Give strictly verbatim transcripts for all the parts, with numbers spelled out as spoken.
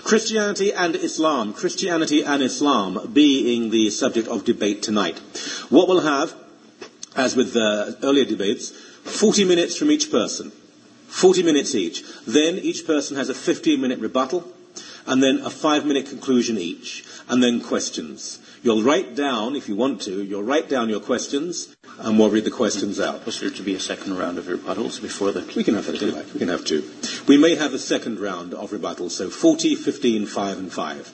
Christianity and Islam. Christianity and Islam being the subject of debate tonight. What we'll have, as with uh, earlier debates, forty minutes from each person. forty minutes each. Then each person has a fifteen-minute rebuttal, and then a five-minute conclusion each, and then questions. You'll write down, if you want to, you'll write down your questions, and we'll read the questions out. Was there to be a second round of rebuttals before the... We can have that, like. We can have two. We may have a second round of rebuttals, so forty, fifteen, five, and five.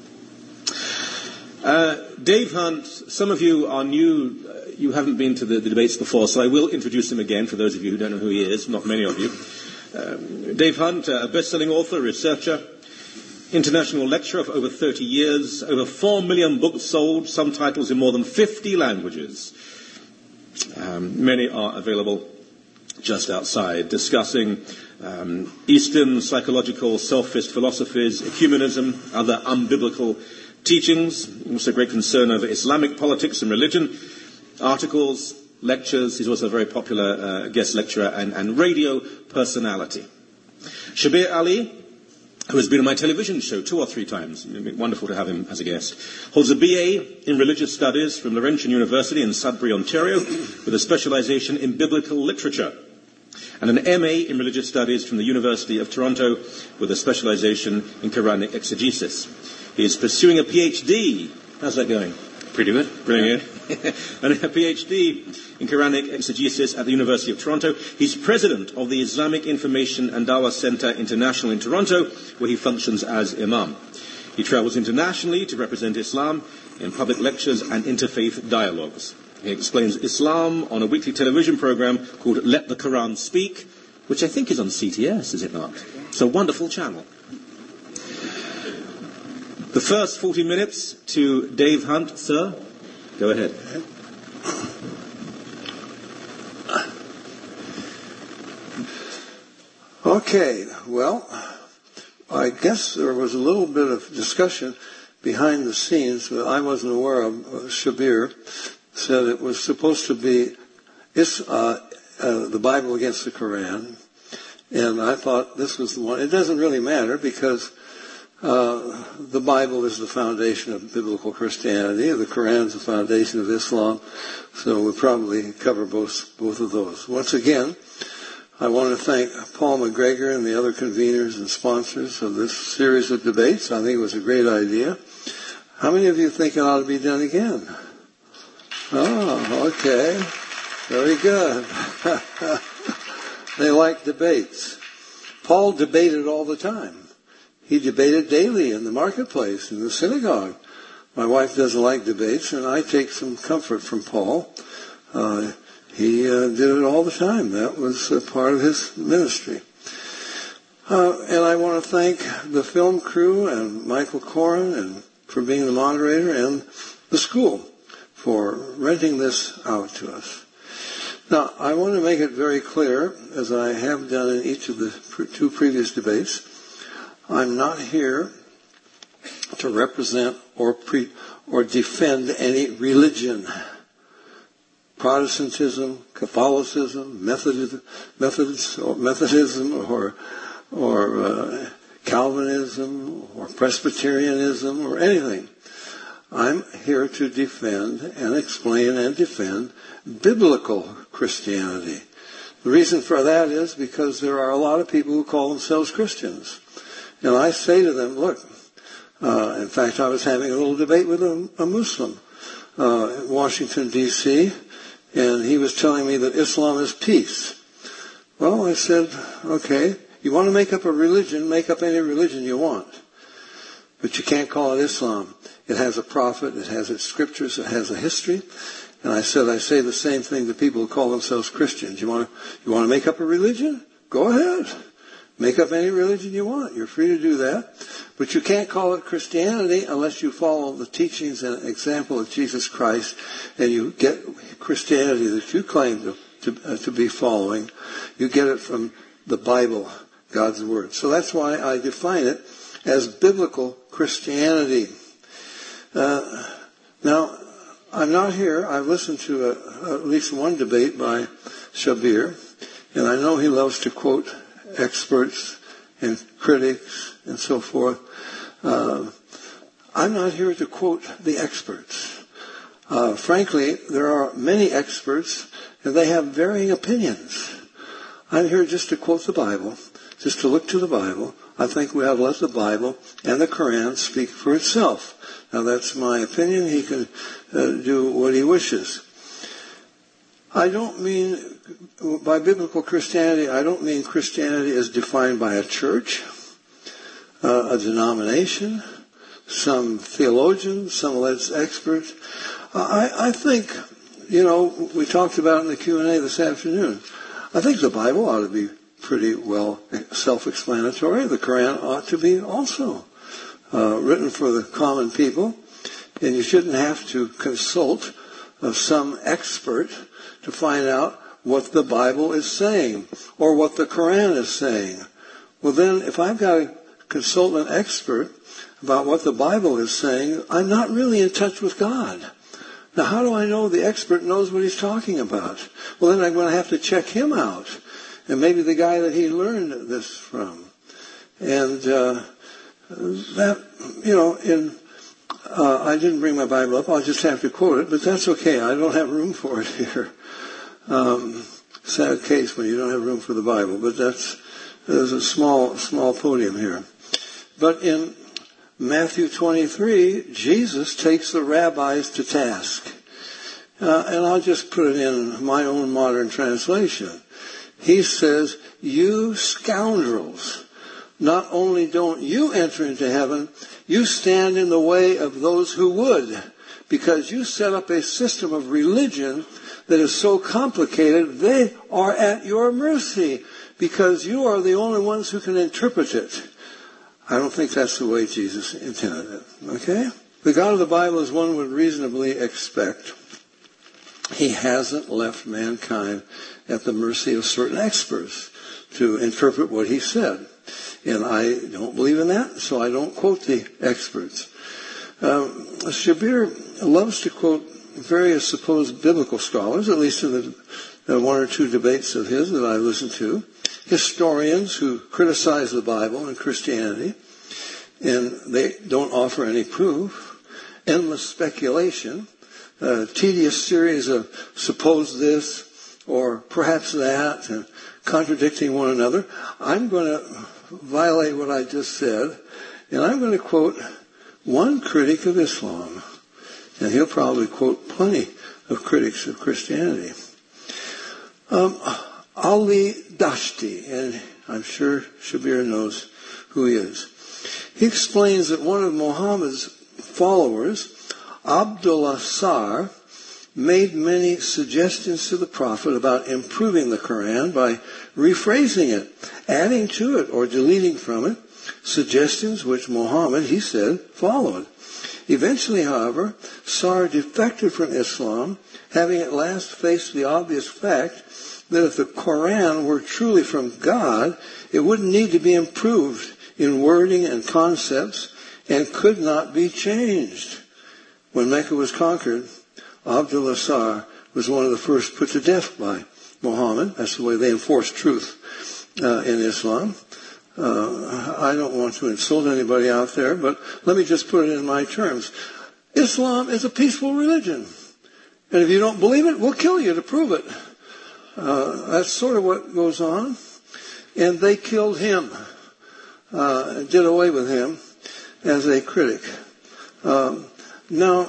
Uh, Dave Hunt, some of you are new, uh, you haven't been to the, the debates before, so I will introduce him again for those of you who don't know who he is, not many of you. Um, Dave Hunt, uh, a best-selling author, researcher, international lecturer for over thirty years, over four million books sold, some titles in more than fifty languages. Um, many are available just outside, discussing um, Eastern psychological selfist philosophies, ecumenism, other unbiblical teachings, also great concern over Islamic politics and religion, articles, lectures. He's also a very popular uh, guest lecturer and, and radio personality. Shabir Ali, who has been on my television show two or three times. It'd be wonderful to have him as a guest. Holds a B A in Religious Studies from Laurentian University in Sudbury, Ontario, with a specialization in biblical literature. And an M A in Religious Studies from the University of Toronto, with a specialization in Quranic exegesis. He is pursuing a PhD. How's that going? Pretty good. Brilliant. And a PhD in Quranic exegesis at the University of Toronto. He's president of the Islamic Information and Dawah Centre International in Toronto, where he functions as imam. He travels internationally to represent Islam in public lectures and interfaith dialogues. He explains Islam on a weekly television program called Let the Quran Speak, which I think is on C T S, is it not? It's a wonderful channel. The first forty minutes to Dave Hunt, sir. Go ahead. Okay, well, I guess there was a little bit of discussion behind the scenes that I wasn't aware of. Shabir said it was supposed to be uh, uh, the Bible against the Quran, and I thought this was the one. It doesn't really matter because Uh, the Bible is the foundation of biblical Christianity. The Quran is the foundation of Islam. So we'll probably cover both, both of those. Once again, I want to thank Paul McGregor and the other conveners and sponsors of this series of debates. I think it was a great idea. How many of you think it ought to be done again? Oh, okay. Very good. They like debates. Paul debated all the time. He debated daily in the marketplace, in the synagogue. My wife doesn't like debates, and I take some comfort from Paul. Uh, he uh, did it all the time. That was a part of his ministry. Uh, and I want to thank the film crew and Michael Corin and for being the moderator, and the school for renting this out to us. Now, I want to make it very clear, as I have done in each of the two previous debates, I'm not here to represent or pre, or defend any religion. Protestantism, Catholicism, Methodism, Methodism, or Methodism, or or uh, Calvinism, or Presbyterianism, or anything. I'm here to defend and explain and defend biblical Christianity. The reason for that is because there are a lot of people who call themselves Christians. And I say to them, look, uh, in fact, I was having a little debate with a, a Muslim uh, in Washington, D C, and he was telling me that Islam is peace. Well, I said, okay, you want to make up a religion, make up any religion you want. But you can't call it Islam. It has a prophet, it has its scriptures, it has a history. And I said, I say the same thing to people who call themselves Christians. You want to, you want to make up a religion? Go ahead. Make up any religion you want. You're free to do that. But you can't call it Christianity unless you follow the teachings and example of Jesus Christ, and you get Christianity that you claim to, to, uh, to be following. You get it from the Bible, God's Word. So that's why I define it as biblical Christianity. Uh, now, I'm not here. I've listened to a, at least one debate by Shabir, and I know he loves to quote experts and critics and so forth. Uh, I'm not here to quote the experts. Uh, frankly, there are many experts, and they have varying opinions. I'm here just to quote the Bible, just to look to the Bible. I think we have to let the Bible and the Quran speak for itself. Now, that's my opinion. He can uh, do what he wishes. I don't mean, by biblical Christianity, I don't mean Christianity as defined by a church, uh, a denomination, some theologian, some alleged expert. Uh, I, I think, you know, we talked about in the Q and A this afternoon, I think the Bible ought to be pretty well self-explanatory. The Quran ought to be also uh, written for the common people, and you shouldn't have to consult uh, some expert to find out what the Bible is saying or what the Quran is saying. Well, then, if I've got to consult an expert about what the Bible is saying, I'm not really in touch with God. Now, how do I know the expert knows what he's talking about? Well, then I'm going to have to check him out, and maybe the guy that he learned this from. And uh, that, you know, in uh, I didn't bring my Bible up. I'll just have to quote it, but that's okay. I don't have room for it here. Um, sad case when you don't have room for the Bible, but that's there's a small small podium here. But in Matthew twenty-three, Jesus takes the rabbis to task. Uh, and I'll just put it in my own modern translation. He says, you scoundrels, not only don't you enter into heaven, you stand in the way of those who would, because you set up a system of religion that is so complicated, they are at your mercy, because you are the only ones who can interpret it. I don't think that's the way Jesus intended it. Okay? The God of the Bible, as one would reasonably expect, he hasn't left mankind at the mercy of certain experts to interpret what he said. And I don't believe in that, so I don't quote the experts. Um, Shabir loves to quote various supposed biblical scholars, at least in the, the one or two debates of his that I listened to. Historians who criticize the Bible and Christianity, and they don't offer any proof. Endless speculation, a tedious series of suppose this or perhaps that, and contradicting one another. I'm going to violate what I just said, and I'm going to quote one critic of Islam, and he'll probably quote plenty of critics of Christianity. Um, Ali Dashti, and I'm sure Shabir knows who he is. He explains that one of Muhammad's followers, Abdullah Sar, made many suggestions to the Prophet about improving the Quran by rephrasing it, adding to it, or deleting from it, suggestions which Muhammad, he said, followed. Eventually, however, Sar defected from Islam, having at last faced the obvious fact that if the Quran were truly from God, it wouldn't need to be improved in wording and concepts and could not be changed. When Mecca was conquered, Abdullah Sar was one of the first put to death by Muhammad. That's the way they enforce truth uh, in Islam. Uh, I don't want to insult anybody out there, but let me just put it in my terms. Islam is a peaceful religion. And if you don't believe it, we'll kill you to prove it. Uh, that's sort of what goes on. And they killed him, uh, did away with him as a critic. Um, now,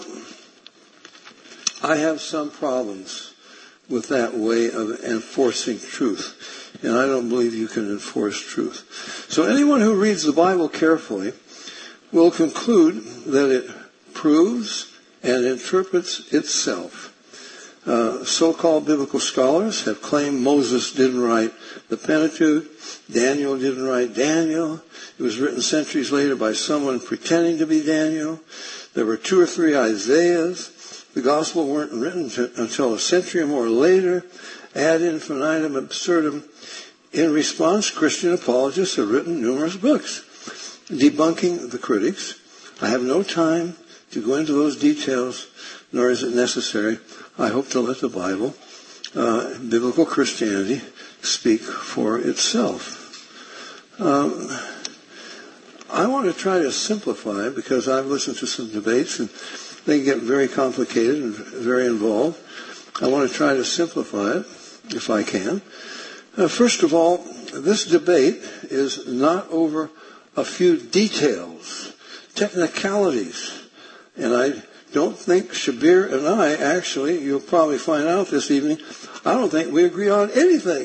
I have some problems with that way of enforcing truth. And I don't believe you can enforce truth. So anyone who reads the Bible carefully will conclude that it proves and interprets itself. Uh, so-called biblical scholars have claimed Moses didn't write the Pentateuch, Daniel didn't write Daniel. It was written centuries later by someone pretending to be Daniel. There were two or three Isaiahs. The gospel weren't written to, until a century or more later. Ad infinitum absurdum. In response, Christian apologists have written numerous books debunking the critics. I have no time to go into those details, nor is it necessary. I hope to let the Bible, uh, biblical Christianity, speak for itself. Um, I want to try to simplify it because I've listened to some debates and they get very complicated and very involved. I want to try to simplify it if I can. Uh, first of all, this debate is not over a few details, technicalities. And I don't think Shabir and I actually, you'll probably find out this evening, I don't think we agree on anything.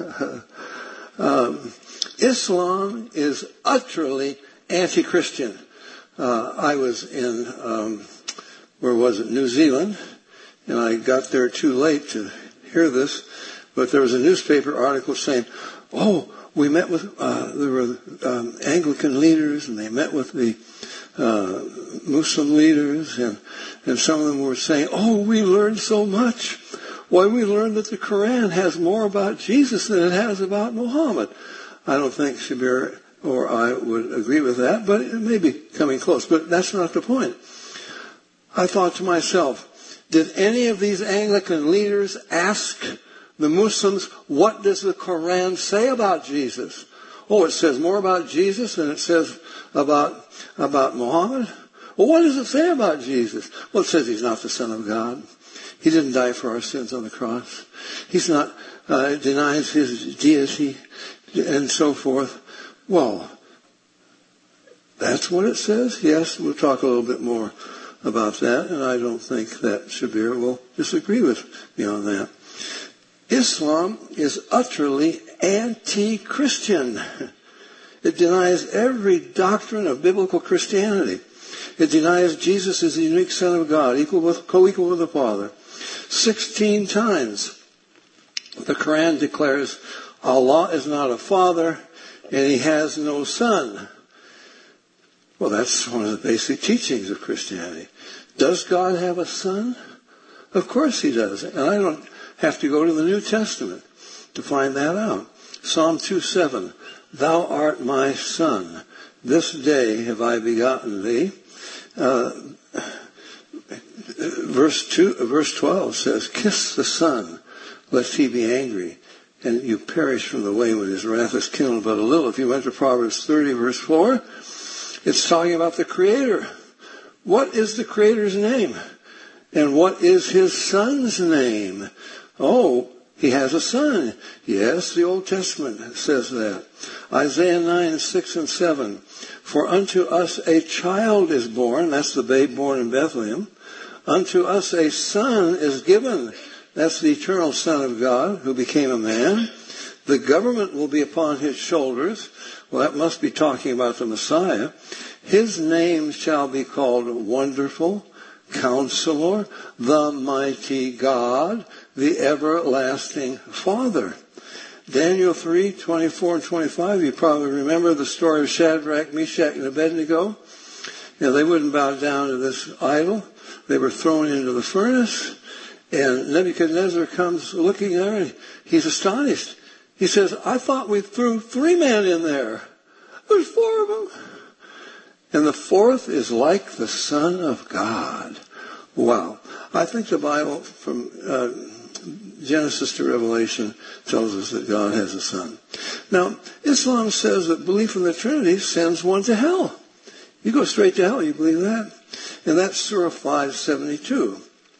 um, Islam is utterly anti-Christian. Uh, I was in, um, where was it, New Zealand, and I got there too late to hear this, but there was a newspaper article saying, oh, we met with, uh, there were um, Anglican leaders, and they met with the uh, Muslim leaders, and, and some of them were saying, oh, we learned so much. Why, we learned that the Quran has more about Jesus than it has about Muhammad. I don't think Shabir or I would agree with that, but it may be coming close. But that's not the point. I thought to myself, did any of these Anglican leaders ask the Muslims, what does the Quran say about Jesus? Oh, it says more about Jesus than it says about, about Muhammad. Well, what does it say about Jesus? Well, it says he's not the Son of God. He didn't die for our sins on the cross. He's not, uh, denies his deity and so forth. Well, that's what it says? Yes, we'll talk a little bit more about that, and I don't think that Shabir will disagree with me on that. Islam is utterly anti-Christian. It denies every doctrine of biblical Christianity. It denies Jesus is the unique Son of God, equal with, co-equal with the Father. Sixteen times the Quran declares Allah is not a father and he has no son. Well, that's one of the basic teachings of Christianity. Does God have a son? Of course he does. And I don't have to go to the New Testament to find that out. Psalm two seven, Thou art my son. This day have I begotten thee. Uh, verse two, verse twelve says, Kiss the Son, lest he be angry, and you perish from the way when his wrath is kindled but a little. If you went to Proverbs thirty, verse four, it's talking about the Creator. What is the Creator's name? And what is his Son's name? Oh, he has a son. Yes, the Old Testament says that. Isaiah nine, six and seven. For unto us a child is born. That's the babe born in Bethlehem. Unto us a son is given. That's the eternal Son of God who became a man. The government will be upon his shoulders. Well, that must be talking about the Messiah. His name shall be called Wonderful, Counselor, the Mighty God, the Everlasting Father. Daniel three, twenty-four and twenty-five, you probably remember the story of Shadrach, Meshach, and Abednego. You know, they wouldn't bow down to this idol. They were thrown into the furnace. And Nebuchadnezzar comes looking there, and he's astonished. He says, I thought we threw three men in there. There's four of them. And the fourth is like the Son of God. Wow. I think the Bible from uh, Genesis to Revelation tells us that God has a son. Now, Islam says that belief in the Trinity sends one to hell. You go straight to hell, you believe that? And that's Surah five seventy-two.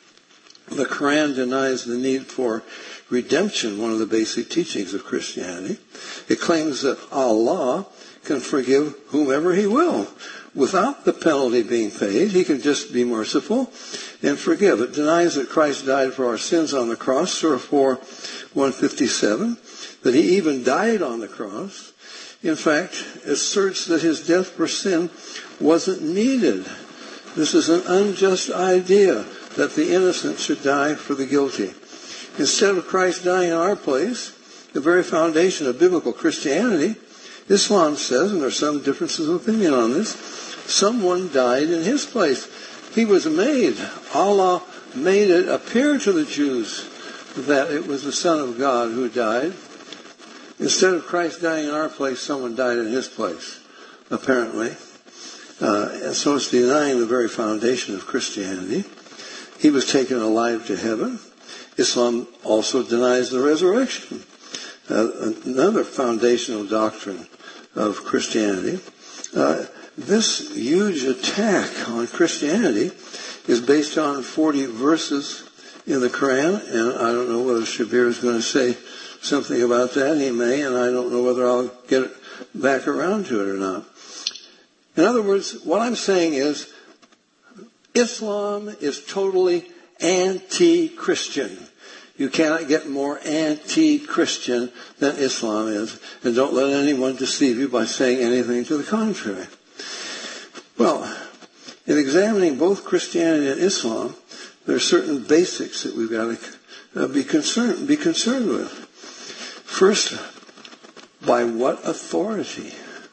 The Quran denies the need for redemption, one of the basic teachings of Christianity. It claims that Allah can forgive whomever he will without the penalty being paid. He can just be merciful and forgive. It denies that Christ died for our sins on the cross, Surah four, one fifty-seven, that he even died on the cross. In fact, asserts that his death for sin wasn't needed. This is an unjust idea that the innocent should die for the guilty. Instead of Christ dying in our place, the very foundation of biblical Christianity, Islam says, and there's some differences of opinion on this, someone died in his place. He was made. Allah made it appear to the Jews that it was the Son of God who died. Instead of Christ dying in our place, someone died in his place, apparently. Uh, and so it's denying the very foundation of Christianity. He was taken alive to heaven. Islam also denies the resurrection, uh, another foundational doctrine of Christianity. Uh, this huge attack on Christianity is based on forty verses in the Quran, and I don't know whether Shabir is going to say something about that. He may, and I don't know whether I'll get it back around to it or not. In other words, what I'm saying is Islam is totally anti-Christian. You cannot get more anti-Christian than Islam is. And don't let anyone deceive you by saying anything to the contrary. Well, in examining both Christianity and Islam, there are certain basics that we've got to uh, be concerned, be concerned with. First, by what authority?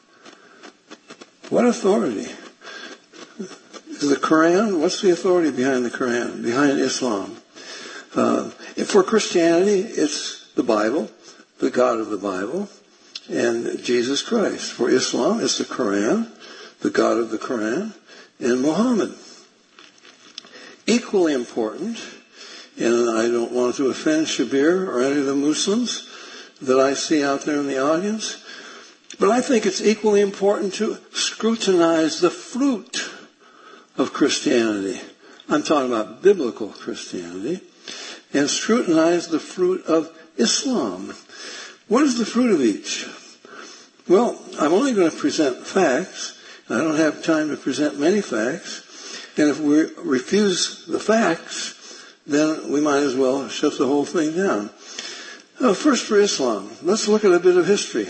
What authority? The Quran, what's the authority behind the Quran, behind Islam? Uh, for Christianity, it's the Bible, the God of the Bible, and Jesus Christ. For Islam, it's the Quran, the God of the Quran, and Muhammad. Equally important, and I don't want to offend Shabir or any of the Muslims that I see out there in the audience, but I think it's equally important to scrutinize the fruit of Christianity. I'm talking about biblical Christianity. And scrutinize the fruit of Islam. What is the fruit of each? Well, I'm only going to present facts. I don't have time to present many facts. And if we refuse the facts, then we might as well shut the whole thing down. Uh, first for Islam, let's look at a bit of history.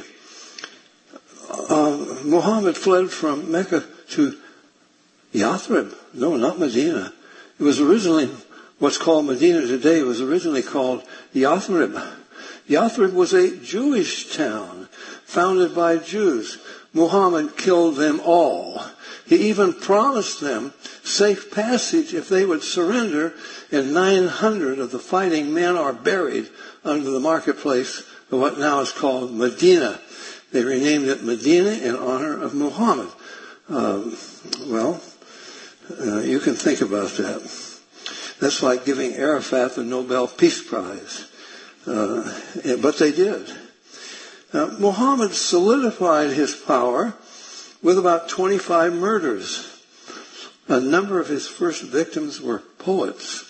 Uh, Muhammad fled from Mecca to Yathrib. No, not Medina. It was originally, what's called Medina today was originally called Yathrib. Yathrib was a Jewish town founded by Jews. Muhammad killed them all. He even promised them safe passage if they would surrender, and nine hundred of the fighting men are buried under the marketplace of what now is called Medina. They renamed it Medina in honor of Muhammad. Um, well, uh, you can think about that. That's like giving Arafat the Nobel Peace Prize. Uh, but they did. Uh, Muhammad solidified his power with about twenty-five murders. A number of his first victims were poets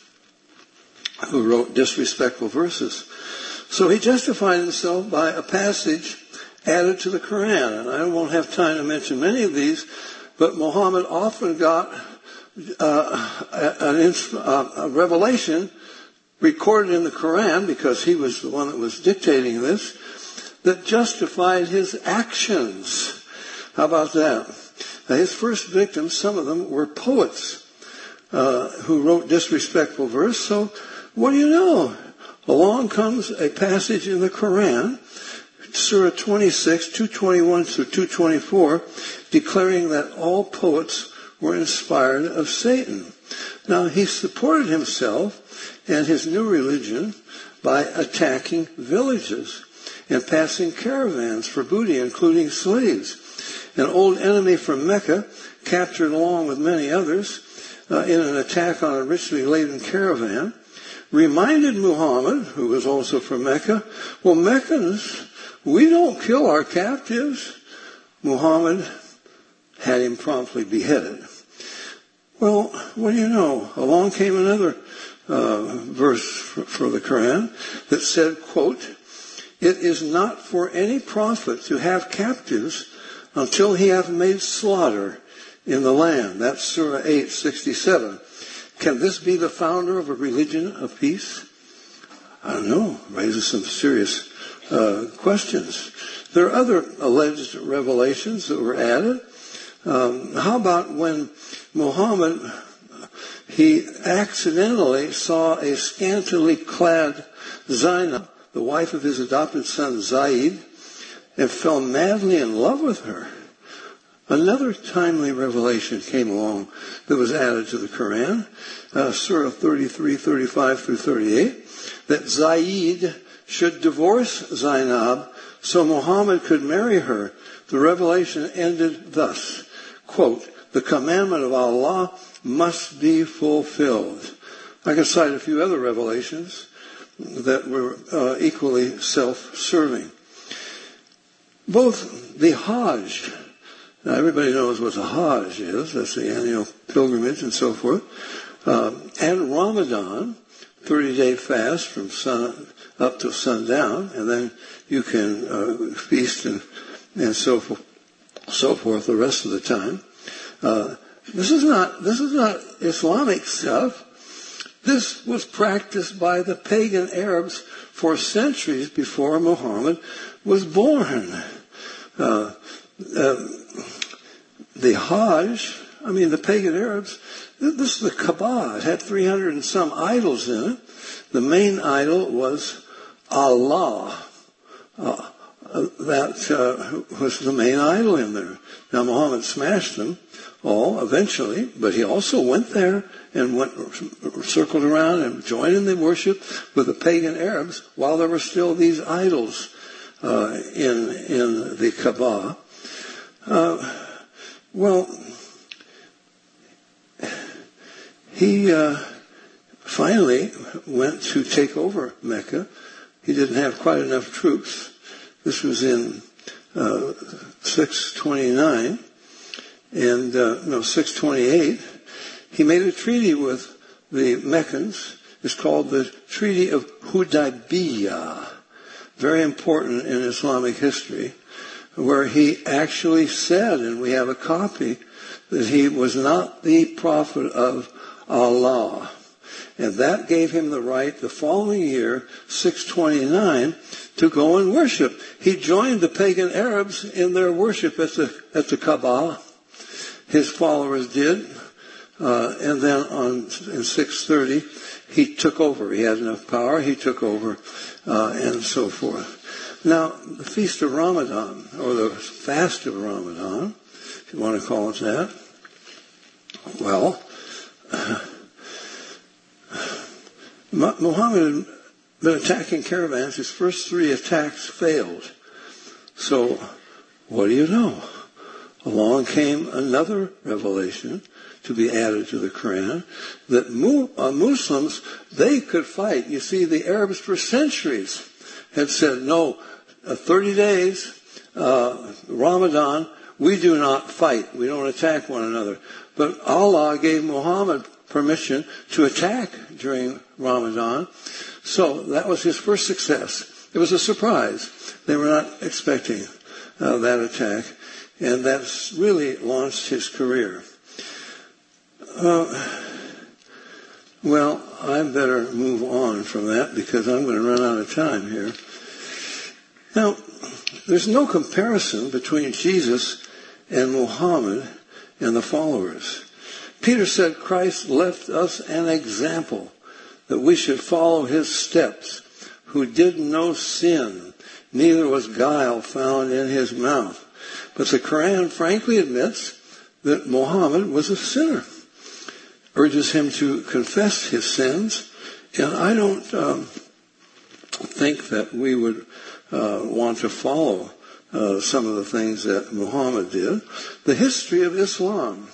who wrote disrespectful verses. So he justified himself by a passage added to the Quran. And I won't have time to mention many of these, but Muhammad often got uh, an, uh, a revelation recorded in the Quran, because he was the one that was dictating this, that justified his actions. How about that? Now, his first victims, some of them were poets uh, who wrote disrespectful verse. So what do you know? Along comes a passage in the Quran, Surah twenty-six, two twenty-one through two twenty-four, declaring that all poets were inspired of Satan. Now, he supported himself and his new religion by attacking villages and passing caravans for booty, including slaves. An old enemy from Mecca, captured along with many others uh, in an attack on a richly laden caravan, reminded Muhammad, who was also from Mecca, well, Meccans, we don't kill our captives. Muhammad had him promptly beheaded. Well, what do you know? Along came another uh, verse for, for the Quran that said, quote, "It is not for any prophet to have captives until he hath made slaughter in the land." That's Surah eight sixty-seven. Can this be the founder of a religion of peace? I don't know. Raises some serious uh, questions. There are other alleged revelations that were added. Um, how about when Muhammad, he accidentally saw a scantily clad Zainab, the wife of his adopted son Zaid, and fell madly in love with her. Another timely revelation came along that was added to the Quran, uh, Surah thirty-three, thirty-five through thirty-eight, that Zaid should divorce Zainab so Muhammad could marry her. The revelation ended thus, quote, "The commandment of Allah must be fulfilled." I can cite a few other revelations that were uh, equally self-serving. Both the Hajj Now, everybody knows what the Hajj is. That's the annual pilgrimage and so forth. Um, and Ramadan, thirty-day fast from sun up to sundown, and then you can uh, feast and, and so forth, so forth the rest of the time. Uh, this is not this is not Islamic stuff. This was practiced by the pagan Arabs for centuries before Muhammad was born. Uh, uh, the Hajj, I mean the pagan Arabs, this is the Kaaba. It had three hundred and some idols in it. The main idol was Allah. Uh, that uh, was the main idol in there. Now Muhammad smashed them all eventually, but he also went there and went circled around and joined in the worship with the pagan Arabs while there were still these idols uh, in in the Kaaba. Uh, well, he uh, finally went to take over Mecca. He didn't have quite enough troops. This was in uh, six twenty-nine, and uh, no, six twenty-eight. He made a treaty with the Meccans. It's called the Treaty of Hudaybiyah, very important in Islamic history, where he actually said, and we have a copy, that he was not the prophet of Allah. And that gave him the right the following year, six twenty-nine, to go and worship. He joined the pagan Arabs in their worship at the at the Kaaba. His followers did. Uh, and then on in six thirty, he took over. He had enough power. He took over, uh, and so forth. Now, the Feast of Ramadan, or the Fast of Ramadan, if you want to call it that, well, Muhammad had been attacking caravans. His first three attacks failed. So, what do you know? Along came another revelation to be added to the Quran, that Muslims, they could fight. You see, the Arabs for centuries had said, no, uh, thirty days, uh, Ramadan, we do not fight. We don't attack one another. But Allah gave Muhammad permission to attack during Ramadan. So that was his first success. It was a surprise. They were not expecting uh, that attack. And that's really launched his career. Uh, well, I better move on from that because I'm going to run out of time here. Now, there's no comparison between Jesus and Muhammad and the followers. Peter said Christ left us an example that we should follow his steps, who did no sin, neither was guile found in his mouth. But the Quran frankly admits that Muhammad was a sinner, urges him to confess his sins, and I don't um, think that we would uh, want to follow uh, some of the things that Muhammad did. The history of Islam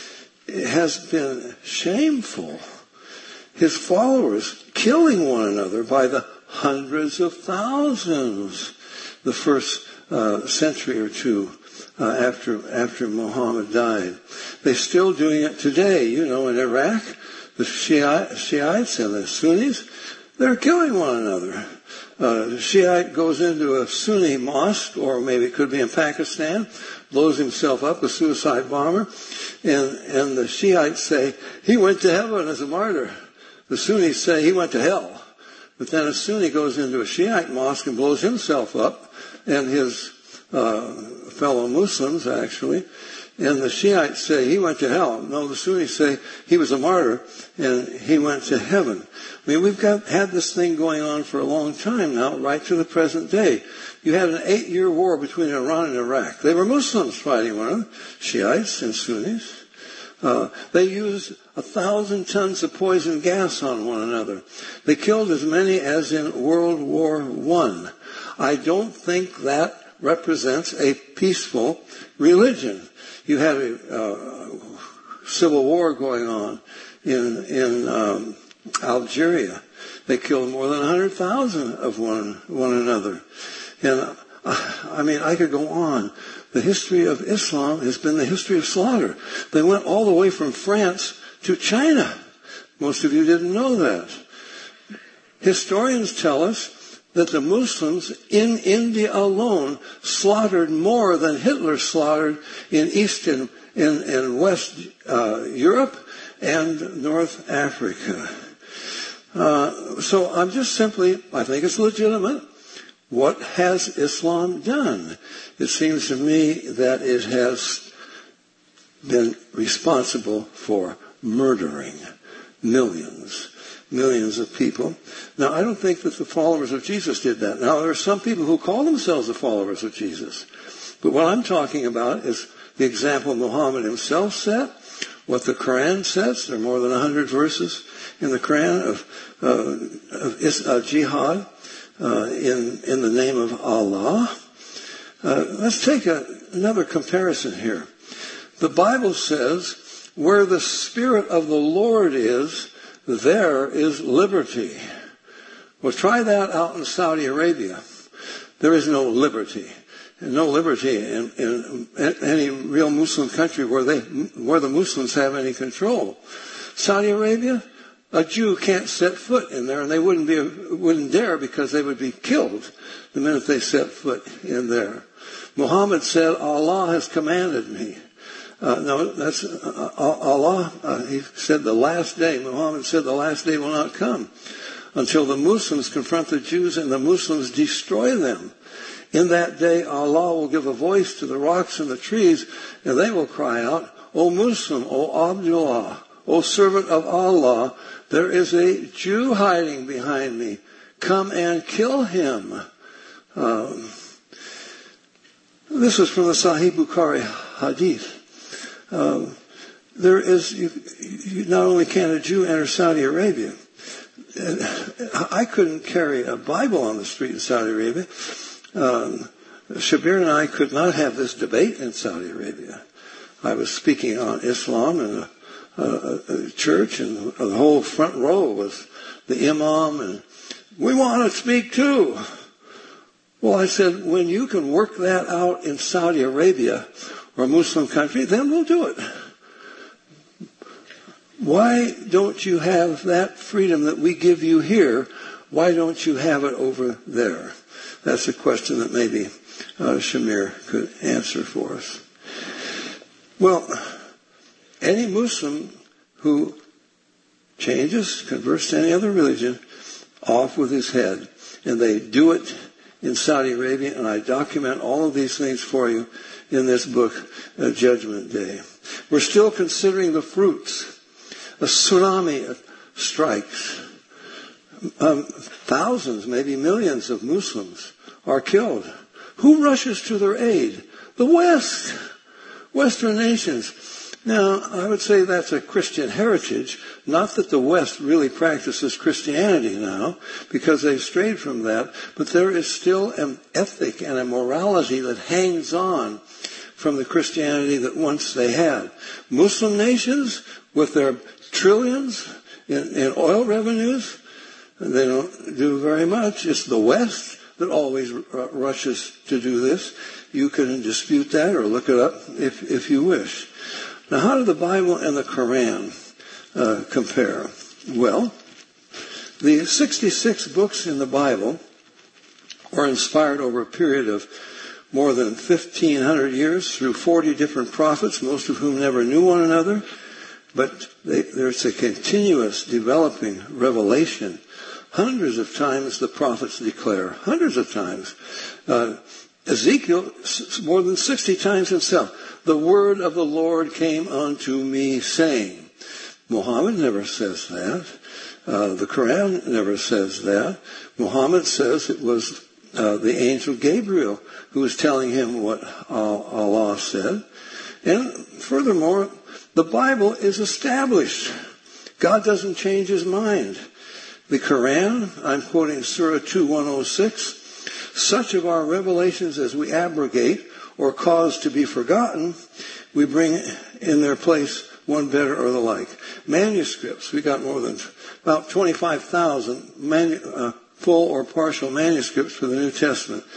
has been shameful. His followers killing one another by the hundreds of thousands the first uh, century or two uh, after after Muhammad died. They're still doing it today. You know, in Iraq, the Shia, Shiites and the Sunnis, they're killing one another. Uh, the Shiite goes into a Sunni mosque, or maybe it could be in Pakistan, blows himself up, a suicide bomber, and, and the Shiites say, he went to heaven as a martyr. The Sunnis say he went to hell. But then a Sunni goes into a Shiite mosque and blows himself up, and his uh, fellow Muslims, actually, and the Shiites say he went to hell. No, the Sunnis say he was a martyr and he went to heaven. I mean, we've got had this thing going on for a long time now, right to the present day. You had an eight-year war between Iran and Iraq. They were Muslims fighting one another, Shiites and Sunnis. Uh, they used a thousand tons of poison gas on one another. They killed as many as in World War One. I don't think that represents a peaceful religion. You had a uh, civil war going on in in um, Algeria. They killed more than one hundred thousand of one one another. And I mean, I could go on. The history of Islam has been the history of slaughter. They went all the way from France to China. Most of you didn't know that. Historians tell us that the Muslims in India alone slaughtered more than Hitler slaughtered in East and in, in West uh, Europe and North Africa. Uh, so I'm just simply, I think it's legitimate. What has Islam done? It seems to me that it has been responsible for murdering millions, millions of people. Now, I don't think that the followers of Jesus did that. Now, there are some people who call themselves the followers of Jesus. But what I'm talking about is the example Muhammad himself set, what the Quran says. There are more than one hundred verses in the Quran of, uh, of is, uh, jihad uh, in, in the name of Allah. Uh, let's take a, another comparison here. The Bible says, where the Spirit of the Lord is, there is liberty. Well, try that out in Saudi Arabia. There is no liberty. No liberty in, in, in any real Muslim country where they, where the Muslims have any control. Saudi Arabia, a Jew can't set foot in there, and they wouldn't be, wouldn't dare because they would be killed the minute they set foot in there. Muhammad said, Allah has commanded me. Uh, no, that's uh, Allah. Uh, he said the last day. Muhammad said the last day will not come until the Muslims confront the Jews and the Muslims destroy them. In that day, Allah will give a voice to the rocks and the trees, and they will cry out, O Muslim, O Abdullah, O servant of Allah, there is a Jew hiding behind me. Come and kill him. Um, this is from the Sahih Bukhari Hadith. Uh, there is, you, you not only can a Jew enter Saudi Arabia, I couldn't carry a Bible on the street in Saudi Arabia. Um, Shabir and I could not have this debate in Saudi Arabia. I was speaking on Islam in a, a, a church, and the whole front row was the imam, and we want to speak too. Well, I said, when you can work that out in Saudi Arabia or a Muslim country, then we'll do it. Why don't you have that freedom that we give you here? Why don't you have it over there? That's a question that maybe uh, Shamir could answer for us. Well, any Muslim who changes, converts to any other religion, off with his head. And they do it in Saudi Arabia, and I document all of these things for you in this book, uh, Judgment Day. We're still considering the fruits. A tsunami strikes. Um, thousands, maybe millions of Muslims are killed. Who rushes to their aid? The West. Western nations. Now, I would say that's a Christian heritage. Not that the West really practices Christianity now, because they've strayed from that, but there is still an ethic and a morality that hangs on from the Christianity that once they had. Muslim nations, with their trillions in, in oil revenues, they don't do very much. It's the West that always r- rushes to do this. You can dispute that or look it up if, if you wish. Now, how do the Bible and the Quran uh, compare? Well, the sixty-six books in the Bible were inspired over a period of more than fifteen hundred years through forty different prophets, most of whom never knew one another. But they, there's a continuous developing revelation. Hundreds of times the prophets declare, hundreds of times. Uh, Ezekiel, more than sixty times himself, the word of the Lord came unto me, saying. Muhammad never says that. Uh, the Quran never says that. Muhammad says it was uh, the angel Gabriel who was telling him what Allah said. And furthermore, the Bible is established. God doesn't change his mind. The Quran, I'm quoting Surah two, one oh six, such of our revelations as we abrogate or cause to be forgotten, we bring in their place one better or the like. Manuscripts, we got more than about twenty-five thousand manu- uh, full or partial manuscripts for the New Testament.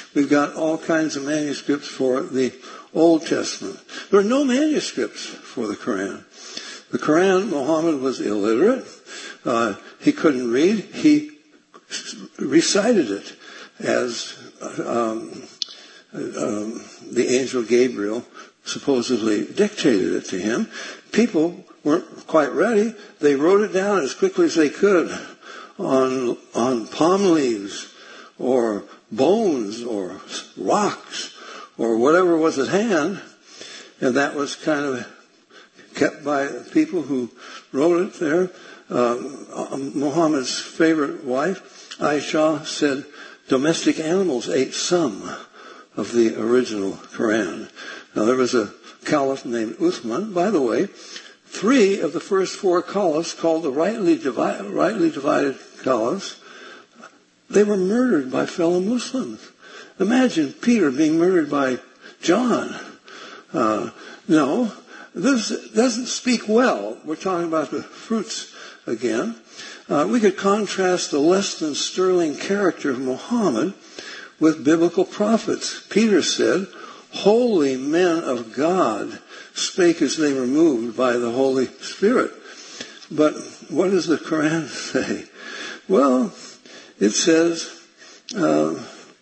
We've got all kinds of manuscripts for the Old Testament. There are no manuscripts for the Quran. The Quran, Muhammad was illiterate. Uh, he couldn't read. He recited it as um, um, the angel Gabriel supposedly dictated it to him. People weren't quite ready. They wrote it down as quickly as they could on on palm leaves or bones or rocks or whatever was at hand, and that was kind of kept by people who wrote it there. Uh, Muhammad's favorite wife, Aisha, said domestic animals ate some of the original Quran. Now, there was a caliph named Uthman. By the way, three of the first four caliphs, called the rightly, divi- rightly divided caliphs, they were murdered by fellow Muslims. Imagine Peter being murdered by John. Uh, no, this doesn't speak well. We're talking about the fruits again. Uh, we could contrast the less than sterling character of Muhammad with biblical prophets. Peter said, "Holy men of God spake as they were moved by the Holy Spirit." But what does the Quran say? Well, it says uh,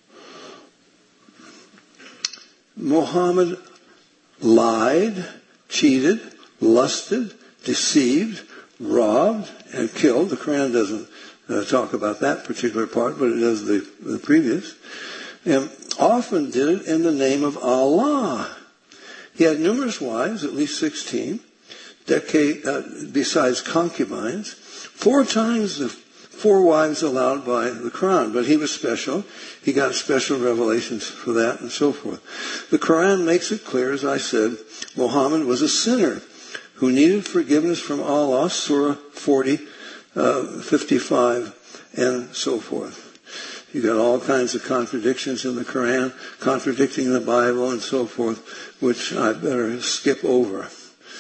Muhammad lied, cheated, lusted, deceived, robbed, and killed. The Quran doesn't uh, talk about that particular part, but it does the, the previous. And often did it in the name of Allah. He had numerous wives, at least sixteen, decade, uh, besides concubines. Four times the four wives allowed by the Quran, but he was special. He got special revelations for that and so forth. The Quran makes it clear, as I said, Muhammad was a sinner who needed forgiveness from Allah, Surah forty, uh, fifty-five, and so forth. You got all kinds of contradictions in the Quran, contradicting the Bible and so forth, which I better skip over.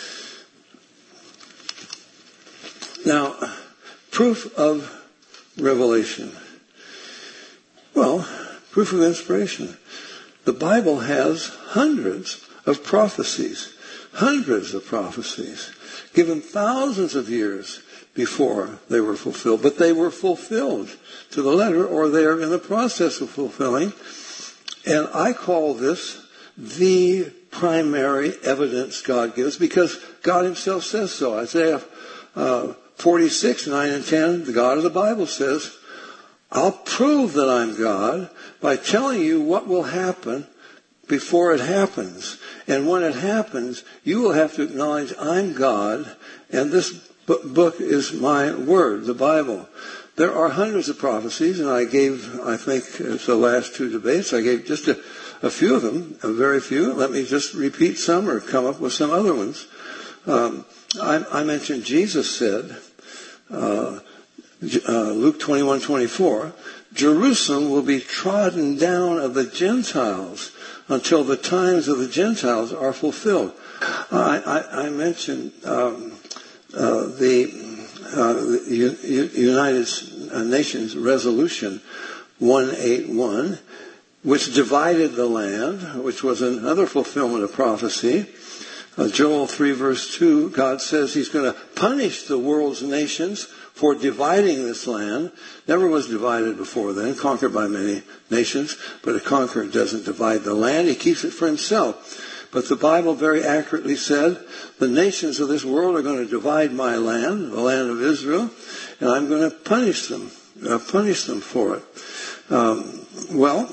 Now, proof of revelation. Well, proof of inspiration. The Bible has hundreds of prophecies, hundreds of prophecies, given thousands of years before they were fulfilled, but they were fulfilled to the letter, or they are in the process of fulfilling. And I call this the primary evidence God gives, because God himself says so. Isaiah uh, forty-six, nine and ten, the God of the Bible says, "I'll prove that I'm God by telling you what will happen before it happens. And when it happens, you will have to acknowledge I'm God, and this book is my word," the Bible. There are hundreds of prophecies, and I gave, I think, it's the last two debates, I gave just a, a few of them, a very few. Let me just repeat some or come up with some other ones. Um, I, I mentioned Jesus said, uh, uh, Luke twenty-one twenty-four, "Jerusalem will be trodden down of the Gentiles until the times of the Gentiles are fulfilled." I, I, I mentioned um, uh, the Uh, the U- United Nations Resolution one eighty-one, which divided the land, which was another fulfillment of prophecy. Uh, Joel three verse two, God says he's going to punish the world's nations for dividing this land. Never was divided before then, conquered by many nations, but a conqueror doesn't divide the land, he keeps it for himself. But the Bible very accurately said, the nations of this world are going to divide my land, the land of Israel, and I'm going to punish them, uh, punish them for it. Um, well,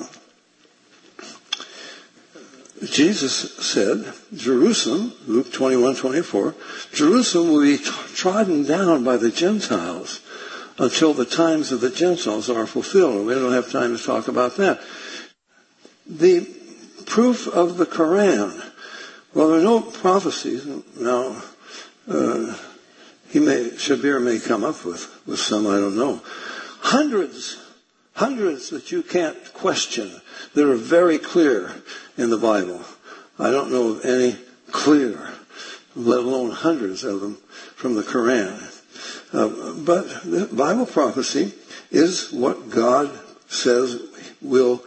Jesus said, Jerusalem, Luke twenty-one twenty-four, Jerusalem will be trodden down by the Gentiles until the times of the Gentiles are fulfilled. We don't have time to talk about that. The proof of the Quran. Well, there are no prophecies. Now, uh, he may, Shabir may come up with, with some, I don't know. Hundreds, hundreds that you can't question, that are very clear in the Bible. I don't know of any clear, let alone hundreds of them from the Quran. Uh, but the Bible prophecy is what God says will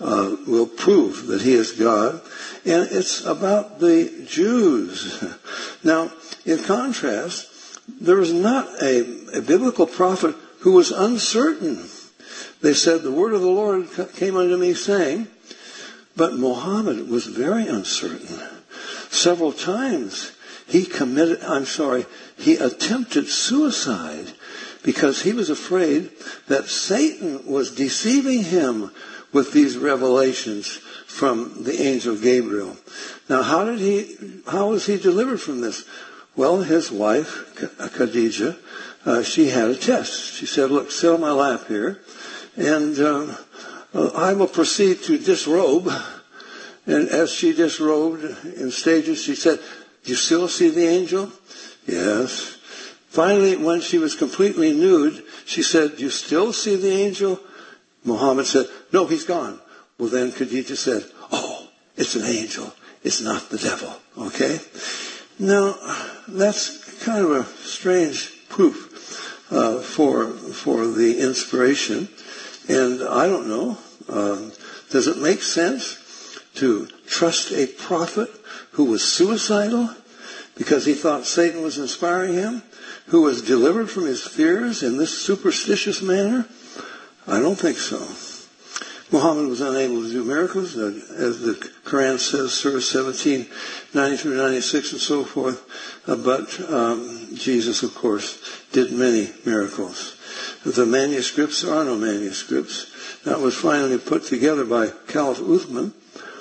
uh, will prove that he is God. And it's about the Jews. Now, in contrast, there is not a, a biblical prophet who was uncertain. They said, the word of the Lord came unto me saying, but Muhammad was very uncertain. Several times he committed, I'm sorry, he attempted suicide because he was afraid that Satan was deceiving him with these revelations from the angel Gabriel. Now, how did he, how was he delivered from this? Well, his wife, Khadijah, uh, she had a test. She said, look, sit on my lap here, and uh, uh, I will proceed to disrobe. And as she disrobed in stages, she said, do you still see the angel? Yes. Finally, when she was completely nude, she said, do you still see the angel? Muhammad said, no, he's gone. Well, then Khadijah said, oh, it's an angel. It's not the devil. Okay? Now, that's kind of a strange proof uh, for for the inspiration. And I don't know, uh, does it make sense to trust a prophet who was suicidal because he thought Satan was inspiring him, who was delivered from his fears in this superstitious manner? I don't think so. Muhammad was unable to do miracles, as the Quran says, Surah seventeen, ninety through ninety-six and so forth. Uh, but um, Jesus, of course, did many miracles. The manuscripts, there are no manuscripts. That was finally put together by Caliph Uthman.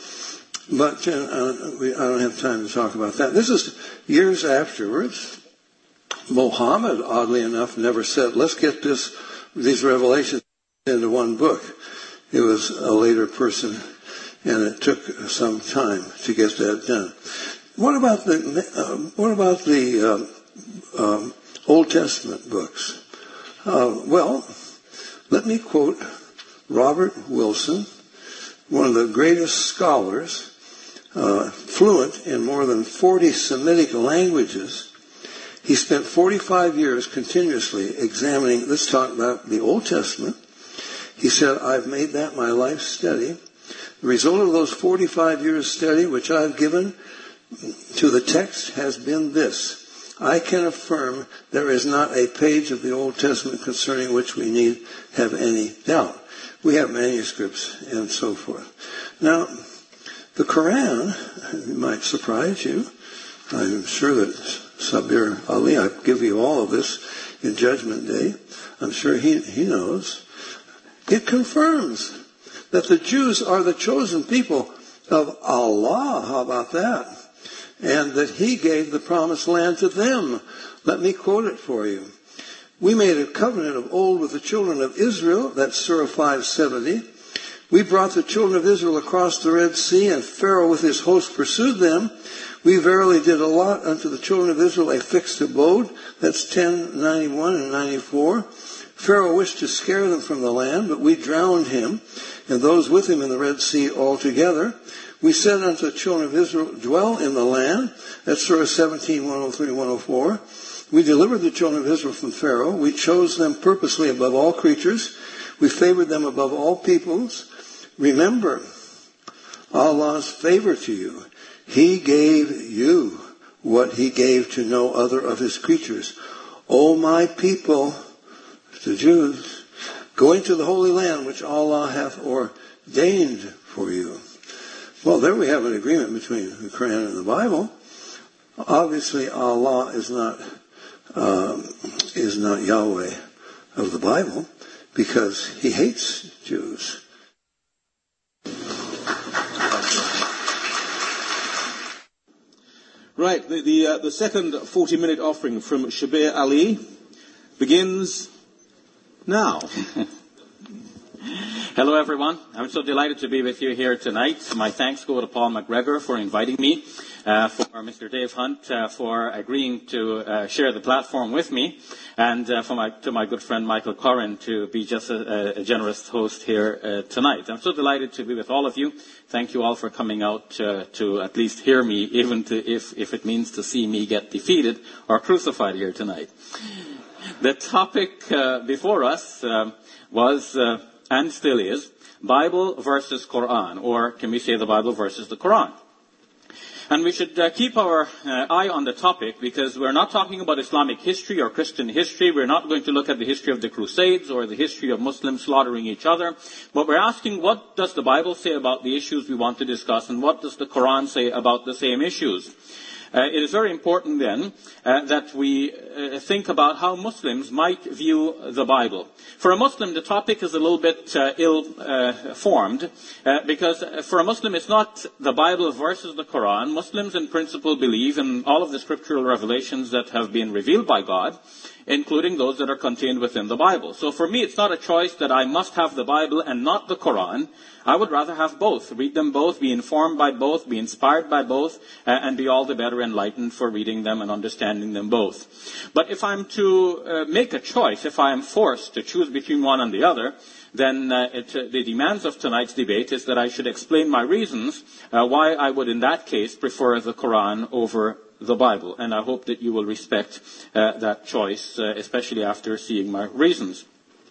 But uh, we, I don't have time to talk about that. This is years afterwards. Muhammad, oddly enough, never said, let's get this these revelations into one book. It was a later person, and it took some time to get that done. What about the uh, what about the uh, um, Old Testament books? Uh, well, let me quote Robert Wilson, one of the greatest scholars, uh, fluent in more than forty Semitic languages. He spent forty-five years continuously examining, let's talk about the Old Testament. He said, I've made that my life study. The result of those forty-five years study, which I've given to the text, has been this. I can affirm there is not a page of the Old Testament concerning which we need have any doubt. We have manuscripts and so forth. Now, the Quran might surprise you. I'm sure that Sabir Ali, I give you all of this in Judgment Day. I'm sure he, he knows. It confirms that the Jews are the chosen people of Allah. How about that? And that he gave the promised land to them. Let me quote it for you. We made a covenant of old with the children of Israel. That's Surah five seventy. We brought the children of Israel across the Red Sea, and Pharaoh with his host pursued them. We verily did allot unto the children of Israel a fixed abode. That's ten ninety-one and ninety-four. Pharaoh wished to scare them from the land, but we drowned him and those with him in the Red Sea altogether. We said unto the children of Israel, dwell in the land. That's Surah seventeen, one oh three, one oh four. We delivered the children of Israel from Pharaoh. We chose them purposely above all creatures. We favored them above all peoples. Remember Allah's favor to you. He gave you what he gave to no other of his creatures. O my people, the Jews, go into the Holy Land which Allah hath ordained for you. Well, there we have an agreement between the Quran and the Bible. Obviously, Allah is not um, is not Yahweh of the Bible because he hates Jews. Right, the the, uh, the second forty-minute offering from Shabir Ali begins now. Hello, everyone. I'm so delighted to be with you here tonight. My thanks go to Paul McGregor for inviting me, uh, for Mister Dave Hunt uh, for agreeing to uh, share the platform with me, and uh, for my, to my good friend Michael Corrin to be just a, a generous host here uh, tonight. I'm so delighted to be with all of you. Thank you all for coming out uh, to at least hear me, even to, if, if it means to see me get defeated or crucified here tonight. The topic uh, before us um, was... Uh, and still is, Bible versus Quran, or can we say the Bible versus the Quran? And we should uh, keep our uh, eye on the topic, because we're not talking about Islamic history or Christian history. We're not going to look at the history of the Crusades or the history of Muslims slaughtering each other. But we're asking, what does the Bible say about the issues we want to discuss, and what does the Quran say about the same issues? Uh, it is very important then uh, that we uh, think about how Muslims might view the Bible. For a Muslim, the topic is a little bit uh, ill-formed, uh, uh, because for a Muslim it's not the Bible versus the Quran. Muslims in principle believe in all of the scriptural revelations that have been revealed by God, including those that are contained within the Bible. So for me, it's not a choice that I must have the Bible and not the Quran. I would rather have both, read them both, be informed by both, be inspired by both, uh, and be all the better enlightened for reading them and understanding them both. But if I'm to uh, make a choice, if I am forced to choose between one and the other, then uh, it, uh, the demands of tonight's debate is that I should explain my reasons uh, why I would in that case prefer the Quran over the Bible. And I hope that you will respect uh, that choice, uh, especially after seeing my reasons.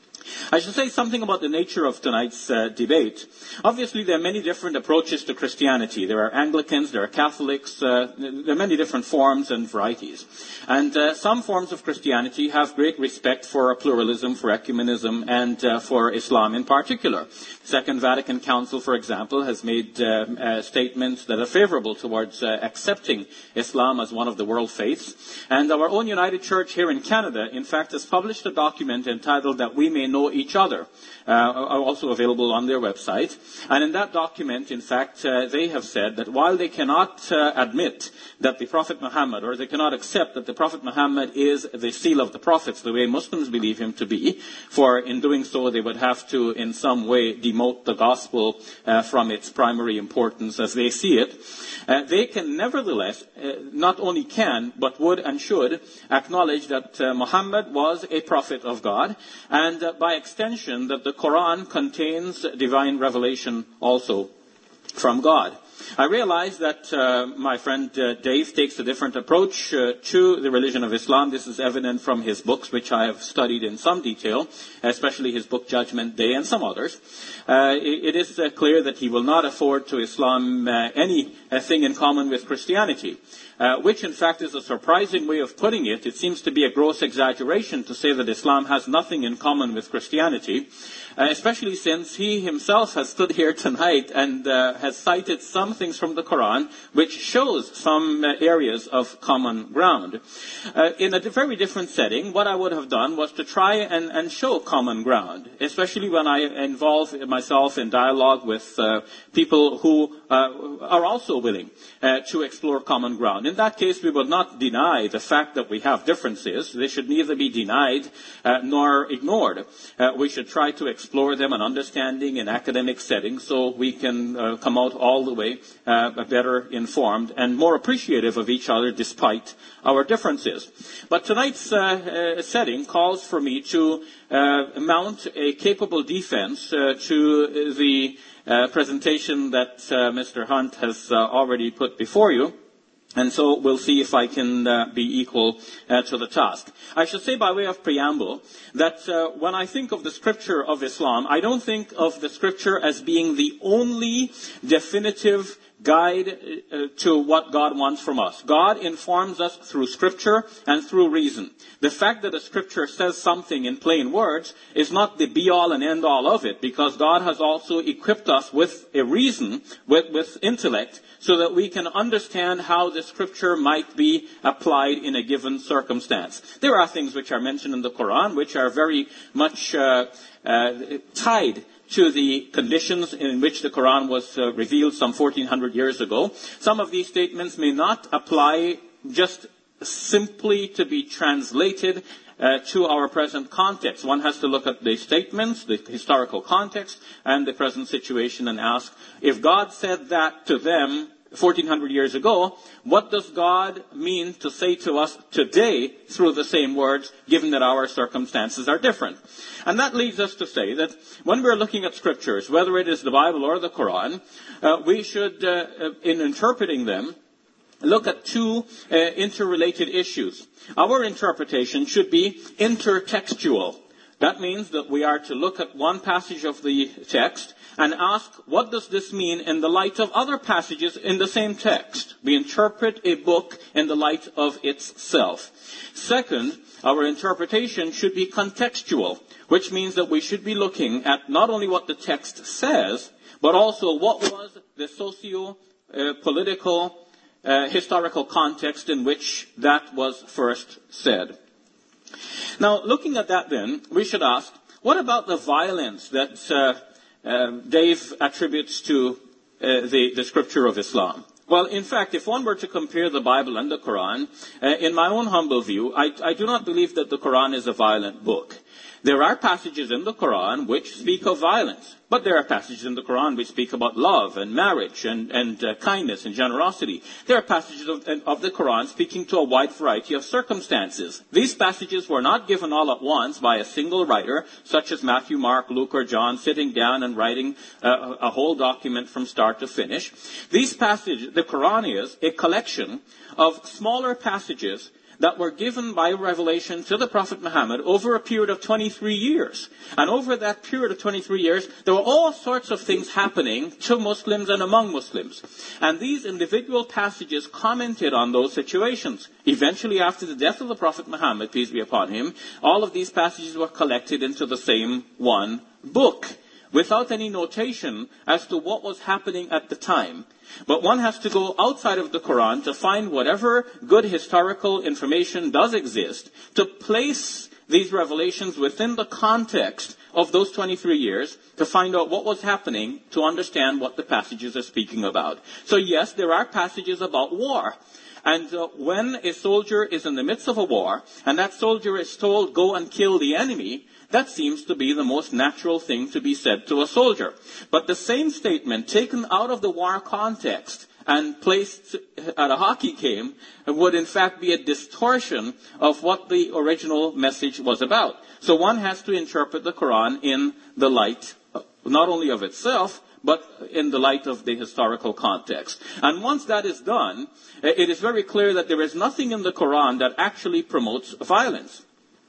I should say something about the nature of tonight's uh, debate. Obviously, there are many different approaches to Christianity. There are Anglicans, there are Catholics, uh, there are many different forms and varieties. And uh, some forms of Christianity have great respect for pluralism, for ecumenism, and uh, for Islam in particular. The Second Vatican Council, for example, has made uh, uh, statements that are favorable towards uh, accepting Islam as one of the world faiths. And our own United Church here in Canada, in fact, has published a document entitled That We May Know Each Other, uh, are also available on their website. And in that document, in fact, uh, they have said that while they cannot uh, admit that the Prophet Muhammad, or they cannot accept that the Prophet Muhammad is the seal of the prophets, the way Muslims believe him to be, for in doing so they would have to in some way demote the gospel uh, from its primary importance as they see it, uh, they can nevertheless, uh, not only can, but would and should acknowledge that uh, Muhammad was a prophet of God, and uh, by extension that the Quran contains divine revelation also from God. I realize that uh, my friend uh, Dave takes a different approach uh, to the religion of Islam. This is evident from his books, which I have studied in some detail, especially his book Judgment Day and some others. Uh, it, it is uh, clear that he will not afford to Islam uh, anything in common with Christianity. Uh, which in fact is a surprising way of putting it. It seems to be a gross exaggeration to say that Islam has nothing in common with Christianity, uh, especially since he himself has stood here tonight and uh, has cited some things from the Quran which shows some uh, areas of common ground. Uh, in a very different setting, what I would have done was to try and, and show common ground, especially when I involve myself in dialogue with uh, people who uh, are also willing uh, to explore common ground. In that case, we would not deny the fact that we have differences. They should neither be denied uh, nor ignored. Uh, we should try to explore them in understanding in academic settings so we can uh, come out all the way uh, better informed and more appreciative of each other despite our differences. But tonight's uh, uh, setting calls for me to uh, mount a capable defense uh, to the uh, presentation that uh, Mister Hunt has uh, already put before you. And so we'll see if I can uh, be equal uh, to the task. I should say by way of preamble that uh, when I think of the scripture of Islam, I don't think of the scripture as being the only definitive guide uh, to what God wants from us. God informs us through scripture and through reason. The fact that a scripture says something in plain words is not the be-all and end-all of it, because God has also equipped us with a reason, with, with intellect, so that we can understand how the scripture might be applied in a given circumstance. There are things which are mentioned in the Quran which are very much uh, uh, tied to the conditions in which the Quran was uh, revealed some fourteen hundred years ago. Some of these statements may not apply just simply to be translated uh, to our present context. One has to look at the statements, the historical context, and the present situation and ask, if God said that to them fourteen hundred years ago, what does God mean to say to us today through the same words, given that our circumstances are different? And that leads us to say that when we're looking at scriptures, whether it is the Bible or the Quran, uh, we should, uh, in interpreting them, look at two uh, interrelated issues. Our interpretation should be intertextual. That means that we are to look at one passage of the text and ask, what does this mean in the light of other passages in the same text? We interpret a book in the light of itself. Second, our interpretation should be contextual, which means that we should be looking at not only what the text says, but also what was the socio-political, uh, historical context in which that was first said. Now, looking at that then, we should ask, what about the violence that uh, uh, Dave attributes to uh, the, the scripture of Islam? Well, in fact, if one were to compare the Bible and the Quran, uh, in my own humble view, I, I do not believe that the Quran is a violent book. There are passages in the Quran which speak of violence, but there are passages in the Quran which speak about love and marriage and, and uh, kindness and generosity. There are passages of, of the Quran speaking to a wide variety of circumstances. These passages were not given all at once by a single writer, such as Matthew, Mark, Luke, or John, sitting down and writing uh, a whole document from start to finish. These passages, the Quran is a collection of smaller passages that were given by revelation to the Prophet Muhammad over a period of twenty-three years. And over that period of twenty-three years, there were all sorts of things happening to Muslims and among Muslims. And these individual passages commented on those situations. Eventually, after the death of the Prophet Muhammad, peace be upon him, all of these passages were collected into the same one book, without any notation as to what was happening at the time. But one has to go outside of the Quran to find whatever good historical information does exist to place these revelations within the context of those twenty-three years to find out what was happening to understand what the passages are speaking about. So yes, there are passages about war. And uh, when a soldier is in the midst of a war, and that soldier is told, go and kill the enemy, that seems to be the most natural thing to be said to a soldier. But the same statement taken out of the war context and placed at a hockey game would in fact be a distortion of what the original message was about. So one has to interpret the Quran in the light not only of itself, but in the light of the historical context. And once that is done, it is very clear that there is nothing in the Quran that actually promotes violence.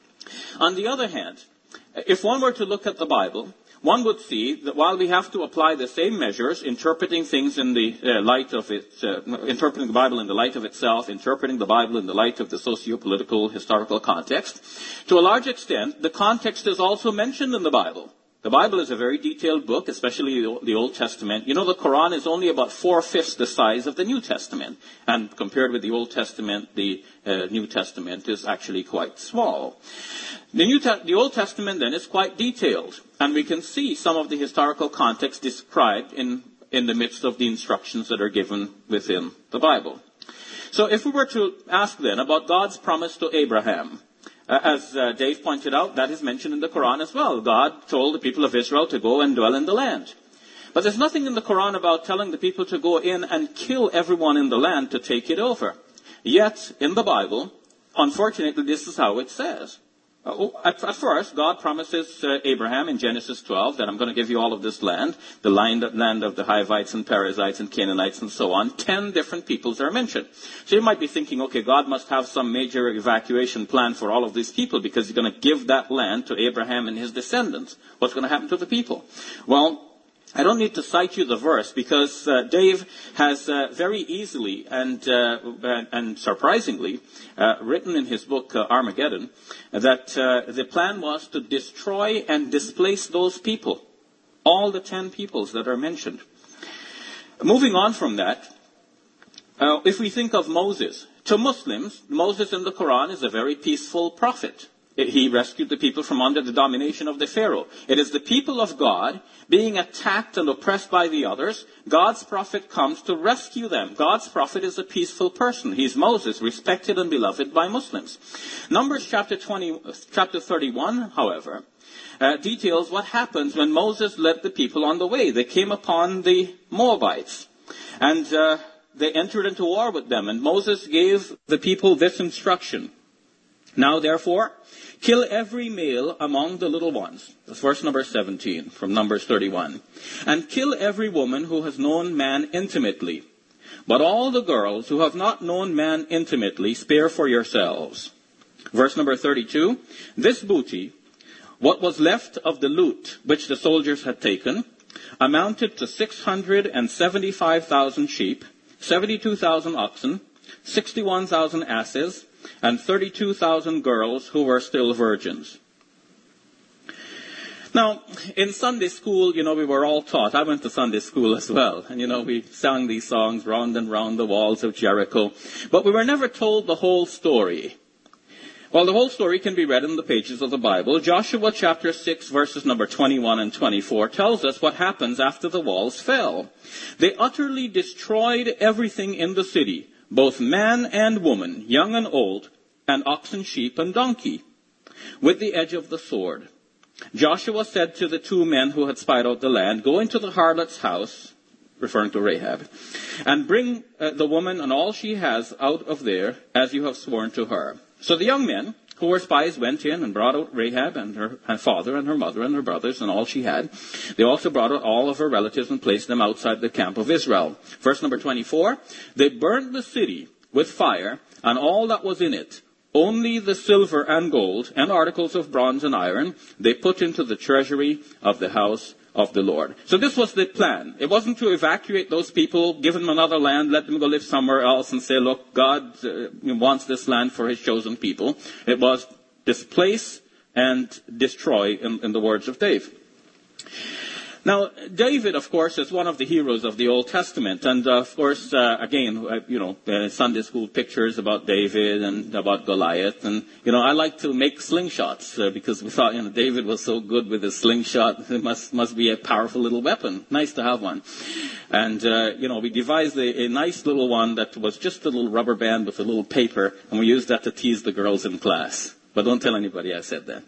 On the other hand, if one were to look at the Bible, one would see that while we have to apply the same measures, interpreting things in the uh, light of it, uh, interpreting the Bible in the light of itself, interpreting the Bible in the light of the socio-political historical context, to a large extent, the context is also mentioned in the Bible. The Bible is a very detailed book, especially the Old Testament. You know, the Quran is only about four-fifths the size of the New Testament. And compared with the Old Testament, the uh, New Testament is actually quite small. The, New Te- the Old Testament, then, is quite detailed. And we can see some of the historical context described in, in the midst of the instructions that are given within the Bible. So if we were to ask, then, about God's promise to Abraham, Uh, as uh, Dave pointed out, that is mentioned in the Quran as well. God told the people of Israel to go and dwell in the land. But there's nothing in the Quran about telling the people to go in and kill everyone in the land to take it over. Yet, in the Bible, unfortunately, this is how it says. Uh, at, at first, God promises uh, Abraham in Genesis twelve that I'm going to give you all of this land, the land, land of the Hivites and Perizzites and Canaanites and so on. Ten different peoples are mentioned. So you might be thinking, okay, God must have some major evacuation plan for all of these people because he's going to give that land to Abraham and his descendants. What's going to happen to the people? Well, I don't need to cite you the verse because uh, Dave has uh, very easily and uh, and surprisingly uh, written in his book uh, Armageddon that uh, the plan was to destroy and displace those people, all the ten peoples that are mentioned. Moving on from that, uh, if we think of Moses, to Muslims, Moses in the Quran is a very peaceful prophet. He rescued the people from under the domination of the Pharaoh. It is the people of God being attacked and oppressed by the others. God's prophet comes to rescue them. God's prophet is a peaceful person. He's Moses, respected and beloved by Muslims. Numbers chapter twenty, chapter thirty-one, however, uh, details what happens when Moses led the people on the way. They came upon the Moabites, and uh, they entered into war with them. And Moses gave the people this instruction: "Now, therefore, kill every male among the little ones." That's verse number seventeen from Numbers thirty-one. "And kill every woman who has known man intimately. But all the girls who have not known man intimately, spare for yourselves." Verse number thirty-two. "This booty, what was left of the loot which the soldiers had taken, amounted to six hundred seventy-five thousand sheep, seventy-two thousand oxen, sixty-one thousand asses, and thirty-two thousand girls who were still virgins. Now, in Sunday school, you know, we were all taught. I went to Sunday school as well. And, you know, we sang these songs, Round and Round the Walls of Jericho. But we were never told the whole story. Well, the whole story can be read in the pages of the Bible. Joshua chapter six, verses number twenty-one and twenty-four tells us what happens after the walls fell. They utterly destroyed everything in the city, both man and woman, young and old, and oxen, sheep, and donkey, with the edge of the sword. Joshua said to the two men who had spied out the land, "Go into the harlot's house," referring to Rahab, "and bring uh, the woman and all she has out of there, as you have sworn to her." So the young men, who were spies, went in and brought out Rahab and her, her father and her mother and her brothers and all she had. They also brought out all of her relatives and placed them outside the camp of Israel. Verse number twenty-four, "They burned the city with fire and all that was in it. Only the silver and gold and articles of bronze and iron they put into the treasury of the house of the Lord." So this was the plan. It wasn't to evacuate those people, give them another land, let them go live somewhere else and say, look, God uh, wants this land for his chosen people. It was displace and destroy in, in the words of David. Now, David, of course, is one of the heroes of the Old Testament. And, uh, of course, uh, again, uh, you know, uh, Sunday school pictures about David and about Goliath. And, you know, I like to make slingshots uh, because we thought, you know, David was so good with his slingshot. It must, must be a powerful little weapon. Nice to have one. And, uh, you know, we devised a, a nice little one that was just a little rubber band with a little paper. And we used that to tease the girls in class. But don't tell anybody I said that.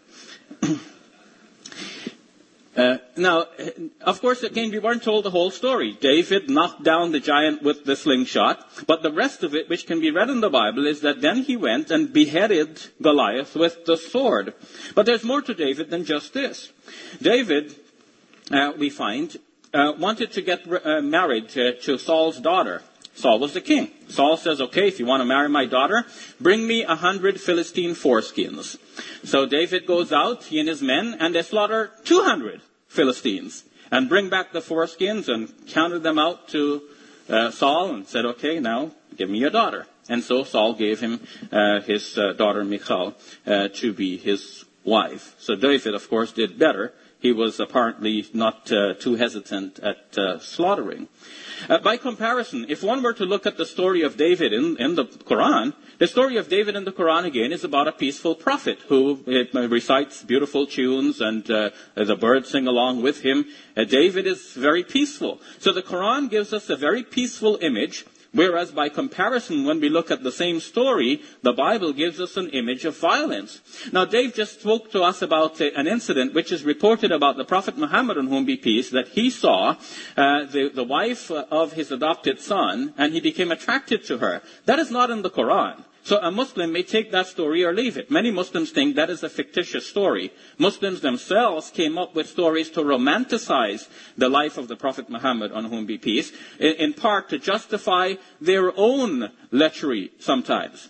Uh, now, of course, again, we weren't told the whole story. David knocked down the giant with the slingshot, but the rest of it, which can be read in the Bible, is that then he went and beheaded Goliath with the sword. But there's more to David than just this. David, uh, we find, uh, wanted to get uh, married to, to Saul's daughter. Saul was the king. Saul says, okay, if you want to marry my daughter, bring me a hundred Philistine foreskins. So David goes out, he and his men, and they slaughter two hundred Philistines and bring back the foreskins and counted them out to uh, Saul and said, okay, now give me your daughter. And so Saul gave him uh, his uh, daughter Michal uh, to be his wife. So David, of course, did better. He was apparently not uh, too hesitant at uh, slaughtering. Uh, by comparison, if one were to look at the story of David in, in the Quran, the story of David in the Quran, again, is about a peaceful prophet who uh, recites beautiful tunes and uh, the birds sing along with him. Uh, David is very peaceful. So the Quran gives us a very peaceful image, whereas by comparison, when we look at the same story, the Bible gives us an image of violence. Now, Dave just spoke to us about uh, an incident which is reported about the Prophet Muhammad, on whom be peace, that he saw uh, the, the wife of his adopted son, and he became attracted to her. That is not in the Quran. So a Muslim may take that story or leave it. Many Muslims think that is a fictitious story. Muslims themselves came up with stories to romanticize the life of the Prophet Muhammad, on whom be peace, in, in part to justify their own lechery sometimes.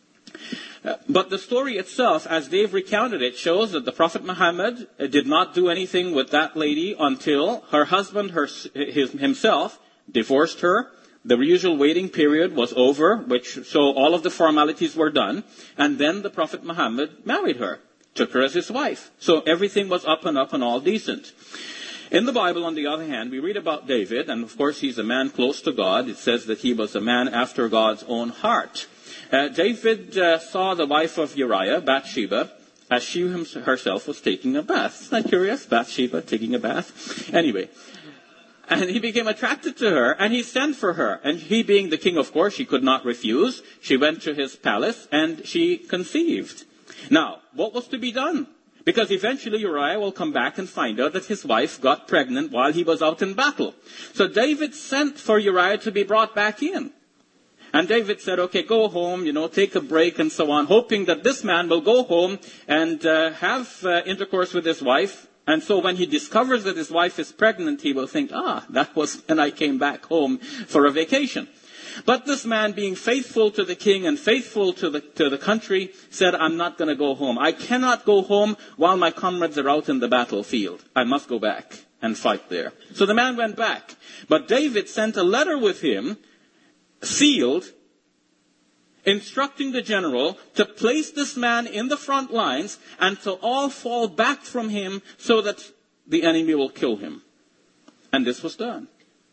Uh, but the story itself, as Dave recounted it, shows that the Prophet Muhammad uh, did not do anything with that lady until her husband her, his, himself divorced her. The usual waiting period was over, which so all of the formalities were done, and then the Prophet Muhammad married her, took her as his wife. So everything was up and up and all decent. In the Bible, on the other hand, we read about David, and of course he's a man close to God. It says that he was a man after God's own heart. Uh, David uh, saw the wife of Uriah, Bathsheba, as she herself was taking a bath. Isn't that curious? Bathsheba taking a bath. Anyway. And he became attracted to her, and he sent for her. And he, being the king, of course, she could not refuse. She went to his palace, and she conceived. Now, what was to be done? Because eventually Uriah will come back and find out that his wife got pregnant while he was out in battle. So David sent for Uriah to be brought back in. And David said, okay, go home, you know, take a break and so on, hoping that this man will go home and uh, have uh, intercourse with his wife. And so when he discovers that his wife is pregnant, he will think, ah, that was when I came back home for a vacation. But this man, being faithful to the king and faithful to the, to the country, said, I'm not going to go home. I cannot go home while my comrades are out in the battlefield. I must go back. and fight there. So the man went back. But David sent a letter with him, sealed, instructing the general to place this man in the front lines and to all fall back from him so that the enemy will kill him. And this was done.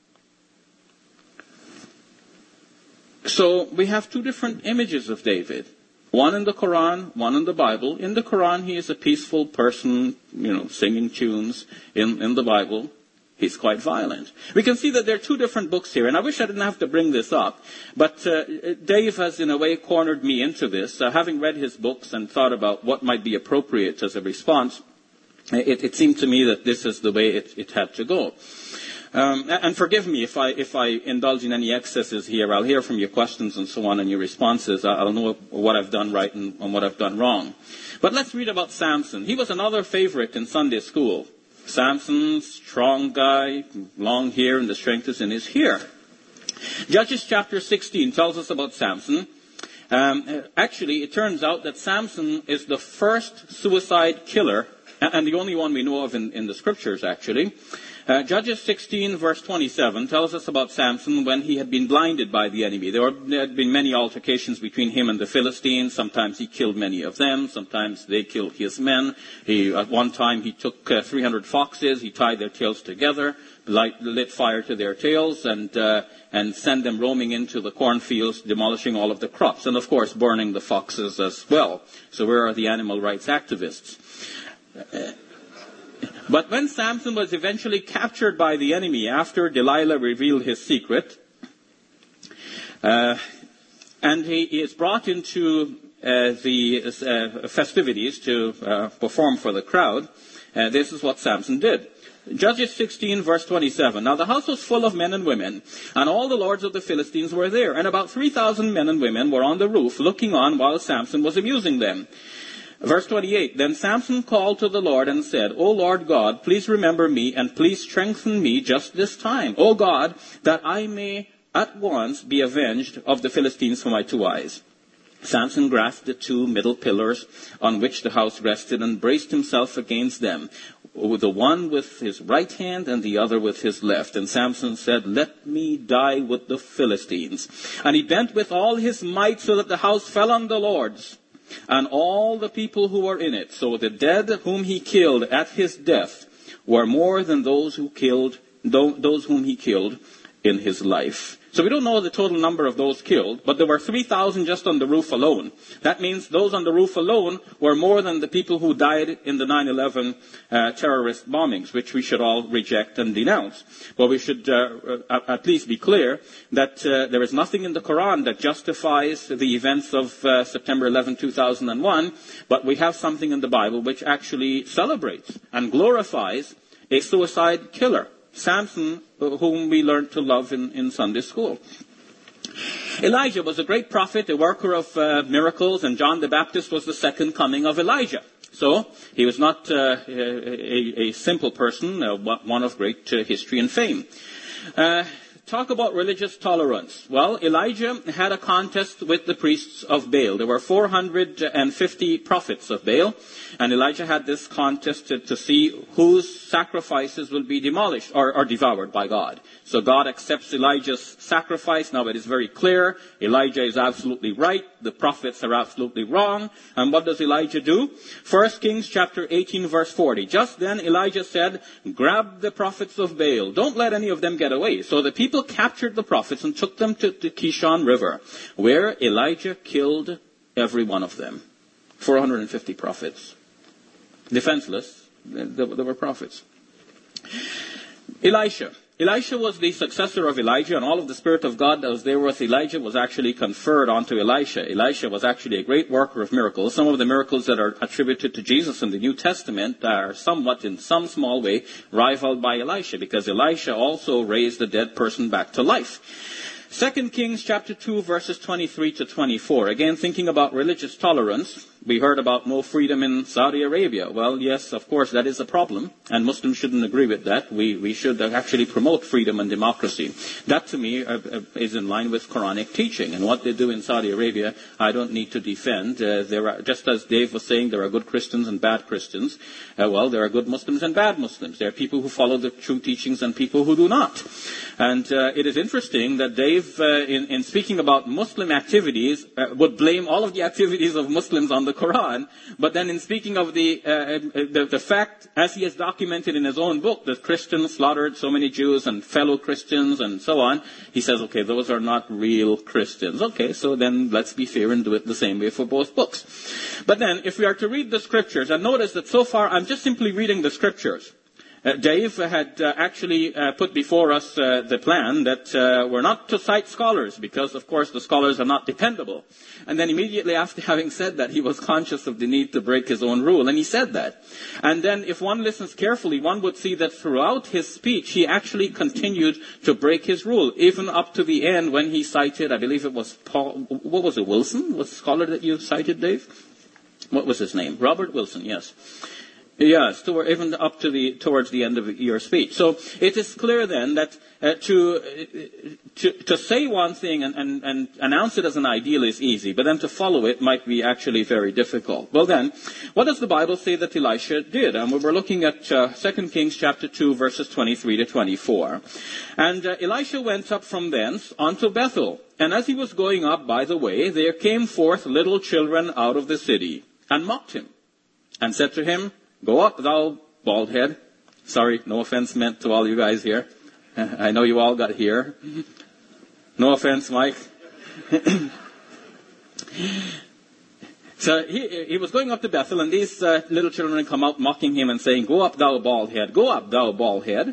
So we have two different images of David. One in the Quran, one in the Bible. In the Quran, he is a peaceful person, you know, singing tunes. In, in the Bible, he's quite violent. We can see that there are two different books here, and I wish I didn't have to bring this up, but uh, Dave has in a way cornered me into this. Uh, having read his books and thought about what might be appropriate as a response, it, it seemed to me that this is the way it, it had to go. Um, and forgive me if I if I indulge in any excesses here. I'll hear from your questions and so on and your responses. I'll know what I've done right and, and what I've done wrong. But let's read about Samson. He was another favorite in Sunday school. Samson, strong guy, long hair, and the strength is in his hair. Judges chapter sixteen tells us about Samson. Um, actually, it turns out that Samson is the first suicide killer, and the only one we know of in, in the scriptures, actually. Uh, Judges sixteen, verse twenty-seven, tells us about Samson when he had been blinded by the enemy. There, were, there had been many altercations between him and the Philistines. Sometimes he killed many of them. Sometimes they killed his men. He, at one time, he took uh, three hundred foxes. He tied their tails together, light, lit fire to their tails, and uh, and sent them roaming into the cornfields, demolishing all of the crops, and of course burning the foxes as well. So where are the animal rights activists? Uh, But when Samson was eventually captured by the enemy after Delilah revealed his secret, uh, and he is brought into uh, the uh, festivities to uh, perform for the crowd, uh, this is what Samson did. Judges sixteen, verse twenty-seven. Now the house was full of men and women, and all the lords of the Philistines were there, and about three thousand men and women were on the roof looking on while Samson was amusing them. Verse twenty-eight, Then Samson called to the Lord and said, O Lord God, please remember me and please strengthen me just this time. O God, that I may at once be avenged of the Philistines for my two eyes. Samson grasped the two middle pillars on which the house rested and braced himself against them, the one with his right hand and the other with his left. And Samson said, Let me die with the Philistines. And he bent with all his might so that the house fell on the lords and all the people who were in it. So the dead whom he killed at his death were more than those who killed, those whom he killed in his life. So we don't know the total number of those killed, but there were three thousand just on the roof alone. That means those on the roof alone were more than the people who died in the nine eleven uh, terrorist bombings, which we should all reject and denounce. But we should uh, at least be clear that uh, there is nothing in the Quran that justifies the events of uh, September eleventh, two thousand one, but we have something in the Bible which actually celebrates and glorifies a suicide killer. Samson, whom we learned to love in, in Sunday school. Elijah was a great prophet, a worker of uh, miracles, and John the Baptist was the second coming of Elijah. So he was not uh, a, a simple person, uh, one of great uh, history and fame. Uh, Talk about religious tolerance. Well, Elijah had a contest with the priests of Baal. There were four hundred fifty prophets of Baal, and Elijah had this contest to, to see whose sacrifices will be demolished or, or devoured by God. So God accepts Elijah's sacrifice. Now it is very clear. Elijah is absolutely right. The prophets are absolutely wrong. And what does Elijah do? First Kings chapter eighteen, verse forty. Just then Elijah said, Grab the prophets of Baal. Don't let any of them get away. So the people captured the prophets and took them to the Kishon River, where Elijah killed every one of them. four hundred fifty prophets. Defenseless. They were prophets. Elisha. Elisha was the successor of Elijah, and all of the Spirit of God that was there with Elijah was actually conferred onto Elisha. Elisha was actually a great worker of miracles. Some of the miracles that are attributed to Jesus in the New Testament are somewhat, in some small way, rivaled by Elisha, because Elisha also raised a dead person back to life. Second Kings chapter two, verses twenty-three to twenty-four. Again, thinking about religious tolerance, we heard about more freedom in Saudi Arabia. Well, yes, of course, that is a problem, and Muslims shouldn't agree with that. We, we should actually promote freedom and democracy. That, to me, uh, uh, is in line with Quranic teaching. And what they do in Saudi Arabia, I don't need to defend. Uh, there are, just as Dave was saying, there are good Christians and bad Christians. Uh, well, there are good Muslims and bad Muslims. There are people who follow the true teachings and people who do not. And uh, it is interesting that Dave, uh, in, in speaking about Muslim activities, uh, would blame all of the activities of Muslims on the Quran, but then in speaking of the, uh, the the fact, as he has documented in his own book, that Christians slaughtered so many Jews and fellow Christians and so on, he says, okay, those are not real Christians. Okay, so then let's be fair and do it the same way for both books. But then, if we are to read the scriptures, and notice that so far I'm just simply reading the scriptures. Uh, Dave had uh, actually uh, put before us uh, the plan that uh, we're not to cite scholars because, of course, the scholars are not dependable. And then immediately after having said that, he was conscious of the need to break his own rule, and he said that. And then if one listens carefully, one would see that throughout his speech, he actually continued to break his rule, even up to the end when he cited, I believe it was Paul, what was it, Wilson? Was the scholar that you cited, Dave? What was his name? Robert Wilson, yes. Yes, toward, even up to the towards the end of your speech. So it is clear then that uh, to, uh, to to say one thing and, and, and announce it as an ideal is easy, but then to follow it might be actually very difficult. Well then, what does the Bible say that Elisha did? And we were looking at uh, Second Kings chapter two, verses twenty-three to twenty-four. And uh, Elisha went up from thence unto Bethel. And as he was going up by the way, there came forth little children out of the city, and mocked him, and said to him, Go up, thou bald head. Sorry, no offense meant to all you guys here. I know you all got here. No offense, Mike. So he, he was going up to Bethel, and these uh, little children come out mocking him and saying, Go up, thou bald head. Go up, thou bald head.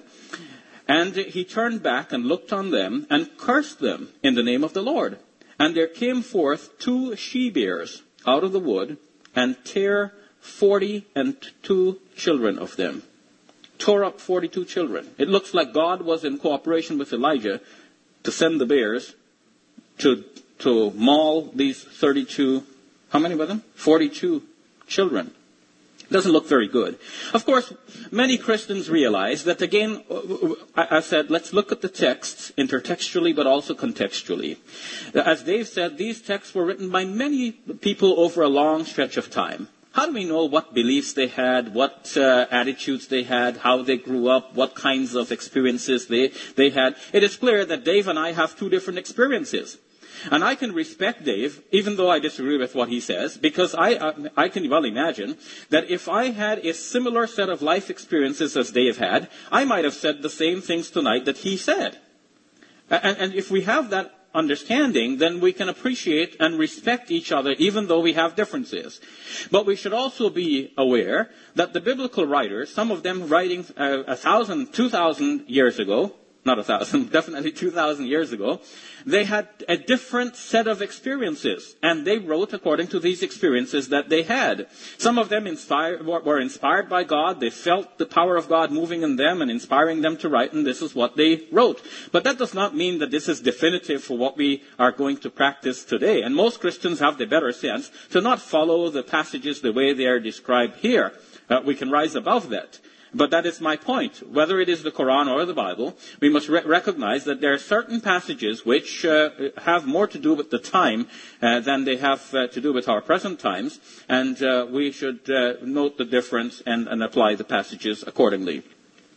And he turned back and looked on them and cursed them in the name of the Lord. And there came forth two she-bears out of the wood, and tear forty and two children of them. Tore up forty-two children. It looks like God was in cooperation with Elijah to send the bears to to maul these thirty-two, how many were them? forty-two children. Doesn't look very good. Of course, many Christians realize that, again, I said, let's look at the texts intertextually but also contextually. As Dave said, these texts were written by many people over a long stretch of time. How do we know what beliefs they had, what uh, attitudes they had, how they grew up, what kinds of experiences they, they had? It is clear that Dave and I have two different experiences. And I can respect Dave, even though I disagree with what he says, because I, uh, I can well imagine that if I had a similar set of life experiences as Dave had, I might have said the same things tonight that he said. And, and if we have that understanding, then we can appreciate and respect each other even though we have differences. But we should also be aware that the biblical writers, some of them writing uh, a thousand, two thousand years ago, not a thousand, definitely two thousand years ago, they had a different set of experiences, and they wrote according to these experiences that they had. Some of them inspired, were inspired by God. They felt the power of God moving in them and inspiring them to write, and this is what they wrote. But that does not mean that this is definitive for what we are going to practice today. And most Christians have the better sense to not follow the passages the way they are described here. Uh, we can rise above that. But that is my point. Whether it is the Quran or the Bible, we must re- recognize that there are certain passages which uh, have more to do with the time uh, than they have uh, to do with our present times, and uh, we should uh, note the difference and, and apply the passages accordingly.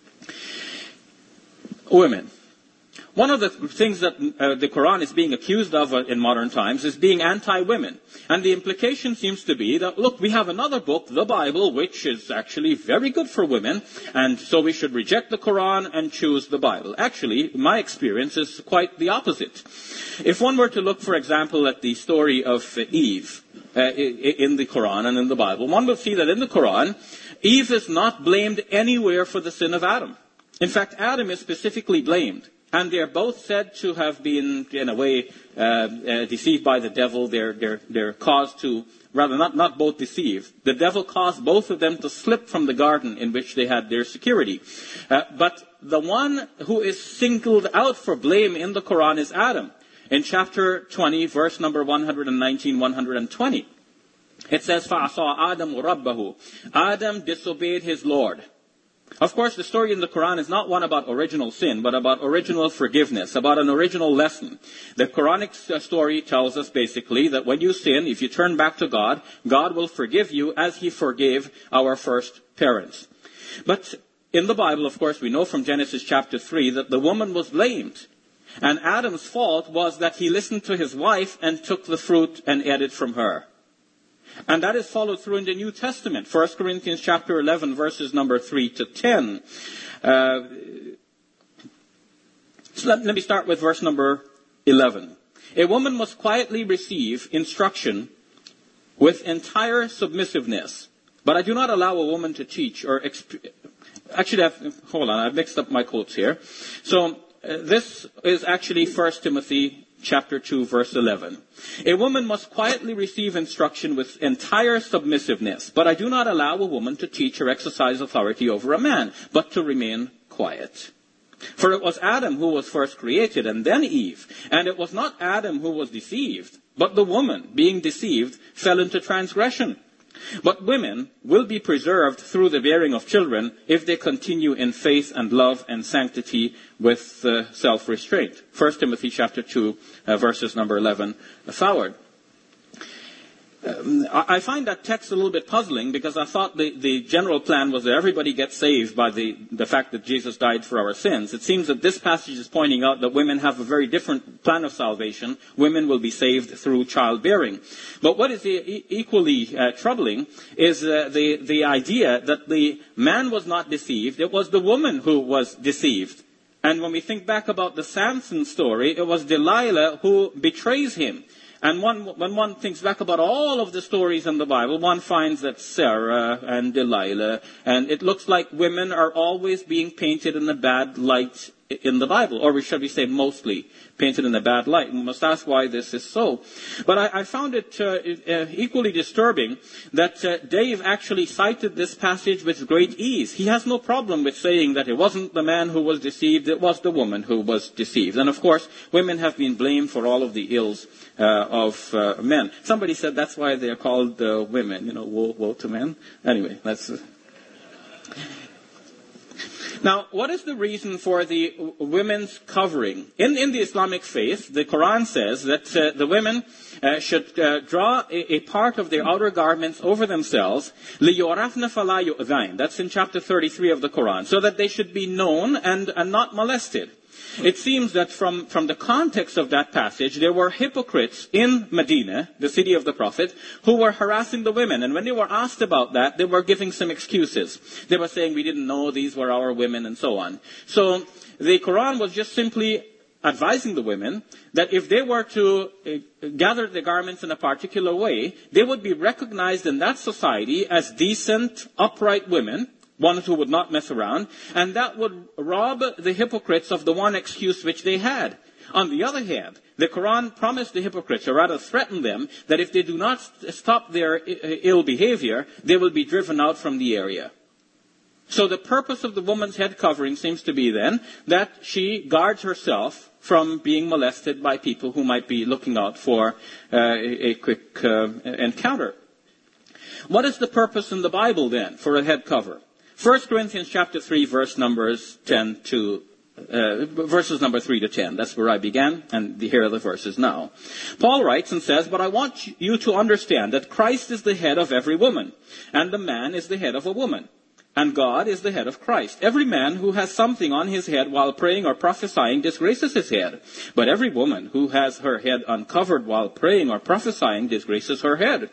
Women. One of the things that uh, the Quran is being accused of uh, in modern times is being anti-women. And the implication seems to be that, look, we have another book, the Bible, which is actually very good for women, and so we should reject the Quran and choose the Bible. Actually, my experience is quite the opposite. If one were to look, for example, at the story of uh, Eve uh, in the Quran and in the Bible, one will see that in the Quran, Eve is not blamed anywhere for the sin of Adam. In fact, Adam is specifically blamed. And they are both said to have been, in a way, uh, uh, deceived by the devil. They're, they're, they're caused to, rather not, not both deceived. The devil caused both of them to slip from the garden in which they had their security. Uh, but the one who is singled out for blame in the Quran is Adam. In chapter twenty, verse number one hundred nineteen, one hundred twenty. It says, فَعَصَىٰ آدَمُ رَبَّهُ. Adam disobeyed his Lord. Of course, the story in the Quran is not one about original sin, but about original forgiveness, about an original lesson. The Quranic story tells us basically that when you sin, if you turn back to God, God will forgive you as he forgave our first parents. But in the Bible, of course, we know from Genesis chapter three that the woman was blamed. And Adam's fault was that he listened to his wife and took the fruit and ate it from her. And that is followed through in the New Testament. First Corinthians chapter eleven, verses number three to ten. Uh, so let, let me start with verse number eleven. A woman must quietly receive instruction with entire submissiveness. But I do not allow a woman to teach or... Exp- actually, I've, hold on, I've mixed up my quotes here. So uh, this is actually First Timothy chapter two, verse eleven. A woman must quietly receive instruction with entire submissiveness, but I do not allow a woman to teach or exercise authority over a man, but to remain quiet. For it was Adam who was first created, and then Eve. And it was not Adam who was deceived, but the woman, being deceived, fell into transgression. But women will be preserved through the bearing of children if they continue in faith and love and sanctity with uh, self-restraint. First Timothy chapter two, uh, verses number eleven forward. Um, I find that text a little bit puzzling because I thought the, the general plan was that everybody gets saved by the, the fact that Jesus died for our sins. It seems that this passage is pointing out that women have a very different plan of salvation. Women will be saved through childbearing. But what is e- equally uh, troubling is uh, the, the idea that the man was not deceived. It was the woman who was deceived. And when we think back about the Samson story, it was Delilah who betrays him. And one, when one thinks back about all of the stories in the Bible, one finds that Sarah and Delilah, and it looks like women are always being painted in a bad light in the Bible, or should we say mostly painted in a bad light. We must ask why this is so. But I, I found it uh, uh, equally disturbing that uh, Dave actually cited this passage with great ease. He has no problem with saying that it wasn't the man who was deceived, it was the woman who was deceived. And of course, women have been blamed for all of the ills uh, of uh, men. Somebody said that's why they're called uh, women, you know, woe, woe to men. Anyway, that's... Uh, Now, what is the reason for the women's covering? In, in the Islamic faith, the Quran says that uh, the women uh, should uh, draw a, a part of their outer garments over themselves. لِيُعْرَفْنَ فَلَا يُؤْذَيْنَ. That's in chapter thirty-three of the Quran. So that they should be known and, and not molested. It seems that from, from the context of that passage, there were hypocrites in Medina, the city of the Prophet, who were harassing the women. And when they were asked about that, they were giving some excuses. They were saying, we didn't know these were our women and so on. So the Quran was just simply advising the women that if they were to uh, gather the garments in a particular way, they would be recognized in that society as decent, upright women, ones who would not mess around, and that would rob the hypocrites of the one excuse which they had. On the other hand, the Quran promised the hypocrites, or rather threatened them, that if they do not st- stop their I- ill behavior, they will be driven out from the area. So the purpose of the woman's head covering seems to be then that she guards herself from being molested by people who might be looking out for uh, a, a quick uh, encounter. What is the purpose in the Bible then for a head cover? First Corinthians chapter three, verse numbers ten to uh, verses number three to ten. That's where I began, and here are the verses now. Paul writes and says, "But I want you to understand that Christ is the head of every woman, and the man is the head of a woman, and God is the head of Christ. Every man who has something on his head while praying or prophesying disgraces his head, but every woman who has her head uncovered while praying or prophesying disgraces her head.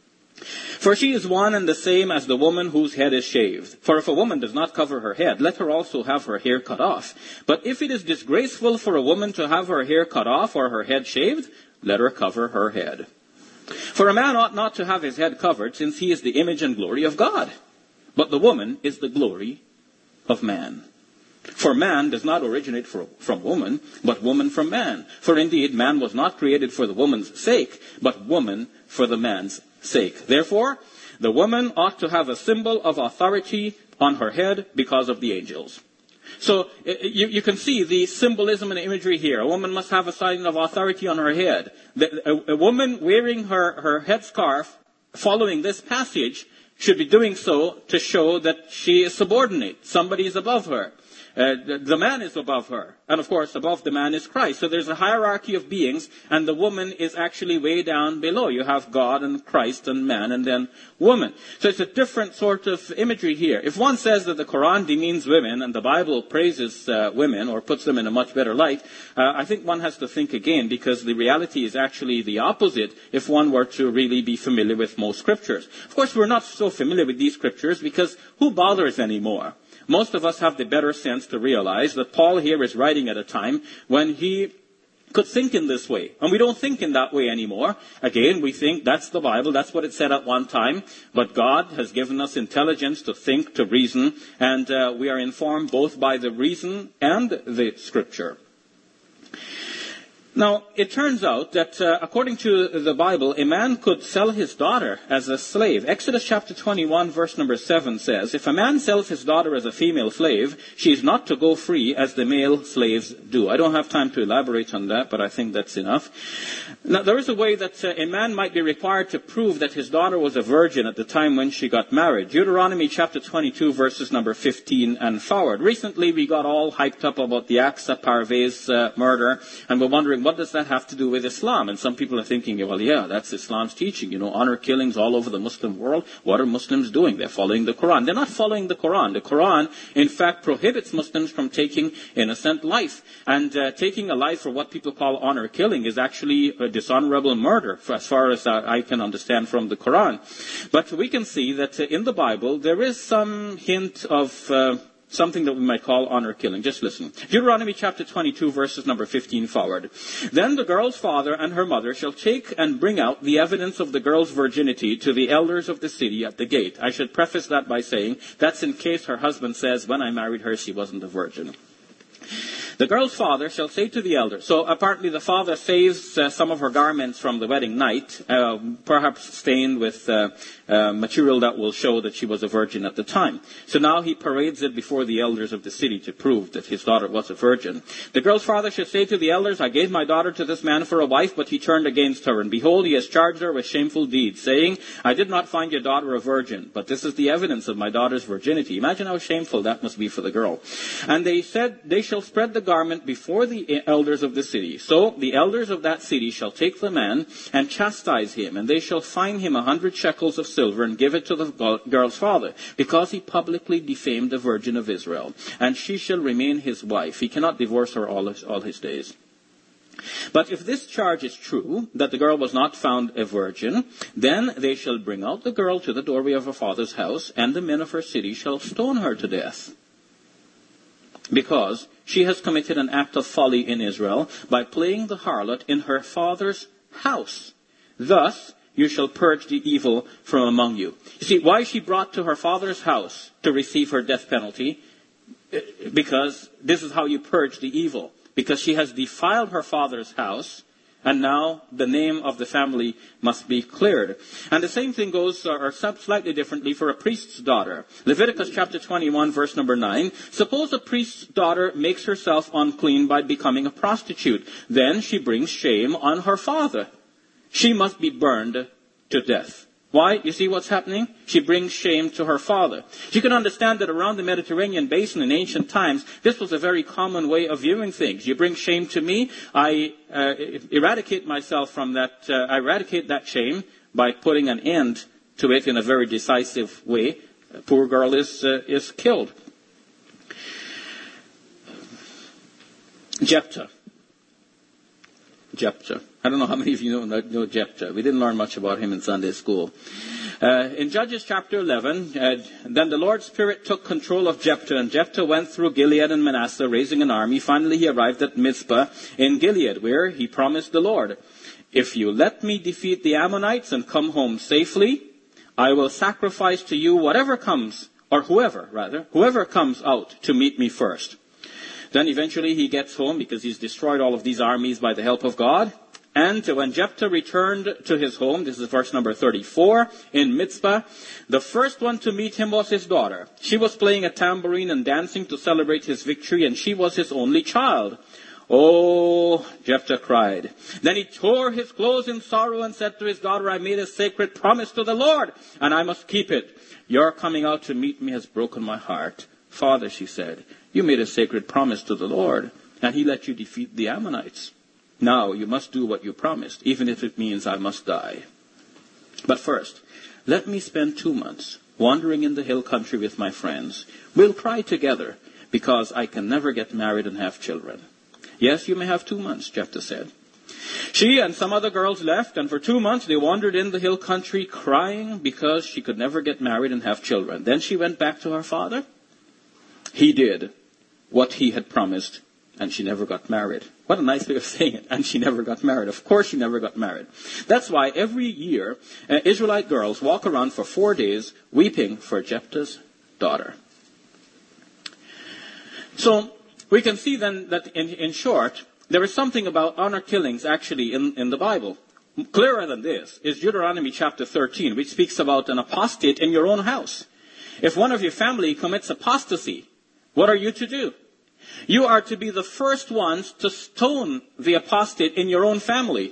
For she is one and the same as the woman whose head is shaved. For if a woman does not cover her head, let her also have her hair cut off. But if it is disgraceful for a woman to have her hair cut off or her head shaved, let her cover her head. For a man ought not to have his head covered, since he is the image and glory of God. But the woman is the glory of man. For man does not originate for, from woman, but woman from man. For indeed, man was not created for the woman's sake, but woman for the man's sake. Therefore, the woman ought to have a symbol of authority on her head because of the angels." So you, you can see the symbolism and imagery here. A woman must have a sign of authority on her head. The, a, a woman wearing her, her headscarf following this passage should be doing so to show that she is subordinate. Somebody is above her. Uh, the, the man is above her. And of course, above the man is Christ. So there's a hierarchy of beings, and the woman is actually way down below. You have God and Christ and man, and then woman. So it's a different sort of imagery here. If one says that the Quran demeans women, and the Bible praises uh, women, or puts them in a much better light, uh, I think one has to think again, because the reality is actually the opposite if one were to really be familiar with most scriptures. Of course, we're not so familiar with these scriptures, because who bothers anymore? Most of us have the better sense to realize that Paul here is writing at a time when he could think in this way. And we don't think in that way anymore. Again, we think that's the Bible, that's what it said at one time. But God has given us intelligence to think, to reason, and uh, we are informed both by the reason and the scripture. Now, it turns out that uh, according to the Bible, a man could sell his daughter as a slave. Exodus chapter twenty-one, verse number seven says, if a man sells his daughter as a female slave, she is not to go free as the male slaves do. I don't have time to elaborate on that, but I think that's enough. Now, there is a way that uh, a man might be required to prove that his daughter was a virgin at the time when she got married. Deuteronomy chapter twenty-two, verses number fifteen and forward. Recently, we got all hyped up about the Aqsa Parvez uh, murder, and we're wondering, what does that have to do with Islam? And some people are thinking, well, yeah, that's Islam's teaching. You know, honor killings all over the Muslim world. What are Muslims doing? They're following the Quran. They're not following the Quran. The Quran, in fact, prohibits Muslims from taking innocent life. And uh, taking a life for what people call honor killing is actually a dishonorable murder, for as far as uh, I can understand from the Quran. But we can see that uh, in the Bible, there is some hint of Uh, something that we might call honor killing. Just listen. Deuteronomy chapter twenty-two, verses number fifteen forward. Then the girl's father and her mother shall take and bring out the evidence of the girl's virginity to the elders of the city at the gate. I should preface that by saying that's in case her husband says, when I married her, she wasn't a virgin. The girl's father shall say to the elder. So apparently the father saves uh, some of her garments from the wedding night, uh, perhaps stained with uh, uh, material that will show that she was a virgin at the time. So now he parades it before the elders of the city to prove that his daughter was a virgin. The girl's father shall say to the elders, I gave my daughter to this man for a wife, but he turned against her. And behold, he has charged her with shameful deeds, saying, I did not find your daughter a virgin, but this is the evidence of my daughter's virginity. Imagine how shameful that must be for the girl. And they said, they shall spread the garment before the elders of the city. So the elders of that city shall take the man and chastise him, and they shall fine him a hundred shekels of silver and give it to the girl's father, because he publicly defamed the Virgin of Israel. And she shall remain his wife. He cannot divorce her all his, all his days. But if this charge is true, that the girl was not found a virgin, then they shall bring out the girl to the doorway of her father's house, and the men of her city shall stone her to death, because she has committed an act of folly in Israel by playing the harlot in her father's house. Thus you shall purge the evil from among you. You see, why is she brought to her father's house to receive her death penalty? Because this is how you purge the evil. Because she has defiled her father's house, and now the name of the family must be cleared. And the same thing goes, or slightly differently, for a priest's daughter. Leviticus chapter twenty-one, verse number nine. Suppose a priest's daughter makes herself unclean by becoming a prostitute. Then she brings shame on her father. She must be burned to death. Why? You see what's happening? She brings shame to her father. You can understand that around the Mediterranean basin in ancient times, this was a very common way of viewing things. You bring shame to me, I uh, eradicate myself from that, uh, I eradicate that shame by putting an end to it in a very decisive way. A poor girl is, uh, is killed. Jephthah. Jephthah. I don't know how many of you know, know Jephthah. We didn't learn much about him in Sunday school. Uh, in Judges chapter eleven, uh, then the Lord's Spirit took control of Jephthah, and Jephthah went through Gilead and Manasseh, raising an army. Finally, he arrived at Mizpah in Gilead, where he promised the Lord, if you let me defeat the Ammonites and come home safely, I will sacrifice to you whatever comes, or whoever, rather, whoever comes out to meet me first. Then eventually he gets home because he's destroyed all of these armies by the help of God. And when Jephthah returned to his home, this is verse number thirty-four, in Mizpah, the first one to meet him was his daughter. She was playing a tambourine and dancing to celebrate his victory, and she was his only child. Oh, Jephthah cried. Then he tore his clothes in sorrow and said to his daughter, I made a sacred promise to the Lord, and I must keep it. Your coming out to meet me has broken my heart. Father, she said, you made a sacred promise to the Lord, and he let you defeat the Ammonites. Now you must do what you promised, even if it means I must die. But first, let me spend two months wandering in the hill country with my friends. We'll cry together, because I can never get married and have children. Yes, you may have two months, Jephthah said. She and some other girls left, and for two months they wandered in the hill country crying because she could never get married and have children. Then she went back to her father. He did what he had promised, and she never got married. What a nice way of saying it, and she never got married. Of course she never got married. That's why every year uh, Israelite girls walk around for four days weeping for Jephthah's daughter. So, we can see then that in, in short, there is something about honor killings actually in, in the Bible. Clearer than this is Deuteronomy chapter thirteen, which speaks about an apostate in your own house. If one of your family commits apostasy, what are you to do? You are to be the first ones to stone the apostate in your own family.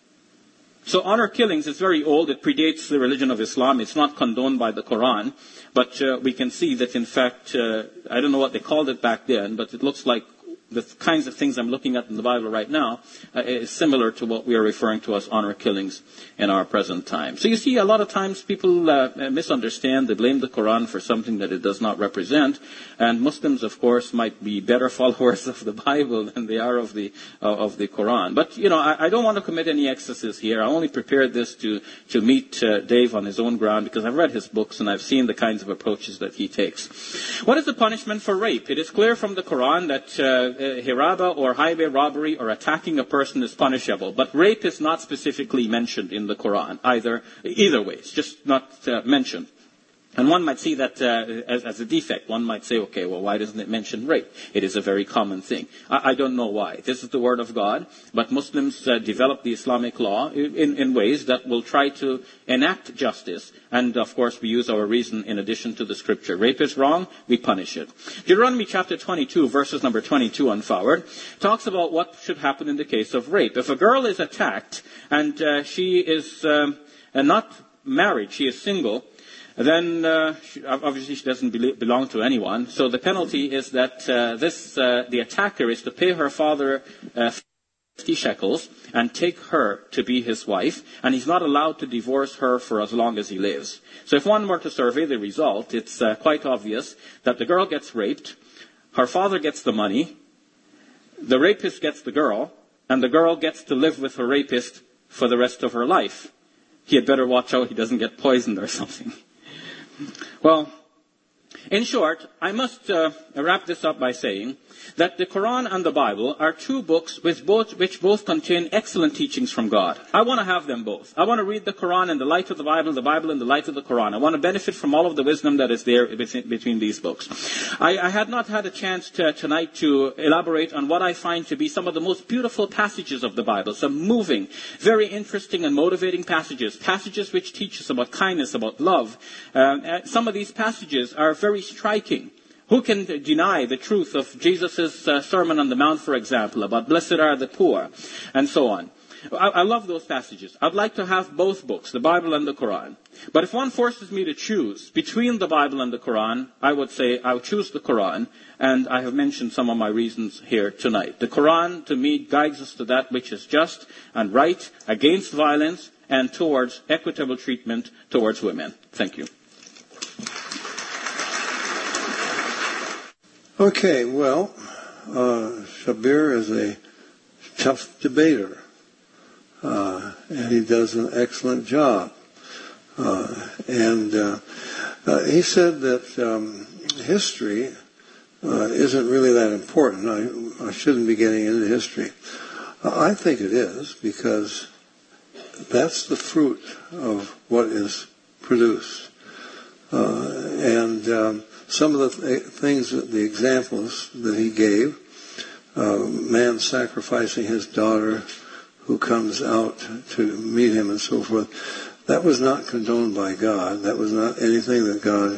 So honor killings is very old. It predates the religion of Islam. It's not condoned by the Quran. But uh, we can see that, in fact, uh, I don't know what they called it back then, but it looks like the kinds of things I'm looking at in the Bible right now uh, is similar to what we are referring to as honor killings in our present time. So you see, a lot of times people uh, misunderstand. They blame the Quran for something that it does not represent. And Muslims, of course, might be better followers of the Bible than they are of the uh, of the Quran. But, you know, I, I don't want to commit any excesses here. I only prepared this to, to meet uh, Dave on his own ground because I've read his books and I've seen the kinds of approaches that he takes. What is the punishment for rape? It is clear from the Quran that uh, hiraba or highway robbery or attacking a person is punishable. But rape is not specifically mentioned in the Quran either. Either way, it's just not uh, mentioned. And one might see that uh, as, as a defect. One might say, okay, well, why doesn't it mention rape? It is a very common thing. I, I don't know why. This is the word of God, but Muslims uh, develop the Islamic law in, in ways that will try to enact justice. And, of course, we use our reason in addition to the scripture. Rape is wrong, we punish it. Deuteronomy chapter twenty-two, verses number twenty-two on forward, talks about what should happen in the case of rape. If a girl is attacked and uh, she is um, not married, she is single, then uh, she, obviously she doesn't be- belong to anyone. So the penalty is that uh, this uh, the attacker is to pay her father uh, fifty shekels and take her to be his wife, and he's not allowed to divorce her for as long as he lives. So if one were to survey the result, it's uh, quite obvious that the girl gets raped, her father gets the money, the rapist gets the girl, and the girl gets to live with her rapist for the rest of her life. He had better watch out he doesn't get poisoned or something. Well, in short, I must uh, wrap this up by saying that the Quran and the Bible are two books which both, which both contain excellent teachings from God. I want to have them both. I want to read the Quran in the light of the Bible, the Bible in the light of the Quran. I want to benefit from all of the wisdom that is there between these books. I, I had not had a chance to, tonight to elaborate on what I find to be some of the most beautiful passages of the Bible, some moving, very interesting and motivating passages, passages which teach us about kindness, about love. Uh, some of these passages are very striking. Who can deny the truth of Jesus' uh, Sermon on the Mount, for example, about blessed are the poor, and so on. I, I love those passages. I'd like to have both books, the Bible and the Quran. But if one forces me to choose between the Bible and the Quran, I would say I would choose the Quran, and I have mentioned some of my reasons here tonight. The Quran, to me, guides us to that which is just and right, against violence, and towards equitable treatment towards women. Thank you. Okay, well, uh, Shabir is a tough debater, uh, and he does an excellent job. Uh, and uh, uh, he said that um, history uh, isn't really that important. I, I shouldn't be getting into history. Uh, I think it is, because that's the fruit of what is produced. Uh, and um, some of the th- things, that the examples that he gave, uh, man sacrificing his daughter who comes out to meet him and so forth, that was not condoned by God. That was not anything that God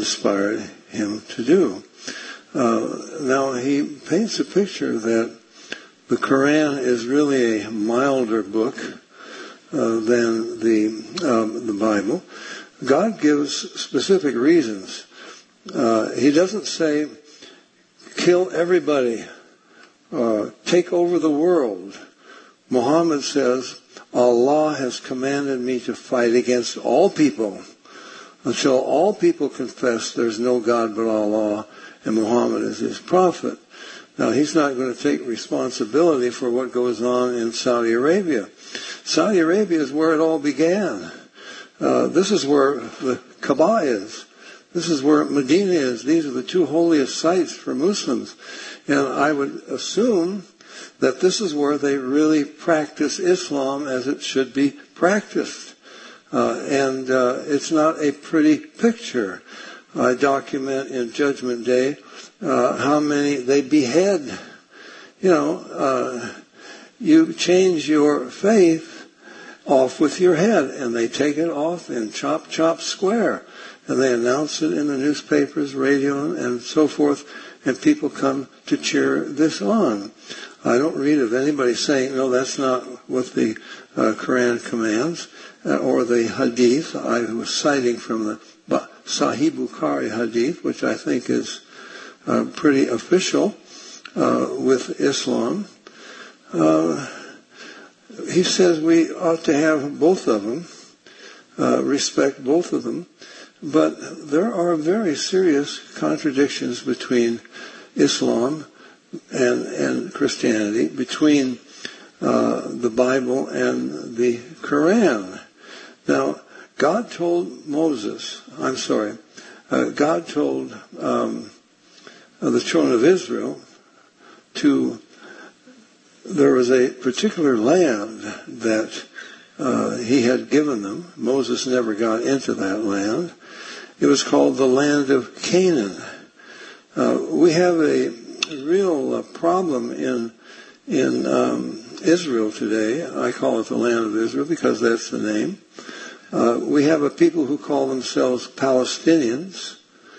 inspired him to do. Uh, now, he paints a picture that the Quran is really a milder book uh, than the um, the Bible. God gives specific reasons. Uh, he doesn't say, kill everybody, uh, take over the world. Muhammad says, Allah has commanded me to fight against all people until all people confess there's no God but Allah and Muhammad is his prophet. Now, he's not going to take responsibility for what goes on in Saudi Arabia. Saudi Arabia is where it all began. Uh, this is where the Kaaba is. This is where Medina is. These are the two holiest sites for Muslims. And I would assume that this is where they really practice Islam as it should be practiced. Uh, and uh, it's not a pretty picture. I document in Judgment Day uh, how many they behead. You know, uh, you change your faith off with your head, and they take it off in Chop Chop Square, and they announce it in the newspapers, radio, and so forth, and people come to cheer this on. I don't read of anybody saying, no, that's not what the uh, Quran commands, uh, or the Hadith. I was citing from the Sahih Bukhari Hadith, which I think is uh, pretty official uh, with Islam. Uh, he says we ought to have both of them, uh, respect both of them, but there are very serious contradictions between Islam and, and Christianity, between uh, the Bible and the Quran. Now, God told Moses, I'm sorry, uh, God told um, the children of Israel to, there was a particular land that uh, he had given them. Moses never got into that land. It was called the land of Canaan. Uh, we have a real uh, problem in in um, Israel today. I call it the land of Israel because that's the name. Uh, we have a people who call themselves Palestinians,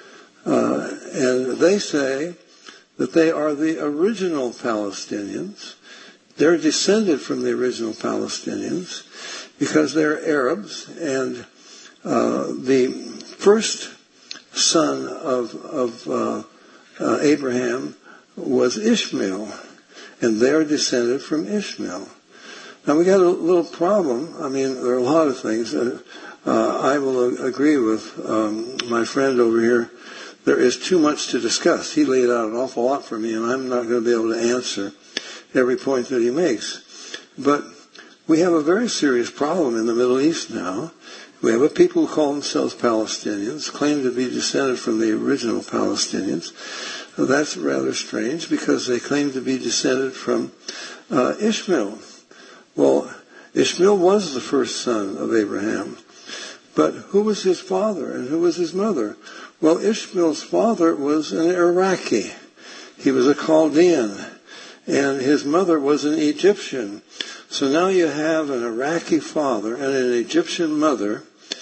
uh, and they say that they are the original Palestinians. They're descended from the original Palestinians because they're Arabs, and uh, the first son of, of uh, uh, Abraham was Ishmael, and they're descended from Ishmael. Now, we got a little problem. I mean, there are a lot of things. Uh, uh, I will agree with um, my friend over here. There is too much to discuss. He laid out an awful lot for me, and I'm not going to be able to answer every point that he makes. But we have a very serious problem in the Middle East now. We have a people who call themselves Palestinians, claim to be descended from the original Palestinians. Now, that's rather strange because they claim to be descended from uh, Ishmael. Well, Ishmael was the first son of Abraham. But who was his father and who was his mother? Well, Ishmael's father was an Iraqi. He was a Chaldean. And his mother was an Egyptian. So now you have an Iraqi father and an Egyptian mother.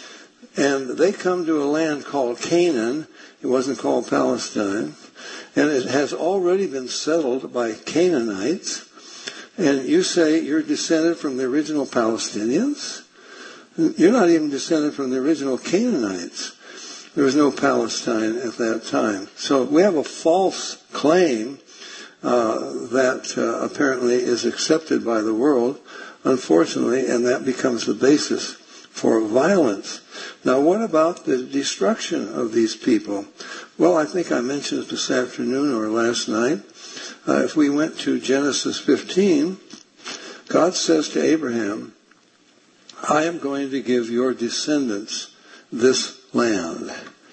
And they come to a land called Canaan. It wasn't called Palestine. And it has already been settled by Canaanites. And you say you're descended from the original Palestinians? You're not even descended from the original Canaanites. There was no Palestine at that time. So we have a false claim uh, that uh, apparently is accepted by the world, unfortunately, and that becomes the basis for violence. Now, what about the destruction of these people? Well, I think I mentioned it this afternoon or last night. Uh, if we went to Genesis fifteen, God says to Abraham, I am going to give your descendants this land,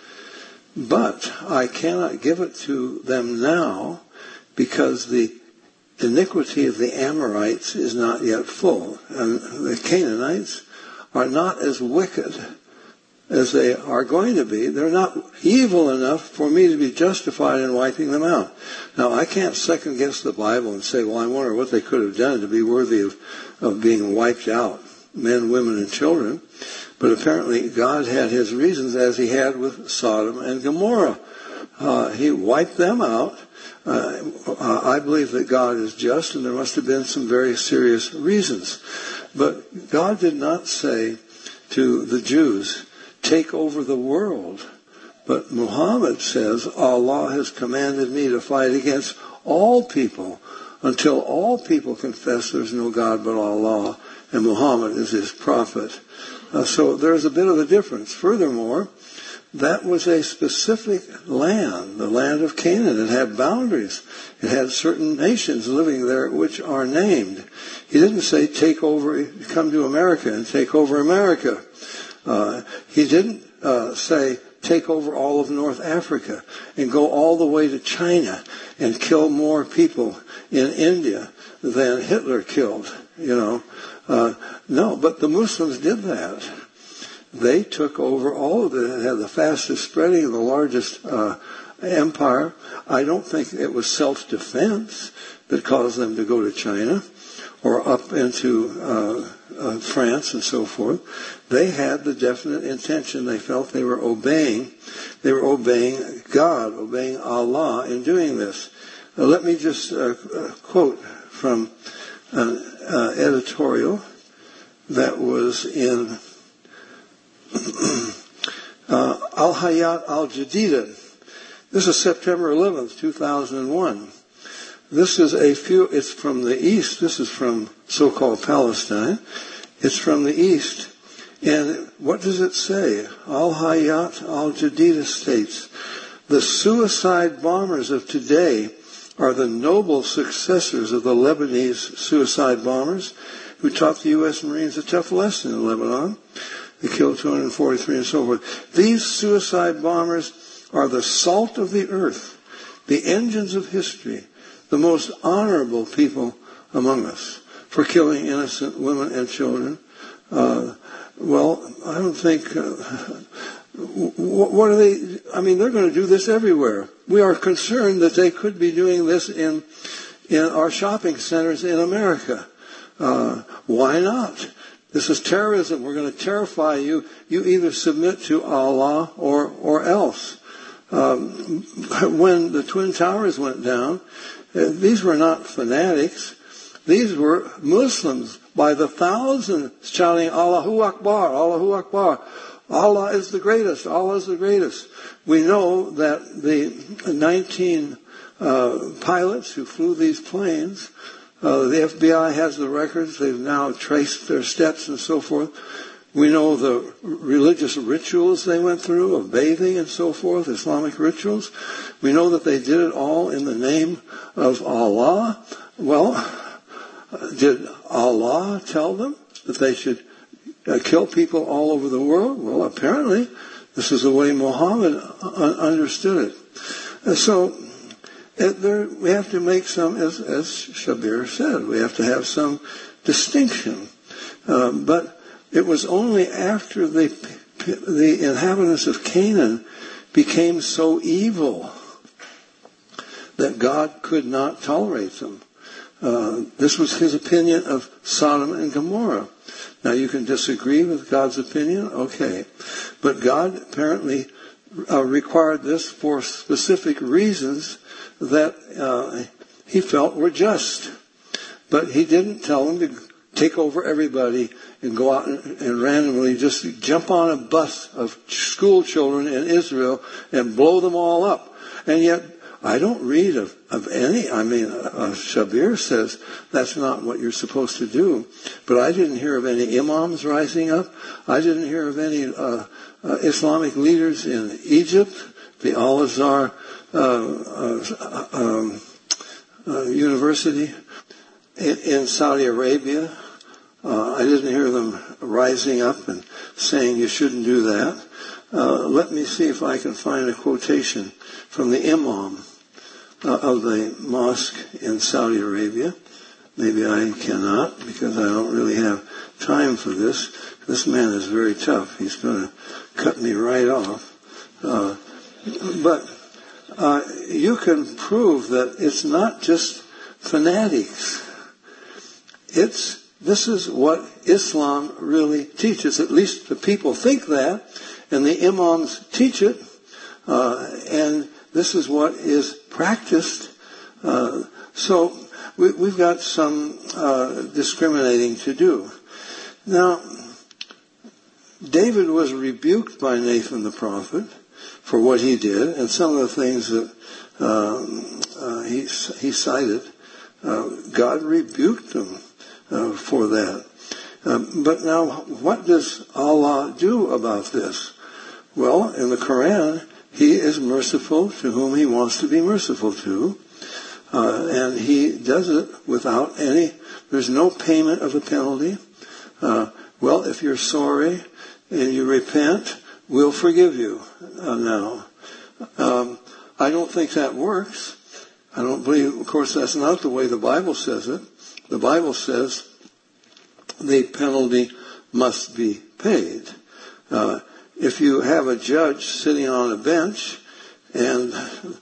but I cannot give it to them now because the iniquity of the Amorites is not yet full, and the Canaanites are not as wicked as they are going to be. They're not evil enough for me to be justified in wiping them out. Now, I can't second guess the Bible and say, well, I wonder what they could have done to be worthy of, of being wiped out, men, women, and children. But apparently God had his reasons, as he had with Sodom and Gomorrah. Uh, he wiped them out. Uh, I believe that God is just, and there must have been some very serious reasons. But God did not say to the Jews, take over the world. But Muhammad says, Allah has commanded me to fight against all people until all people confess there's no God but Allah, and Muhammad is his prophet. Uh, so there's a bit of a difference. Furthermore, that was a specific land, the land of Canaan. It had boundaries. It had certain nations living there which are named. He didn't say take over, come to America and take over America. Uh, he didn't uh, say take over all of North Africa and go all the way to China and kill more people in India than Hitler killed, you know. Uh, no, but the Muslims did that. They took over all of it. It had the fastest spreading and the largest uh, empire. I don't think it was self-defense that caused them to go to China or up into uh, uh, France and so forth. They had the definite intention. They felt they were obeying. They were obeying God, obeying Allah in doing this. Uh, let me just uh, uh, quote from an uh, editorial that was in uh, Al-Hayat Al-Jadida. This is September eleventh, two thousand one. This is a few, it's from the east. This is from so-called Palestine. It's from the east. And what does it say? Al-Hayat Al-Jadida states, the suicide bombers of today are the noble successors of the Lebanese suicide bombers who taught the U S Marines a tough lesson in Lebanon. They killed two hundred forty-three and so forth. These suicide bombers are the salt of the earth, the engines of history, the most honorable people among us for killing innocent women and children. Uh, well, I don't think... Uh, what are they... I mean, they're going to do this everywhere. We are concerned that they could be doing this in in our shopping centers in America. Uh, why not? This is terrorism. We're going to terrify you. You either submit to Allah or or else. Um, when the Twin Towers went down, uh, these were not fanatics. These were Muslims by the thousands shouting, Allahu Akbar, Allahu Akbar. Allah is the greatest. Allah is the greatest. We know that the nineteen uh, pilots who flew these planes, uh, the F B I has the records. They've now traced their steps and so forth. We know the religious rituals they went through of bathing and so forth, Islamic rituals. We know that they did it all in the name of Allah. Well, did Allah tell them that they should uh, kill people all over the world? Well, apparently, this is the way Muhammad un- understood it. And so, it, there, we have to make some, as, as Shabir said, we have to have some distinction. Um, but it was only after the, the inhabitants of Canaan became so evil that God could not tolerate them. Uh, this was his opinion of Sodom and Gomorrah. Now you can disagree with God's opinion, okay. But God apparently uh, required this for specific reasons that uh, he felt were just. But he didn't tell them to take over everybody and go out and, and randomly just jump on a bus of school children in Israel and blow them all up. And yet, I don't read of, of any, I mean, uh, Shabir says that's not what you're supposed to do. But I didn't hear of any imams rising up. I didn't hear of any uh, uh, Islamic leaders in Egypt, the Al-Azhar uh, uh, um, uh, University, in, in Saudi Arabia. Uh, I didn't hear them rising up and saying you shouldn't do that. Uh, let me see if I can find a quotation from the imam uh, of the mosque in Saudi Arabia. Maybe I cannot because I don't really have time for this. This man is very tough. He's going to cut me right off. Uh, but uh, you can prove that it's not just fanatics. It's this is what Islam really teaches. At least the people think that, and the imams teach it, uh, and this is what is practiced. Uh, so we, we've got some uh, discriminating to do. Now, David was rebuked by Nathan the prophet for what he did, and some of the things that um, uh, he, he cited, uh, God rebuked him uh, for that. Um, but now, what does Allah do about this? Well, in the Quran, He is merciful to whom He wants to be merciful to, uh, and He does it without any, there's no payment of a penalty. Uh, well, if you're sorry and you repent, we'll forgive you uh, now. Um, I don't think that works. I don't believe, of course, that's not the way the Bible says it. The Bible says the penalty must be paid. Uh, if you have a judge sitting on a bench and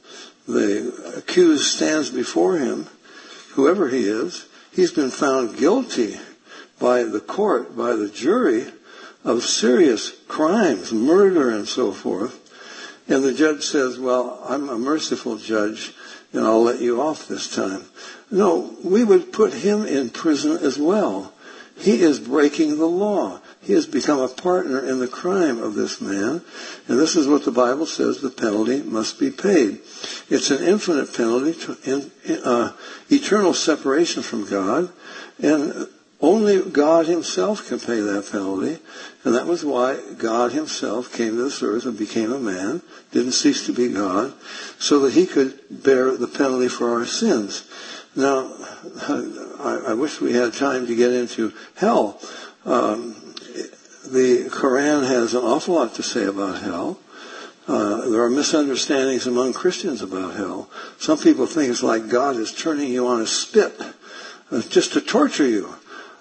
the accused stands before him, whoever he is, he's been found guilty by the court, by the jury, of serious crimes, murder and so forth. And the judge says, well, I'm a merciful judge, and I'll let you off this time. No, we would put him in prison as well. He is breaking the law. He has become a partner in the crime of this man. And this is what the Bible says, the penalty must be paid. It's an infinite penalty, to in, uh, eternal separation from God. And only God Himself can pay that penalty. And that was why God Himself came to this earth and became a man, didn't cease to be God, so that He could bear the penalty for our sins. Now, I, I wish we had time to get into hell. Um, the Quran has an awful lot to say about hell. Uh, there are misunderstandings among Christians about hell. Some people think it's like God is turning you on a spit uh, just to torture you.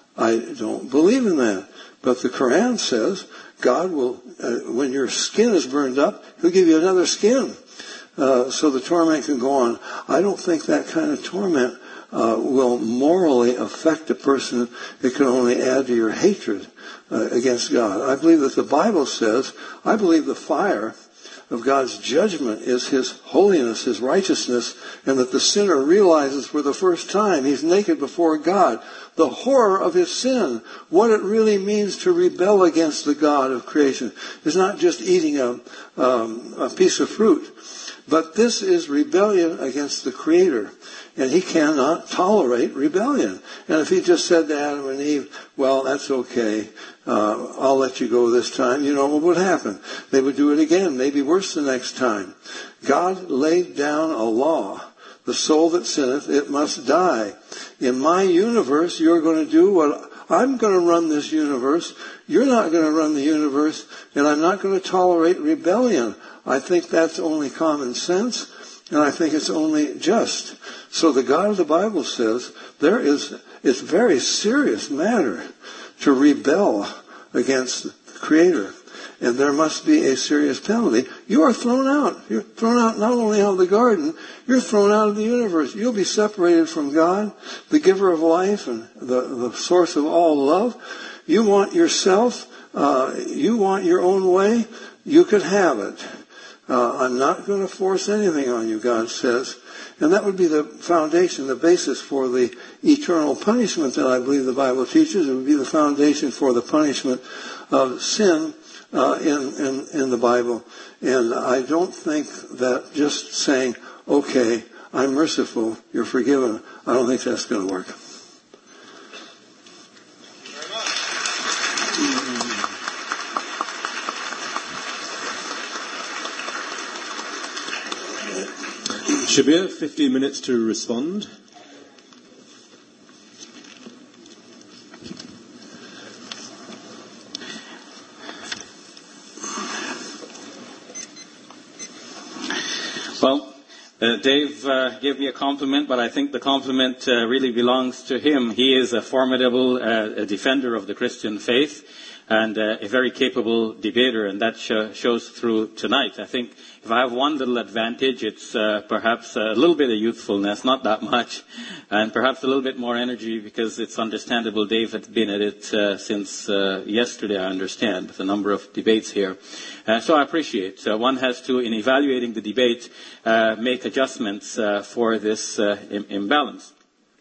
I don't believe in that. But the Quran says God will, uh, when your skin is burned up, He'll give you another skin. Uh, so the torment can go on. I don't think that kind of torment uh, will morally affect a person. It can only add to your hatred uh, against God. I believe that the Bible says, I believe the fire of God's judgment is His holiness, His righteousness, and that the sinner realizes for the first time he's naked before God. The horror of his sin, what it really means to rebel against the God of creation, is not just eating a, um, a piece of fruit, but this is rebellion against the Creator. And He cannot tolerate rebellion. And if He just said to Adam and Eve, well, that's okay, uh, I'll let you go this time, you know what would happen? They would do it again, maybe worse the next time. God laid down a law. The soul that sinneth, it must die. In my universe, you're going to do what I'm going to run this universe. You're not going to run the universe, and I'm not going to tolerate rebellion. I think that's only common sense, and I think it's only just. So the God of the Bible says there is, it's a very serious matter to rebel against the Creator. And there must be a serious penalty. You are thrown out. You're thrown out not only out of the garden, you're thrown out of the universe. You'll be separated from God, the giver of life and the, the source of all love. You want yourself, uh, you want your own way, you could have it. Uh, I'm not going to force anything on you, God says. And that would be the foundation, the basis for the eternal punishment that I believe the Bible teaches. It would be the foundation for the punishment of sin uh, in, in, in the Bible. And I don't think that just saying, okay, I'm merciful, you're forgiven, I don't think that's going to work. Shabir, fifteen minutes to respond. Well, uh, Dave uh, gave me a compliment, but I think the compliment uh, really belongs to him. He is a formidable uh, a defender of the Christian faith. and uh, a very capable debater, and that sh- shows through tonight. I think if I have one little advantage, it's uh, perhaps a little bit of youthfulness, not that much, and perhaps a little bit more energy, because it's understandable Dave had been at it uh, since uh, yesterday, I understand, with a number of debates here. Uh, so I appreciate. Uh, one has to, in evaluating the debate, uh, make adjustments uh, for this uh, im- imbalance.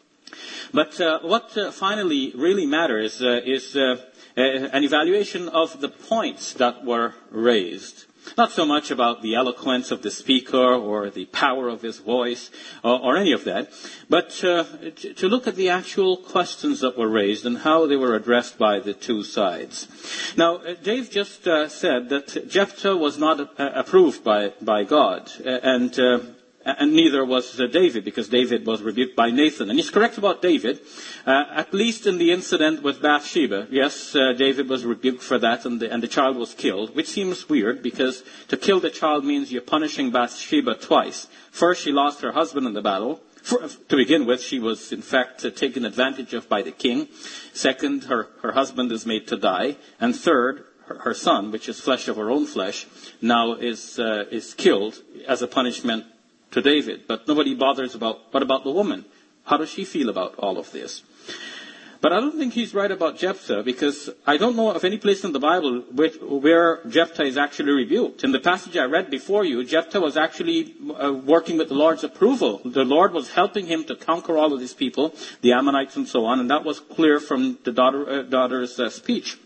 But uh, what uh, finally really matters uh, is uh, an evaluation of the points that were raised. Not so much about the eloquence of the speaker or the power of his voice or, or any of that, but uh, to, to look at the actual questions that were raised and how they were addressed by the two sides. Now, uh, Dave just uh, said that Jephthah was not uh, approved by, by God, uh, and uh, and neither was uh, David, because David was rebuked by Nathan. And he's correct about David, uh, at least in the incident with Bathsheba. Yes, uh, David was rebuked for that, and the, and the child was killed, which seems weird, because to kill the child means you're punishing Bathsheba twice. First, she lost her husband in the battle. For, to begin with, she was, in fact, uh, taken advantage of by the king. Second, her, her husband is made to die. And third, her, her son, which is flesh of her own flesh, now is uh, is killed as a punishment to David. But nobody bothers about, what about the woman? How does she feel about all of this? But I don't think he's right about Jephthah, because I don't know of any place in the Bible which, where Jephthah is actually rebuked. In the passage I read before you, Jephthah was actually uh, working with the Lord's approval. The Lord was helping him to conquer all of these people, the Ammonites and so on, and that was clear from the daughter, uh, daughter's uh, speech.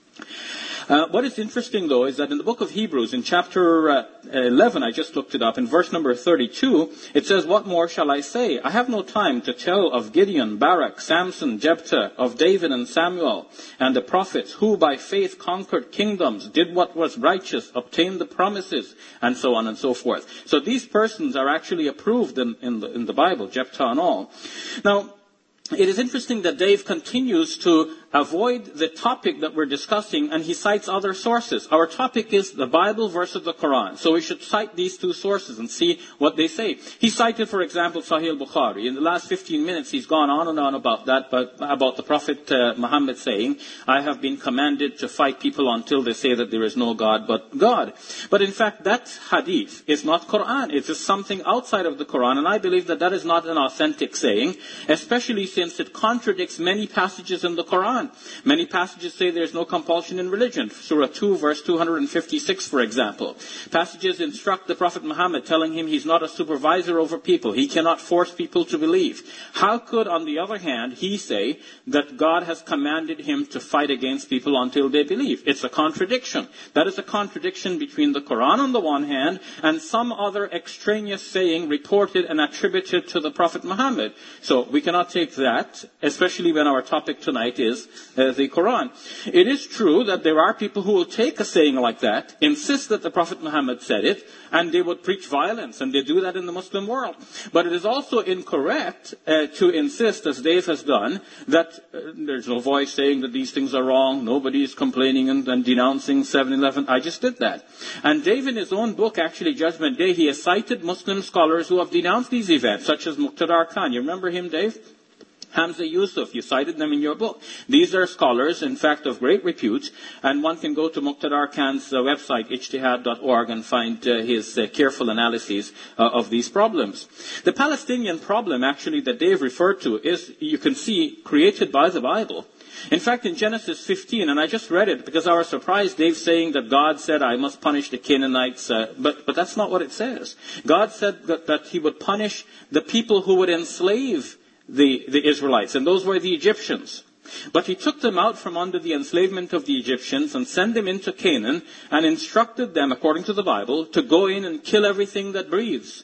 Uh, what is interesting, though, is that in the book of Hebrews, in chapter uh, eleven, I just looked it up, in verse number thirty-two, it says, "What more shall I say? I have no time to tell of Gideon, Barak, Samson, Jephthah, of David and Samuel, and the prophets, who by faith conquered kingdoms, did what was righteous, obtained the promises," and so on and so forth. So these persons are actually approved in, in, the, in the Bible, Jephthah and all. Now, it is interesting that Dave continues to avoid the topic that we're discussing, and he cites other sources. Our topic is the Bible versus the Quran. So we should cite these two sources and see what they say. He cited, for example, Sahih al-Bukhari. In the last fifteen minutes, he's gone on and on about that, but about the Prophet uh, Muhammad saying, "I have been commanded to fight people until they say that there is no God but God." But in fact, that hadith is not Quran. It is something outside of the Quran, and I believe that that is not an authentic saying, especially since it contradicts many passages in the Quran. Many passages say there is no compulsion in religion. Surah two, verse two hundred fifty-six, for example. Passages instruct the Prophet Muhammad, telling him he's not a supervisor over people. He cannot force people to believe. How could, on the other hand, he say that God has commanded him to fight against people until they believe? It's a contradiction. That is a contradiction between the Quran on the one hand and some other extraneous saying reported and attributed to the Prophet Muhammad. So we cannot take that, especially when our topic tonight is uh, the Quran. It is true that there are people who will take a saying like that, insist that the Prophet Muhammad said it, and they would preach violence, and they do that in the Muslim world. But it is also incorrect uh, to insist, as Dave has done, that uh, there's no voice saying that these things are wrong, nobody is complaining and, and denouncing seven eleven. I just did that. And Dave, in his own book, actually, Judgment Day, he has cited Muslim scholars who have denounced these events, such as Muqtadar Khan. You remember him, Dave? Hamza Yusuf, you cited them in your book. These are scholars, in fact, of great repute, and one can go to Muqtadar Khan's uh, website, ijtihad dot org, and find uh, his uh, careful analyses uh, of these problems. The Palestinian problem, actually, that Dave referred to is, you can see, created by the Bible. In fact, in Genesis fifteen, and I just read it because I was surprised, Dave saying that God said, "I must punish the Canaanites," uh, but, but that's not what it says. God said that, that he would punish the people who would enslave The, the Israelites, and those were the Egyptians. But he took them out from under the enslavement of the Egyptians and sent them into Canaan and instructed them, according to the Bible, to go in and kill everything that breathes.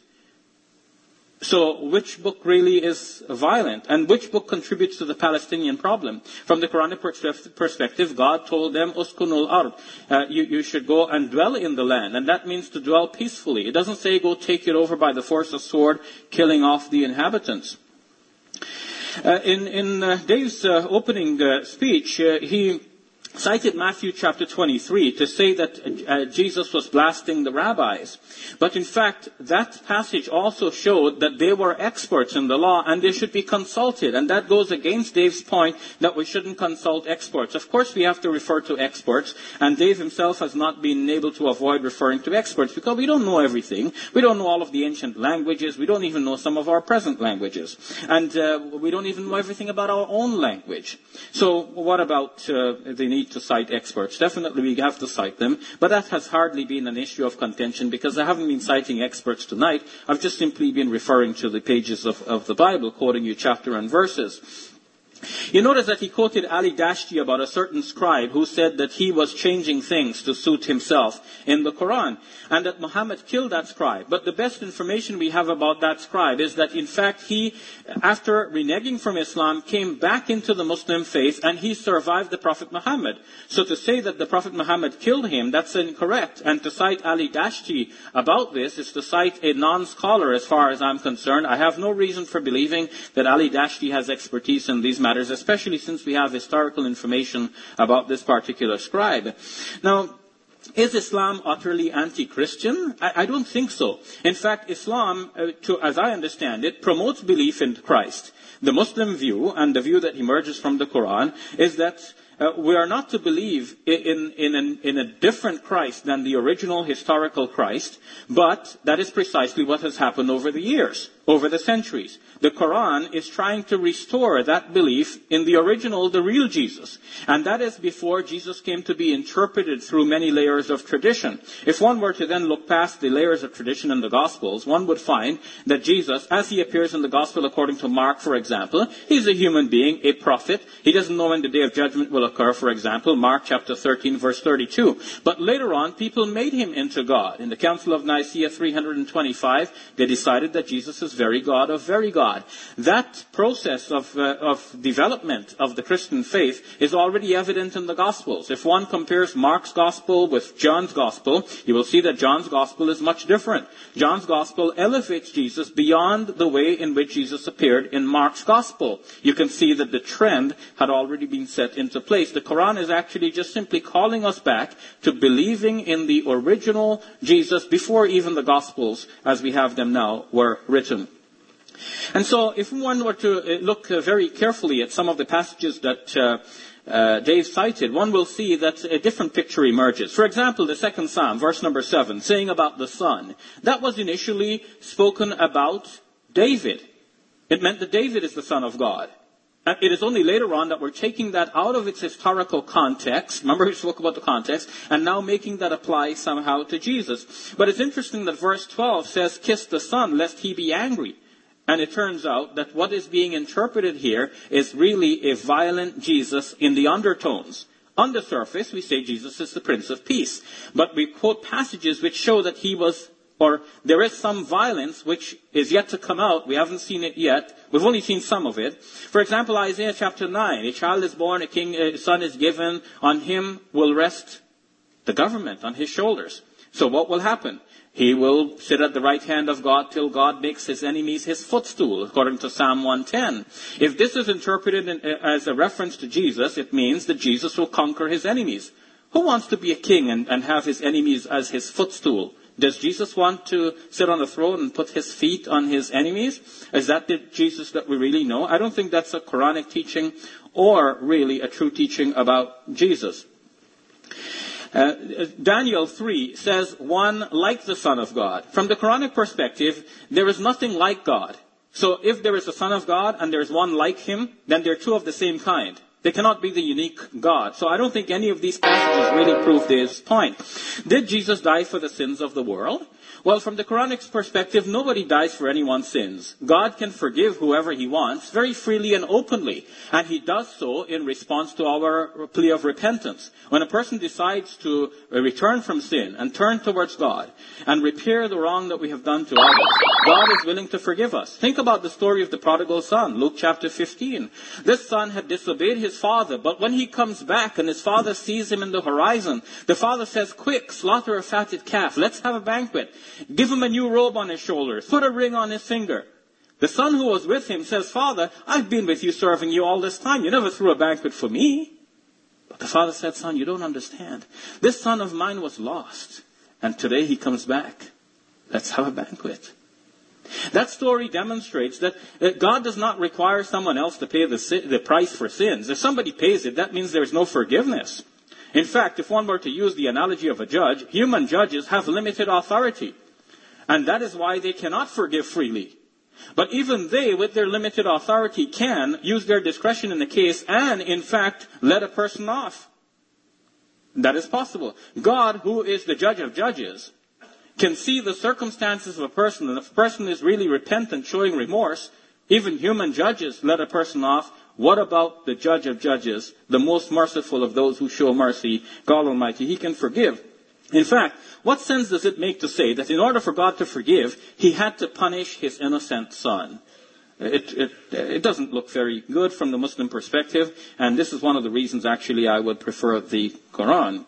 So which book really is violent, and which book contributes to the Palestinian problem? From the Quranic perspective, God told them, "Uskunul ard," uh, you, you should go and dwell in the land, and that means to dwell peacefully. It doesn't say go take it over by the force of sword, killing off the inhabitants. Uh, in in uh, Dave's uh, opening uh, speech, uh, he cited Matthew chapter twenty-three to say that uh, Jesus was blasting the rabbis. But in fact, that passage also showed that they were experts in the law and they should be consulted. And that goes against Dave's point that we shouldn't consult experts. Of course, we have to refer to experts. And Dave himself has not been able to avoid referring to experts because we don't know everything. We don't know all of the ancient languages. We don't even know some of our present languages. And uh, we don't even know everything about our own language. So what about uh, the need to cite experts? Definitely we have to cite them, but that has hardly been an issue of contention because I haven't been citing experts tonight. I've just simply been referring to the pages of, of the Bible, quoting you chapter and verses. You notice that he quoted Ali Dashti about a certain scribe who said that he was changing things to suit himself in the Quran, and that Muhammad killed that scribe. But the best information we have about that scribe is that in fact he, after reneging from Islam, came back into the Muslim faith and he survived the Prophet Muhammad. So to say that the Prophet Muhammad killed him, that's incorrect. And to cite Ali Dashti about this is to cite a non-scholar as far as I'm concerned. I have no reason for believing that Ali Dashti has expertise in these matters, especially since we have historical information about this particular scribe. Now, is Islam utterly anti-Christian? I, I don't think so. In fact, Islam, uh, to, as I understand it, promotes belief in Christ. The Muslim view, and the view that emerges from the Quran, is that Uh, we are not to believe in, in, in, in a different Christ than the original historical Christ, but that is precisely what has happened over the years, over the centuries. The Quran is trying to restore that belief in the original, the real Jesus. And that is before Jesus came to be interpreted through many layers of tradition. If one were to then look past the layers of tradition in the Gospels, one would find that Jesus, as he appears in the Gospel according to Mark, for example, he's a human being, a prophet. He doesn't know when the day of judgment will occur, for example, Mark chapter thirteen, verse thirty-two. But later on, people made him into God. In the Council of Nicaea three twenty-five, they decided that Jesus is very God of very God. That process of, uh, of development of the Christian faith is already evident in the Gospels. If one compares Mark's Gospel with John's Gospel, you will see that John's Gospel is much different. John's Gospel elevates Jesus beyond the way in which Jesus appeared in Mark's Gospel. You can see that the trend had already been set into place. The Quran is actually just simply calling us back to believing in the original Jesus before even the Gospels, as we have them now, were written. And so if one were to look very carefully at some of the passages that uh, uh, Dave cited, one will see that a different picture emerges. For example, the second Psalm, verse number seven, saying about the Son, that was initially spoken about David. It meant that David is the Son of God. And it is only later on that we're taking that out of its historical context. Remember we spoke about the context, and now making that apply somehow to Jesus. But it's interesting that verse twelve says, "Kiss the Son, lest he be angry." And it turns out that what is being interpreted here is really a violent Jesus in the undertones. On the surface, we say Jesus is the Prince of Peace. But we quote passages which show that he was, or there is some violence which is yet to come out. We haven't seen it yet. We've only seen some of it. For example, Isaiah chapter nine. A child is born, a king, a son is given. On him will rest the government, on his shoulders. So what will happen? He will sit at the right hand of God till God makes his enemies his footstool, according to Psalm one ten. If this is interpreted in, as a reference to Jesus, it means that Jesus will conquer his enemies. Who wants to be a king and, and have his enemies as his footstool? Does Jesus want to sit on a throne and put his feet on his enemies? Is that the Jesus that we really know? I don't think that's a Quranic teaching or really a true teaching about Jesus. Uh, Daniel three says, one like the Son of God. From the Quranic perspective, there is nothing like God. So if there is a Son of God and there is one like him, then they're two of the same kind. They cannot be the unique God. So I don't think any of these passages really prove this point. Did Jesus die for the sins of the world? Well, from the Quranic perspective, nobody dies for anyone's sins. God can forgive whoever he wants very freely and openly. And he does so in response to our plea of repentance. When a person decides to return from sin and turn towards God and repair the wrong that we have done to others, God is willing to forgive us. Think about the story of the prodigal son, Luke chapter fifteen. This son had disobeyed his father, but when he comes back and his father sees him in the horizon, the father says, "Quick, slaughter a fatted calf. Let's have a banquet. Give him a new robe on his shoulders. Put a ring on his finger." The son who was with him says, "Father, I've been with you serving you all this time. You never threw a banquet for me." But the father said, son, you don't understand. This son of mine was lost, and today he comes back. Let's have a banquet. That story demonstrates that God does not require someone else to pay the, the price for sins. If somebody pays it, that means there is no forgiveness. In fact, if one were to use the analogy of a judge, human judges have limited authority. And that is why they cannot forgive freely. But even they, with their limited authority, can use their discretion in the case and, in fact, let a person off. That is possible. God, who is the judge of judges, can see the circumstances of a person, and if a person is really repentant, showing remorse, even human judges let a person off. What about the judge of judges, the most merciful of those who show mercy, God Almighty? He can forgive. In fact, what sense does it make to say that in order for God to forgive, he had to punish his innocent son? It, it, it doesn't look very good from the Muslim perspective, and this is one of the reasons actually I would prefer the Quran.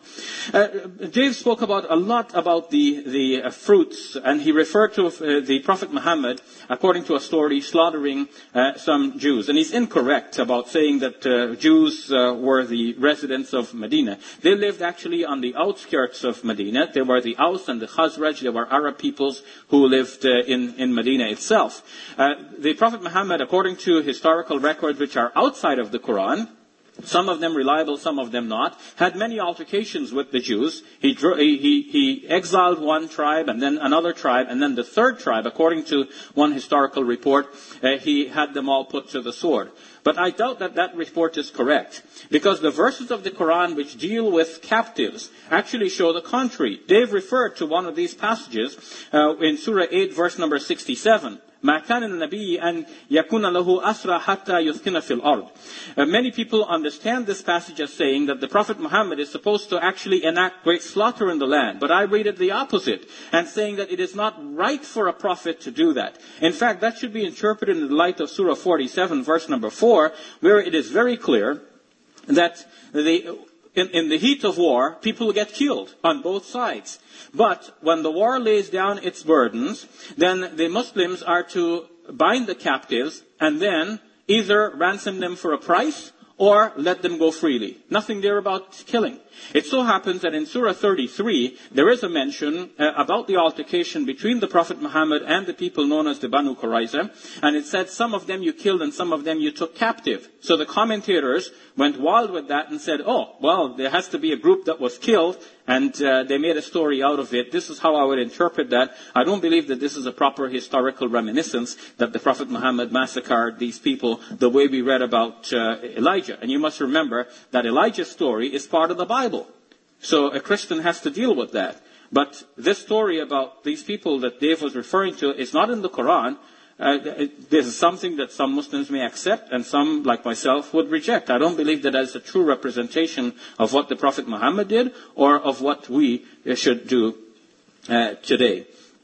Uh, Dave spoke about a lot about the, the uh, fruits, and he referred to uh, the Prophet Muhammad, according to a story, slaughtering uh, some Jews. And he's incorrect about saying that uh, Jews uh, were the residents of Medina. They lived actually on the outskirts of Medina. They were the Aus and the Khazraj. They were Arab peoples who lived uh, in, in Medina itself. Uh, the Prophet Muhammad, according to historical records which are outside of the Quran, some of them reliable, some of them not, had many altercations with the Jews. He, he, he exiled one tribe and then another tribe, and then the third tribe, according to one historical report, uh, he had them all put to the sword. But I doubt that that report is correct, because the verses of the Quran which deal with captives actually show the contrary. Dave referred to one of these passages uh, in Surah eight, verse number sixty-seven. مَا كَانَ النَّبِيِّ أَنْ يَكُونَ لَهُ أَسْرَى حَتَّى يُثْقِنَ فِي الْأَرْضِ. Uh, many people understand this passage as saying that the Prophet Muhammad is supposed to actually enact great slaughter in the land. But I read it the opposite, and saying that it is not right for a prophet to do that. In fact, that should be interpreted in the light of Surah forty-seven, verse number four, where it is very clear that the, in, in the heat of war, people get killed on both sides. But when the war lays down its burdens, then the Muslims are to bind the captives and then either ransom them for a price or let them go freely. Nothing there about killing. It so happens that in Surah thirty-three, there is a mention uh, about the altercation between the Prophet Muhammad and the people known as the Banu Qurayza. And it said some of them you killed and some of them you took captive. So the commentators went wild with that and said, oh, well, there has to be a group that was killed, and uh, they made a story out of it. This is how I would interpret that. I don't believe that this is a proper historical reminiscence that the Prophet Muhammad massacred these people the way we read about uh, Elijah. And you must remember that Elijah's story is part of the Bible. So a Christian has to deal with that. But this story about these people that Dave was referring to is not in the Quran. Uh, it, this is something that some Muslims may accept and some, like myself, would reject. I don't believe that as a true representation of what the Prophet Muhammad did or of what we should do uh, today.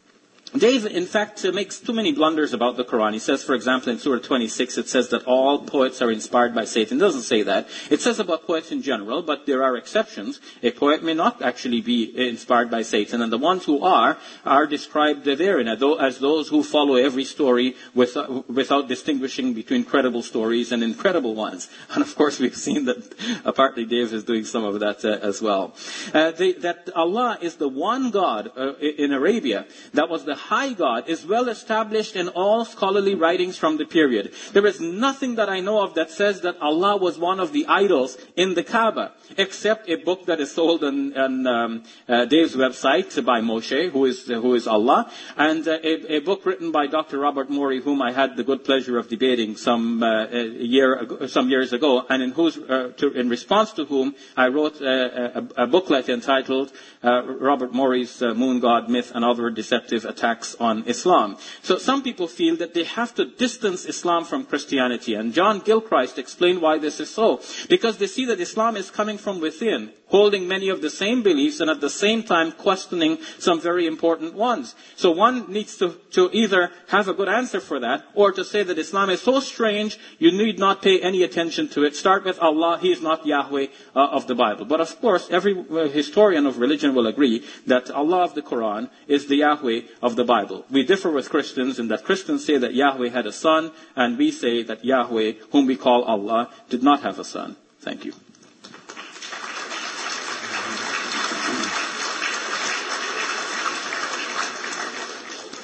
Dave, in fact, uh, makes too many blunders about the Quran. He says, for example, in Surah twenty-six, it says that all poets are inspired by Satan. It doesn't say that. It says about poets in general, but there are exceptions. A poet may not actually be inspired by Satan, and the ones who are, are described therein as those who follow every story with, uh, without distinguishing between credible stories and incredible ones. And of course, we've seen that apparently Dave is doing some of that uh, as well. Uh, they, that Allah is the one God uh, in Arabia that was the high God is well established in all scholarly writings from the period. There is nothing that I know of that says that Allah was one of the idols in the Kaaba, except a book that is sold on, on um, uh, Dave's website by Moshe, who is uh, who is Allah, and uh, a, a book written by Doctor Robert Morey, whom I had the good pleasure of debating some uh, a year ago, some years ago, and in whose uh, to, in response to whom I wrote uh, a, a booklet entitled uh, Robert Morey's uh, Moon God Myth and Other Deceptive Attacks on Islam. So some people feel that they have to distance Islam from Christianity, and John Gilchrist explained why this is so. Because they see that Islam is coming from within, holding many of the same beliefs and at the same time questioning some very important ones. So one needs to, to either have a good answer for that, or to say that Islam is so strange, you need not pay any attention to it. Start with Allah, He is not Yahweh uh, of the Bible. But of course, every uh, historian of religion will agree that Allah of the Quran is the Yahweh of the Bible. We differ with Christians in that Christians say that Yahweh had a son, and we say that Yahweh, whom we call Allah, did not have a son. Thank you.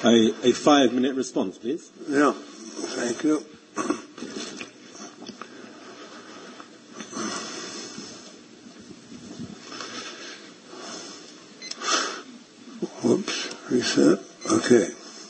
A, a five-minute response, please. Yeah, thank you. Whoops, reset. Okay.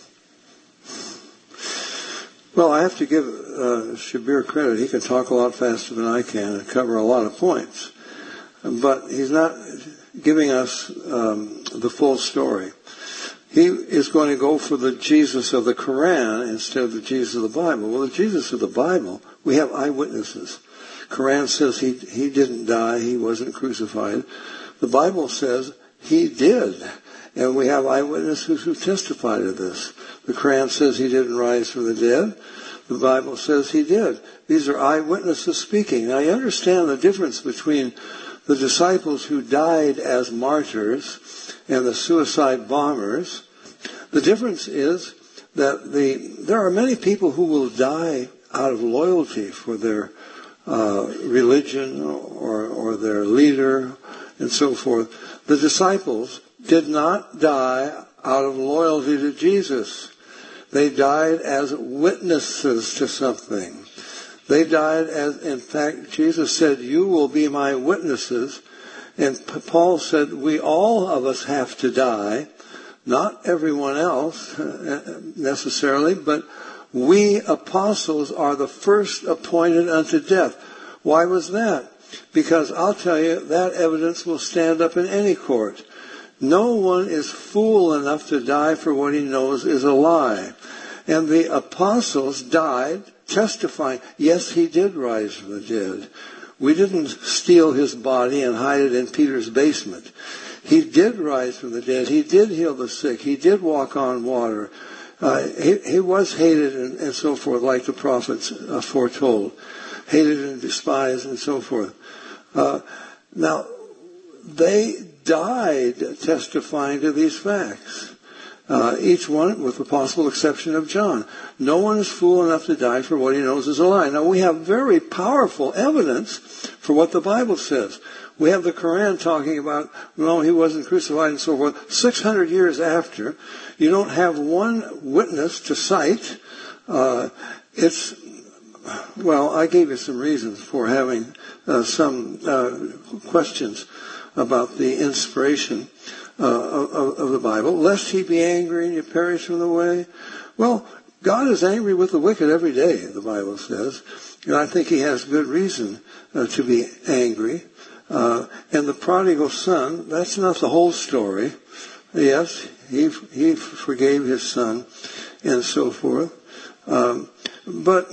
Well, I have to give uh, Shabir credit. He can talk a lot faster than I can and cover a lot of points. But he's not giving us um, the full story. He is going to go for the Jesus of the Quran instead of the Jesus of the Bible. Well, the Jesus of the Bible, we have eyewitnesses. Quran says he he didn't die, he wasn't crucified. The Bible says he did. And we have eyewitnesses who testify to this. The Quran says he didn't rise from the dead. The Bible says he did. These are eyewitnesses speaking. Now, you understand the difference between the disciples who died as martyrs and the suicide bombers. The difference is that the there are many people who will die out of loyalty for their uh, religion or, or their leader and so forth. The disciples did not die out of loyalty to Jesus. They died as witnesses to something. They died as, in fact, Jesus said, you will be my witnesses. And Paul said, we all of us have to die. Not everyone else necessarily, but we apostles are the first appointed unto death. Why was that? Because I'll tell you, that evidence will stand up in any court. No one is fool enough to die for what he knows is a lie. And the apostles died testifying, yes, he did rise from the dead. We didn't steal his body and hide it in Peter's basement. He did rise from the dead. He did heal the sick. He did walk on water. Uh, he, he was hated and, and so forth, like the prophets uh, foretold. Hated and despised and so forth. Uh, now, they died testifying to these facts. Uh, each one with the possible exception of John. No one is fool enough to die for what he knows is a lie. Now, we have very powerful evidence for what the Bible says. We have the Quran talking about, no, he wasn't crucified and so forth. six hundred years after, you don't have one witness to cite. Uh, it's, well, I gave you some reasons for having uh, some uh, questions about the inspiration uh, of, of the Bible. Lest he be angry and you perish from the way. Well, God is angry with the wicked every day, the Bible says. And I think he has good reason uh, to be angry. Uh, and the prodigal son, that's not the whole story. Yes, he he forgave his son and so forth. Um, but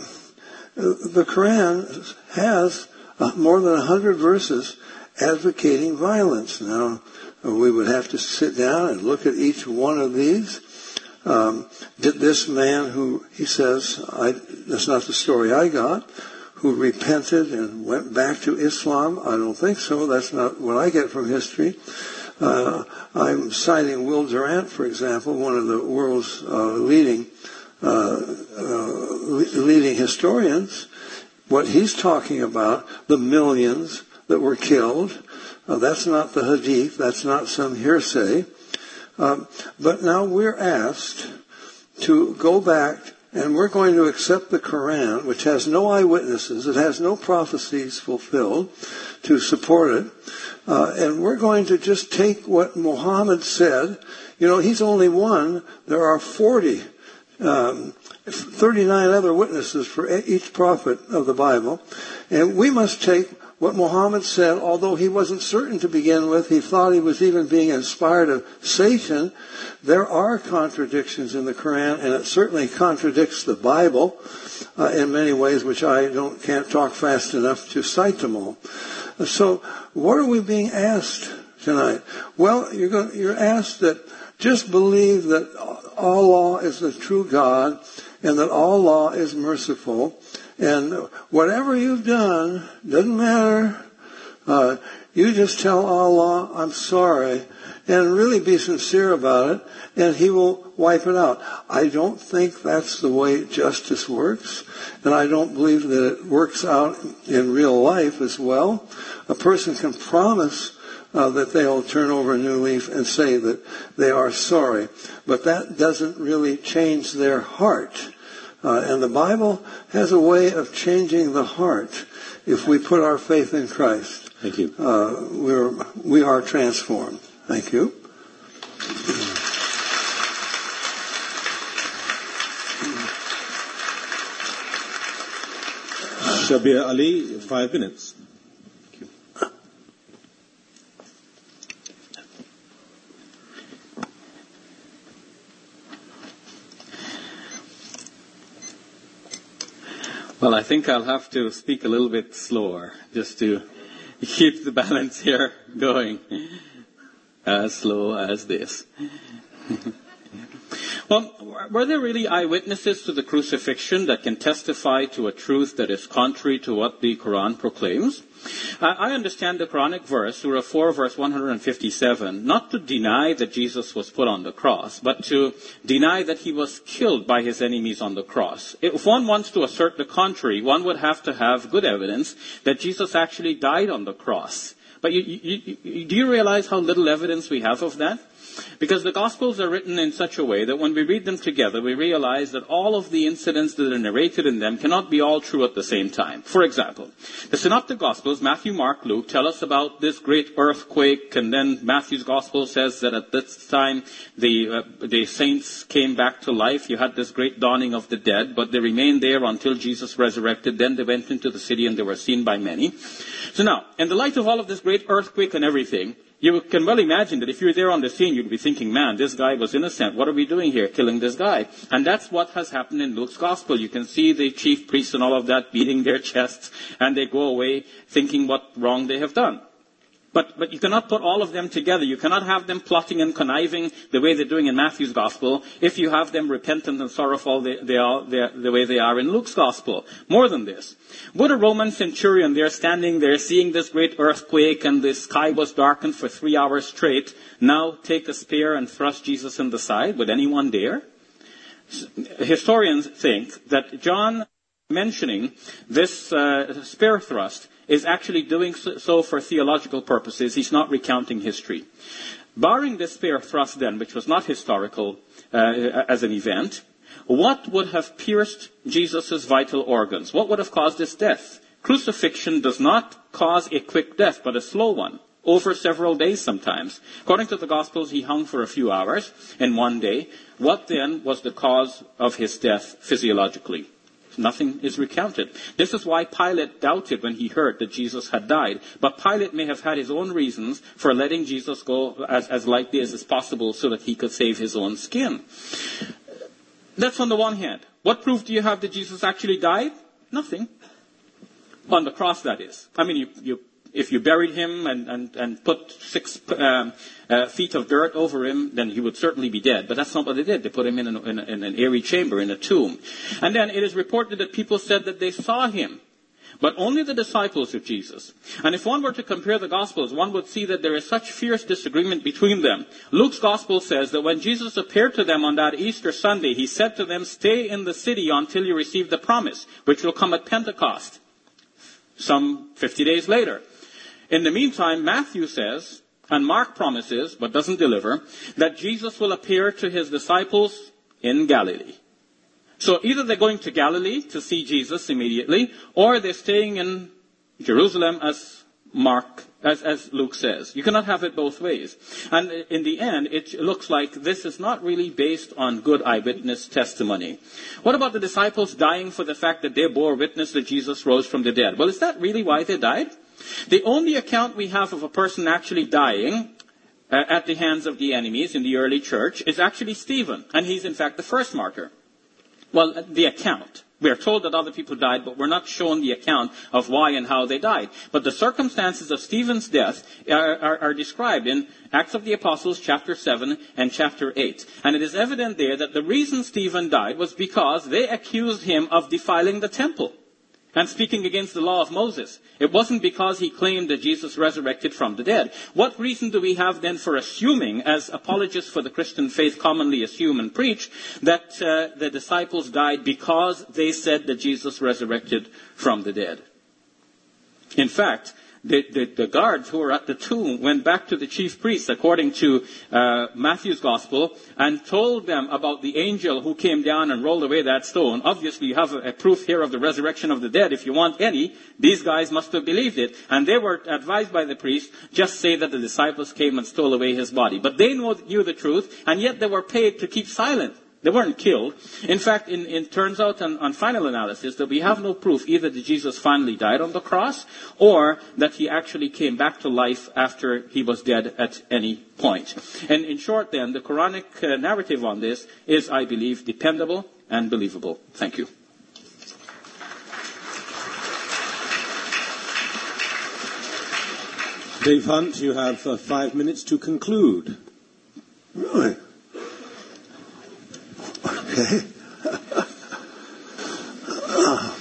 the Quran has uh, more than a hundred verses advocating violence. Now, we would have to sit down and look at each one of these. Um, did this man who, he says, I, that's not the story I got, who repented and went back to Islam? I don't think so. That's not what I get from history. Uh, I'm citing Will Durant, for example, one of the world's uh, leading uh, uh, leading historians. What he's talking about, the millions that were killed, uh, that's not the Hadith. That's not some hearsay. Um, but now we're asked to go back, and we're going to accept the Quran, which has no eyewitnesses, it has no prophecies fulfilled to support it, uh, and we're going to just take what Muhammad said. You know, he's only one. There are forty, um, thirty-nine other witnesses for each prophet of the Bible, and we must take what Muhammad said, although he wasn't certain to begin with, he thought he was even being inspired of Satan. There are contradictions in the Quran, and it certainly contradicts the Bible uh, in many ways, which I don't can't talk fast enough to cite them all. So, what are we being asked tonight? Well, you're going, you're asked that just believe that Allah is the true God, and that Allah is merciful. And whatever you've done, doesn't matter. Uh, you just tell Allah, I'm sorry, and really be sincere about it, and he will wipe it out. I don't think that's the way justice works, and I don't believe that it works out in real life as well. A person can promise uh, that they'll turn over a new leaf and say that they are sorry. But that doesn't really change their heart. Uh, and the Bible has a way of changing the heart if we put our faith in Christ. Thank you. Uh, we're, we are transformed. Thank you. Shabir Ali, five minutes. Thank you. Well, I think I'll have to speak a little bit slower just to keep the balance here going. As slow as this. Well, were there really eyewitnesses to the crucifixion that can testify to a truth that is contrary to what the Quran proclaims? Uh, I understand the Quranic verse, Surah four, verse one hundred fifty-seven, not to deny that Jesus was put on the cross, but to deny that he was killed by his enemies on the cross. If one wants to assert the contrary, one would have to have good evidence that Jesus actually died on the cross. But you, you, you, do you realize how little evidence we have of that? Because the Gospels are written in such a way that when we read them together, we realize that all of the incidents that are narrated in them cannot be all true at the same time. For example, the Synoptic Gospels, Matthew, Mark, Luke, tell us about this great earthquake, and then Matthew's Gospel says that at this time the, uh, the saints came back to life. You had this great dawning of the dead, but they remained there until Jesus resurrected. Then they went into the city and they were seen by many. So now, in the light of all of this great earthquake and everything, you can well imagine that if you're there on the scene, you'd be thinking, man, this guy was innocent. What are we doing here, killing this guy? And that's what has happened in Luke's Gospel. You can see the chief priests and all of that beating their chests, and they go away thinking what wrong they have done. But, but you cannot put all of them together. You cannot have them plotting and conniving the way they're doing in Matthew's Gospel if you have them repentant and sorrowful the, they are, the way they are in Luke's Gospel. More than this, would a Roman centurion there standing there seeing this great earthquake and the sky was darkened for three hours straight now take a spear and thrust Jesus in the side? Would anyone dare? Historians think that John mentioning this uh, spear thrust is actually doing so for theological purposes. He's not recounting history. Barring this spear thrust then, which was not historical uh, as an event, what would have pierced Jesus' vital organs? What would have caused his death? Crucifixion does not cause a quick death, but a slow one, over several days sometimes. According to the Gospels, he hung for a few hours in one day. What then was the cause of his death physiologically? Nothing is recounted. This is why Pilate doubted when he heard that Jesus had died. But Pilate may have had his own reasons for letting Jesus go as, as lightly as is possible so that he could save his own skin. That's on the one hand. What proof do you have that Jesus actually died? Nothing. On the cross, that is. I mean, you, you, if you buried him and, and, and put six um, uh, feet of dirt over him, then he would certainly be dead. But that's not what they did. They put him in an, in, in an airy chamber, in a tomb. And then it is reported that people said that they saw him. But only the disciples of Jesus. And if one were to compare the Gospels, one would see that there is such fierce disagreement between them. Luke's Gospel says that when Jesus appeared to them on that Easter Sunday, he said to them, "Stay in the city until you receive the promise, which will come at Pentecost," some fifty days later. In the meantime, Matthew says, and Mark promises, but doesn't deliver, that Jesus will appear to his disciples in Galilee. So either they're going to Galilee to see Jesus immediately, or they're staying in Jerusalem, as Mark, as, as Luke says. You cannot have it both ways. And in the end, it looks like this is not really based on good eyewitness testimony. What about the disciples dying for the fact that they bore witness that Jesus rose from the dead? Well, is that really why they died? The only account we have of a person actually dying uh, at the hands of the enemies in the early church is actually Stephen. And he's in fact the first martyr. Well, the account. We are told that other people died, but we're not shown the account of why and how they died. But the circumstances of Stephen's death are, are, are described in Acts of the Apostles, chapter seven and chapter eight. And it is evident there that the reason Stephen died was because they accused him of defiling the temple and speaking against the law of Moses. It wasn't because he claimed that Jesus resurrected from the dead. What reason do we have then for assuming, as apologists for the Christian faith commonly assume and preach, that uh, the disciples died because they said that Jesus resurrected from the dead? In fact, the, the, the guards who were at the tomb went back to the chief priests, according to uh, Matthew's gospel, and told them about the angel who came down and rolled away that stone. Obviously, you have a, a proof here of the resurrection of the dead. If you want any, these guys must have believed it. And they were advised by the priest, just say that the disciples came and stole away his body. But they know, knew the truth, and yet they were paid to keep silent. They weren't killed. In fact, in, it turns out on, on final analysis that we have no proof either that Jesus finally died on the cross or that he actually came back to life after he was dead at any point. And in short then, the Quranic uh, narrative on this is, I believe, dependable and believable. Thank you. Dave Hunt, you have uh, five minutes to conclude. Really? Okay. uh,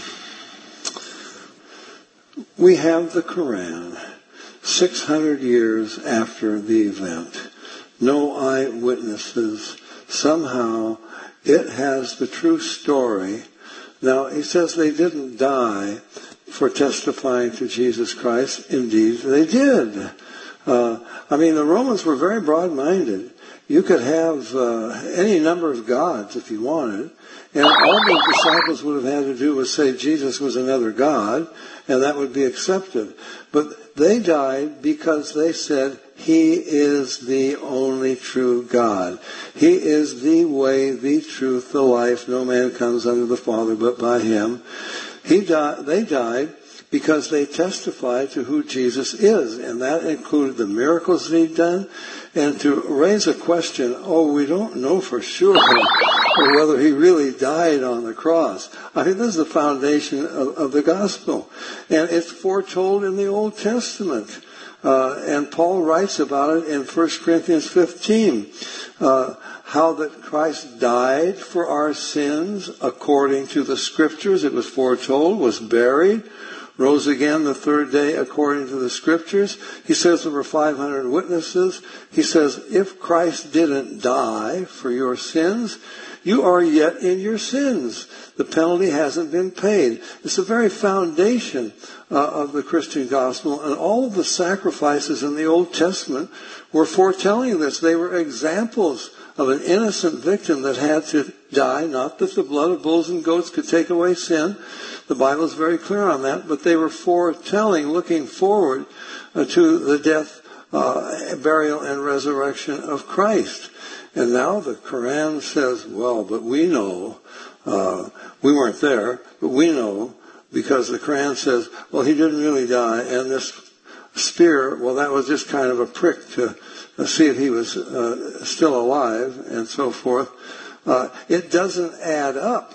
we have the Quran six hundred years after the event. No eyewitnesses. Somehow it has the true story. Now, he says they didn't die for testifying to Jesus Christ. Indeed, they did. Uh, I mean, the Romans were very broad-minded. You could have uh, any number of gods if you wanted, and all the disciples would have had to do was say Jesus was another god, and that would be accepted. But they died because they said he is the only true God. He is the way, the truth, the life. No man comes unto the Father but by him. He died. They died because they testified to who Jesus is, and that included the miracles that he'd done. And to raise a question, oh, we don't know for sure whether he really died on the cross. I mean, this is the foundation of, of the gospel. And it's foretold in the Old Testament. Uh, and Paul writes about it in First Corinthians fifteen, uh, how that Christ died for our sins according to the Scriptures. It was foretold, was buried, rose again the third day according to the Scriptures. He says there were five hundred witnesses. He says, if Christ didn't die for your sins, you are yet in your sins. The penalty hasn't been paid. It's the very foundation uh, of the Christian gospel, and all of the sacrifices in the Old Testament were foretelling this. They were examples of an innocent victim that had to die. Not that the blood of bulls and goats could take away sin. The Bible is very clear on that, but they were foretelling, looking forward uh, to the death, uh, burial, and resurrection of Christ. And now the Quran says, well, but we know, uh, we weren't there, but we know, because the Quran says, well, he didn't really die, and this spear, well, that was just kind of a prick to uh, see if he was uh, still alive, and so forth. Uh, it doesn't add up.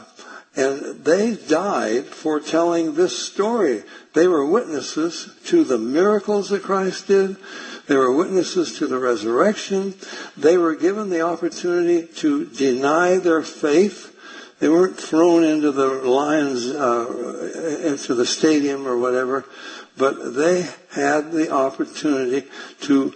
And they died for telling this story. They were witnesses to the miracles that Christ did. They were witnesses to the resurrection. They were given the opportunity to deny their faith. They weren't thrown into the lions, uh, into the stadium or whatever, but they had the opportunity to,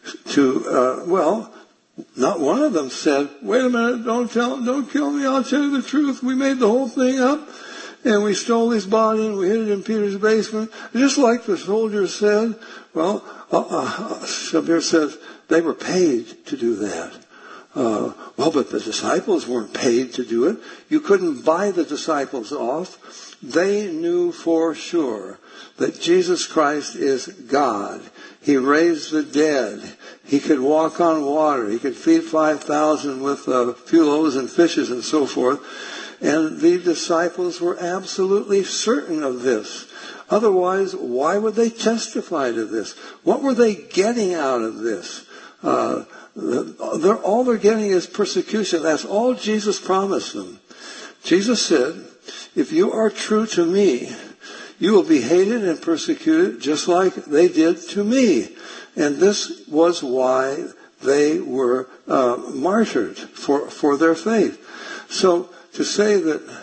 to, uh, well, not one of them said, wait a minute, don't tell, don't kill me, I'll tell you the truth. We made the whole thing up, and we stole his body, and we hid it in Peter's basement. Just like the soldiers said, well, uh, uh, Shabir says, they were paid to do that. Uh, well, but the disciples weren't paid to do it. You couldn't buy the disciples off. They knew for sure that Jesus Christ is God. He raised the dead. He could walk on water. He could feed five thousand with a few loaves and fishes and so forth. And the disciples were absolutely certain of this. Otherwise, why would they testify to this? What were they getting out of this? Uh, they're, all they're getting is persecution. That's all Jesus promised them. Jesus said, if you are true to me, you will be hated and persecuted just like they did to me. And this was why they were uh, martyred for, for their faith. So to say that,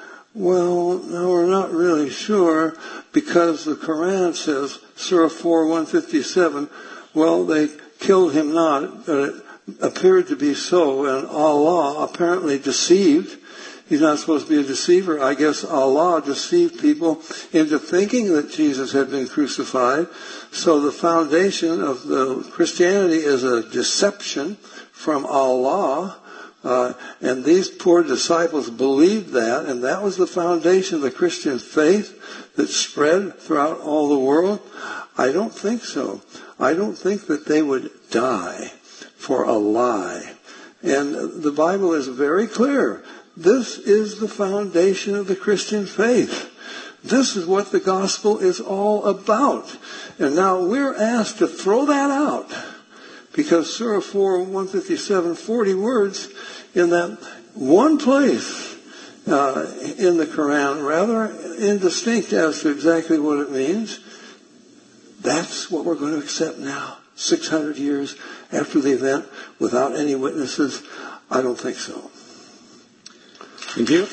well, no, we're not really sure because the Quran says, Surah four, one fifty-seven, well, they killed him not, but it appeared to be so, and Allah apparently deceived He's not supposed to be a deceiver. I guess Allah deceived people into thinking that Jesus had been crucified. So the foundation of the Christianity is a deception from Allah. Uh, and these poor disciples believed that, and that was the foundation of the Christian faith that spread throughout all the world. I don't think so. I don't think that they would die for a lie. And the Bible is very clear. This is the foundation of the Christian faith. This is what the gospel is all about. And now we're asked to throw that out, because Surah four, one fifty-seven, forty words in that one place uh, in the Quran, rather indistinct as to exactly what it means. That's what we're going to accept now, six hundred years after the event, without any witnesses. I don't think so. Thank you.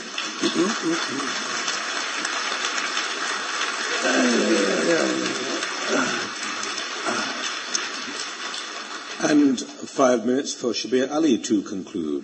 And five minutes for Shabir Ali to conclude.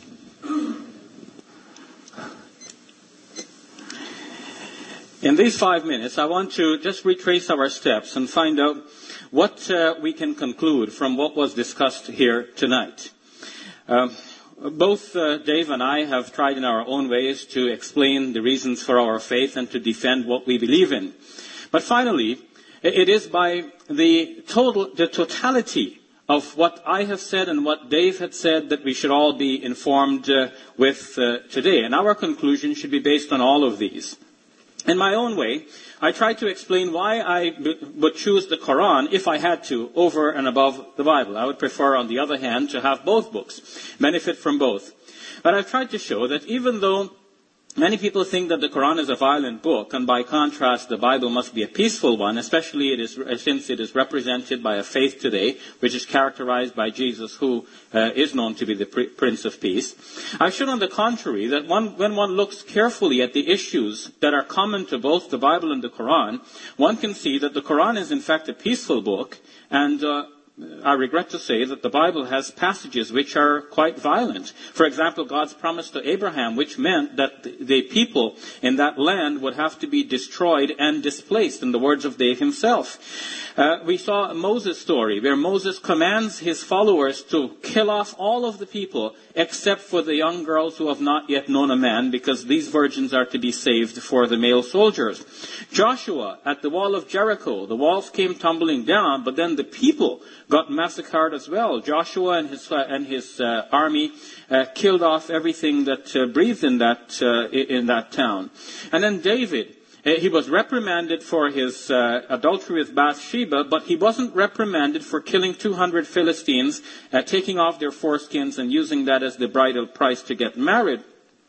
In these five minutes, I want to just retrace our steps and find out what uh, we can conclude from what was discussed here tonight. Um, both uh, Dave and I have tried in our own ways to explain the reasons for our faith and to defend what we believe in. But finally, it is by the total, the totality of what I have said and what Dave had said that we should all be informed uh, with uh, today. And our conclusion should be based on all of these. In my own way, I tried to explain why I b- would choose the Quran, if I had to, over and above the Bible. I would prefer, on the other hand, to have both books, benefit from both. But I've tried to show that even though many people think that the Quran is a violent book, and by contrast the Bible must be a peaceful one, especially it is, since it is represented by a faith today, which is characterized by Jesus, who uh, is known to be the pr- Prince of Peace. I've shown on the contrary that one, when one looks carefully at the issues that are common to both the Bible and the Quran, one can see that the Quran is in fact a peaceful book, and uh, I regret to say that the Bible has passages which are quite violent. For example, God's promise to Abraham, which meant that the people in that land would have to be destroyed and displaced, in the words of Dave himself. Uh, we saw Moses' story, where Moses commands his followers to kill off all of the people, except for the young girls who have not yet known a man, because these virgins are to be saved for the male soldiers. Joshua, at the wall of Jericho, the walls came tumbling down, but then the people got massacred as well. Joshua and his uh, and his uh, army uh, killed off everything that uh, breathed in that uh, in that town. And then David, uh, he was reprimanded for his uh, adultery with Bathsheba, but he wasn't reprimanded for killing two hundred Philistines, uh, taking off their foreskins and using that as the bridal price to get married.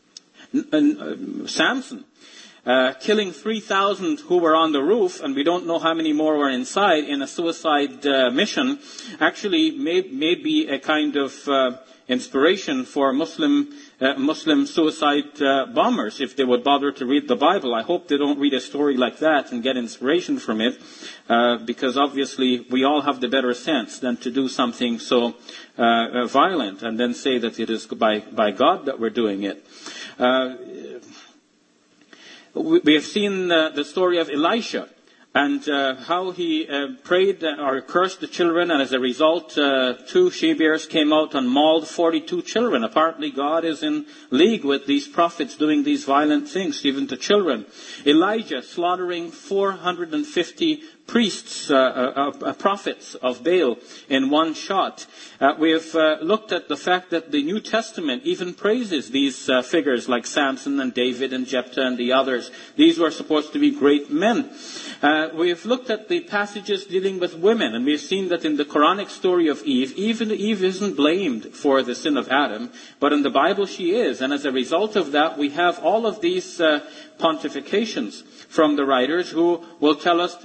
And, uh, Samson, Uh, killing three thousand who were on the roof, and we don't know how many more were inside, in a suicide uh, mission, actually may, may be a kind of uh, inspiration for Muslim uh, Muslim suicide uh, bombers, if they would bother to read the Bible. I hope they don't read a story like that and get inspiration from it, uh, because obviously we all have the better sense than to do something so uh, uh, violent and then say that it is by, by God that we're doing it. Uh, We have seen uh, the story of Elisha and uh, how he uh, prayed or cursed the children, and as a result, uh, two she-bears came out and mauled forty-two children. Apparently, God is in league with these prophets doing these violent things, even to children. Elijah slaughtering four hundred fifty priests, uh, uh, uh, prophets of Baal in one shot. Uh, we have uh, looked at the fact that the New Testament even praises these uh, figures like Samson and David and Jephthah and the others. These were supposed to be great men. Uh, we have looked at the passages dealing with women, and we have seen that in the Quranic story of Eve, even Eve isn't blamed for the sin of Adam, but in the Bible she is. And as a result of that, we have all of these uh, pontifications from the writers who will tell us Eve was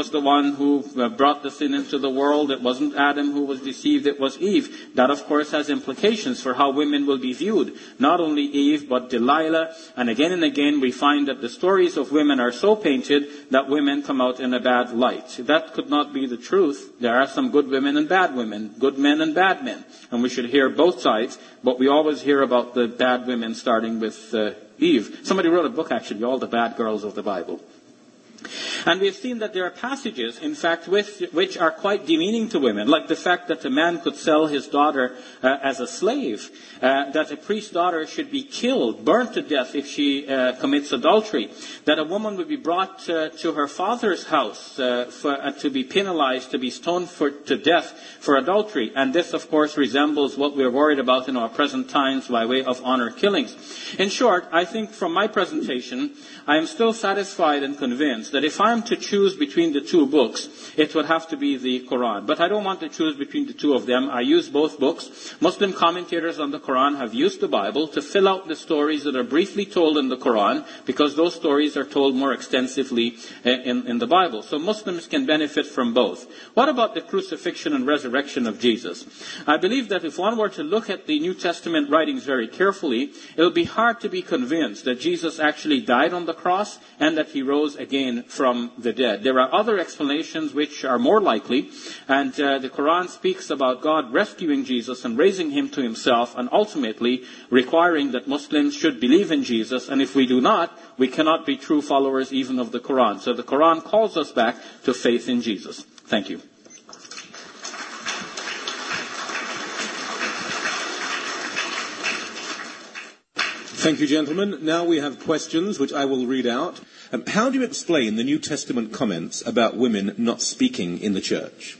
was the one who brought the sin into the world. It wasn't Adam who was deceived, it was Eve. That, of course, has implications for how women will be viewed. Not only Eve, but Delilah. And again and again, we find that the stories of women are so painted that women come out in a bad light. That could not be the truth. There are some good women and bad women, good men and bad men. And we should hear both sides, but we always hear about the bad women starting with uh, Eve. Somebody wrote a book, actually, All the Bad Girls of the Bible. And we've seen that there are passages, in fact, with, which are quite demeaning to women, like the fact that a man could sell his daughter uh, as a slave, uh, that a priest's daughter should be killed, burnt to death if she uh, commits adultery, that a woman would be brought uh, to her father's house uh, for, uh, to be penalized, to be stoned for, to death for adultery. And this, of course, resembles what we're worried about in our present times by way of honor killings. In short, I think from my presentation, I am still satisfied and convinced that if I'm to choose between the two books, it would have to be the Quran. But I don't want to choose between the two of them. I use both books. Muslim commentators on the Quran have used the Bible to fill out the stories that are briefly told in the Quran, because those stories are told more extensively in, in the Bible. So Muslims can benefit from both. What about the crucifixion and resurrection of Jesus? I believe that if one were to look at the New Testament writings very carefully, it would be hard to be convinced that Jesus actually died on the cross and that he rose again from the dead. There are other explanations which are more likely, and uh, the Quran speaks about God rescuing Jesus and raising him to himself, and ultimately requiring that Muslims should believe in Jesus, and if we do not, we cannot be true followers even of the Quran. So the Quran calls us back to faith in Jesus. Thank you. Thank you, gentlemen. Now we have questions, which I will read out. Um, how do you explain the New Testament comments about women not speaking in the church?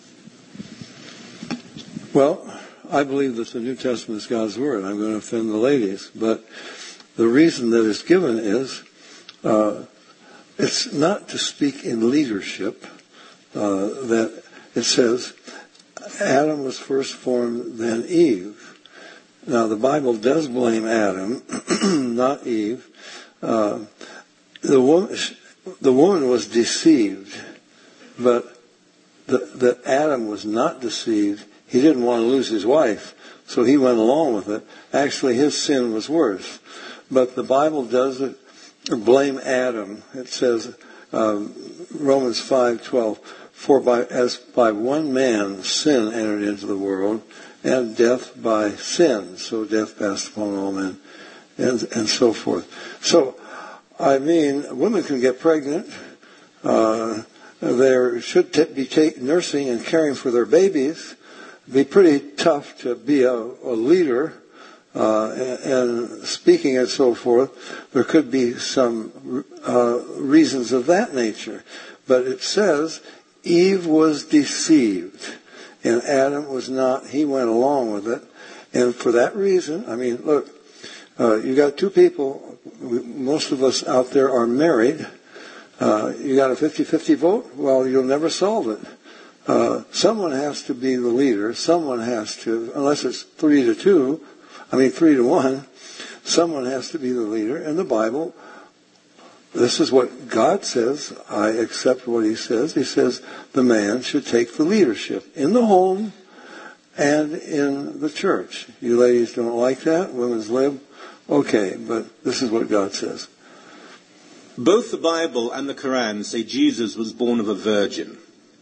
Well, I believe that the New Testament is God's Word. I'm going to offend the ladies. But the reason that it's given is uh, it's not to speak in leadership. Uh, that it says Adam was first formed, then Eve. Now, the Bible does blame Adam, not Eve. Uh, the woman, the woman was deceived, but the, that Adam was not deceived. He didn't want to lose his wife, so he went along with it. Actually, his sin was worse. But the Bible does it, blame Adam. It says, um, Romans five twelve, for by, as by one man sin entered into the world, and death by sin. So death passed upon all men, and, and so forth. So, I mean, women can get pregnant. Uh, there should t- be take, nursing and caring for their babies. It'd be pretty tough to be a, a leader uh, and, and speaking and so forth. There could be some uh, reasons of that nature. But it says Eve was deceived. And Adam was not. He went along with it. And for that reason, I mean, look, uh, you got two people. Most of us out there are married. Uh, you got a fifty-fifty vote? Well, you'll never solve it. Uh, someone has to be the leader. Someone has to, unless it's three to two, I mean three to one, someone has to be the leader. And the Bible, this is what God says. I accept what he says. He says the man should take the leadership in the home and in the church. You ladies don't like that? Women's lib? Okay, but this is what God says. Both the Bible and the Quran say Jesus was born of a virgin.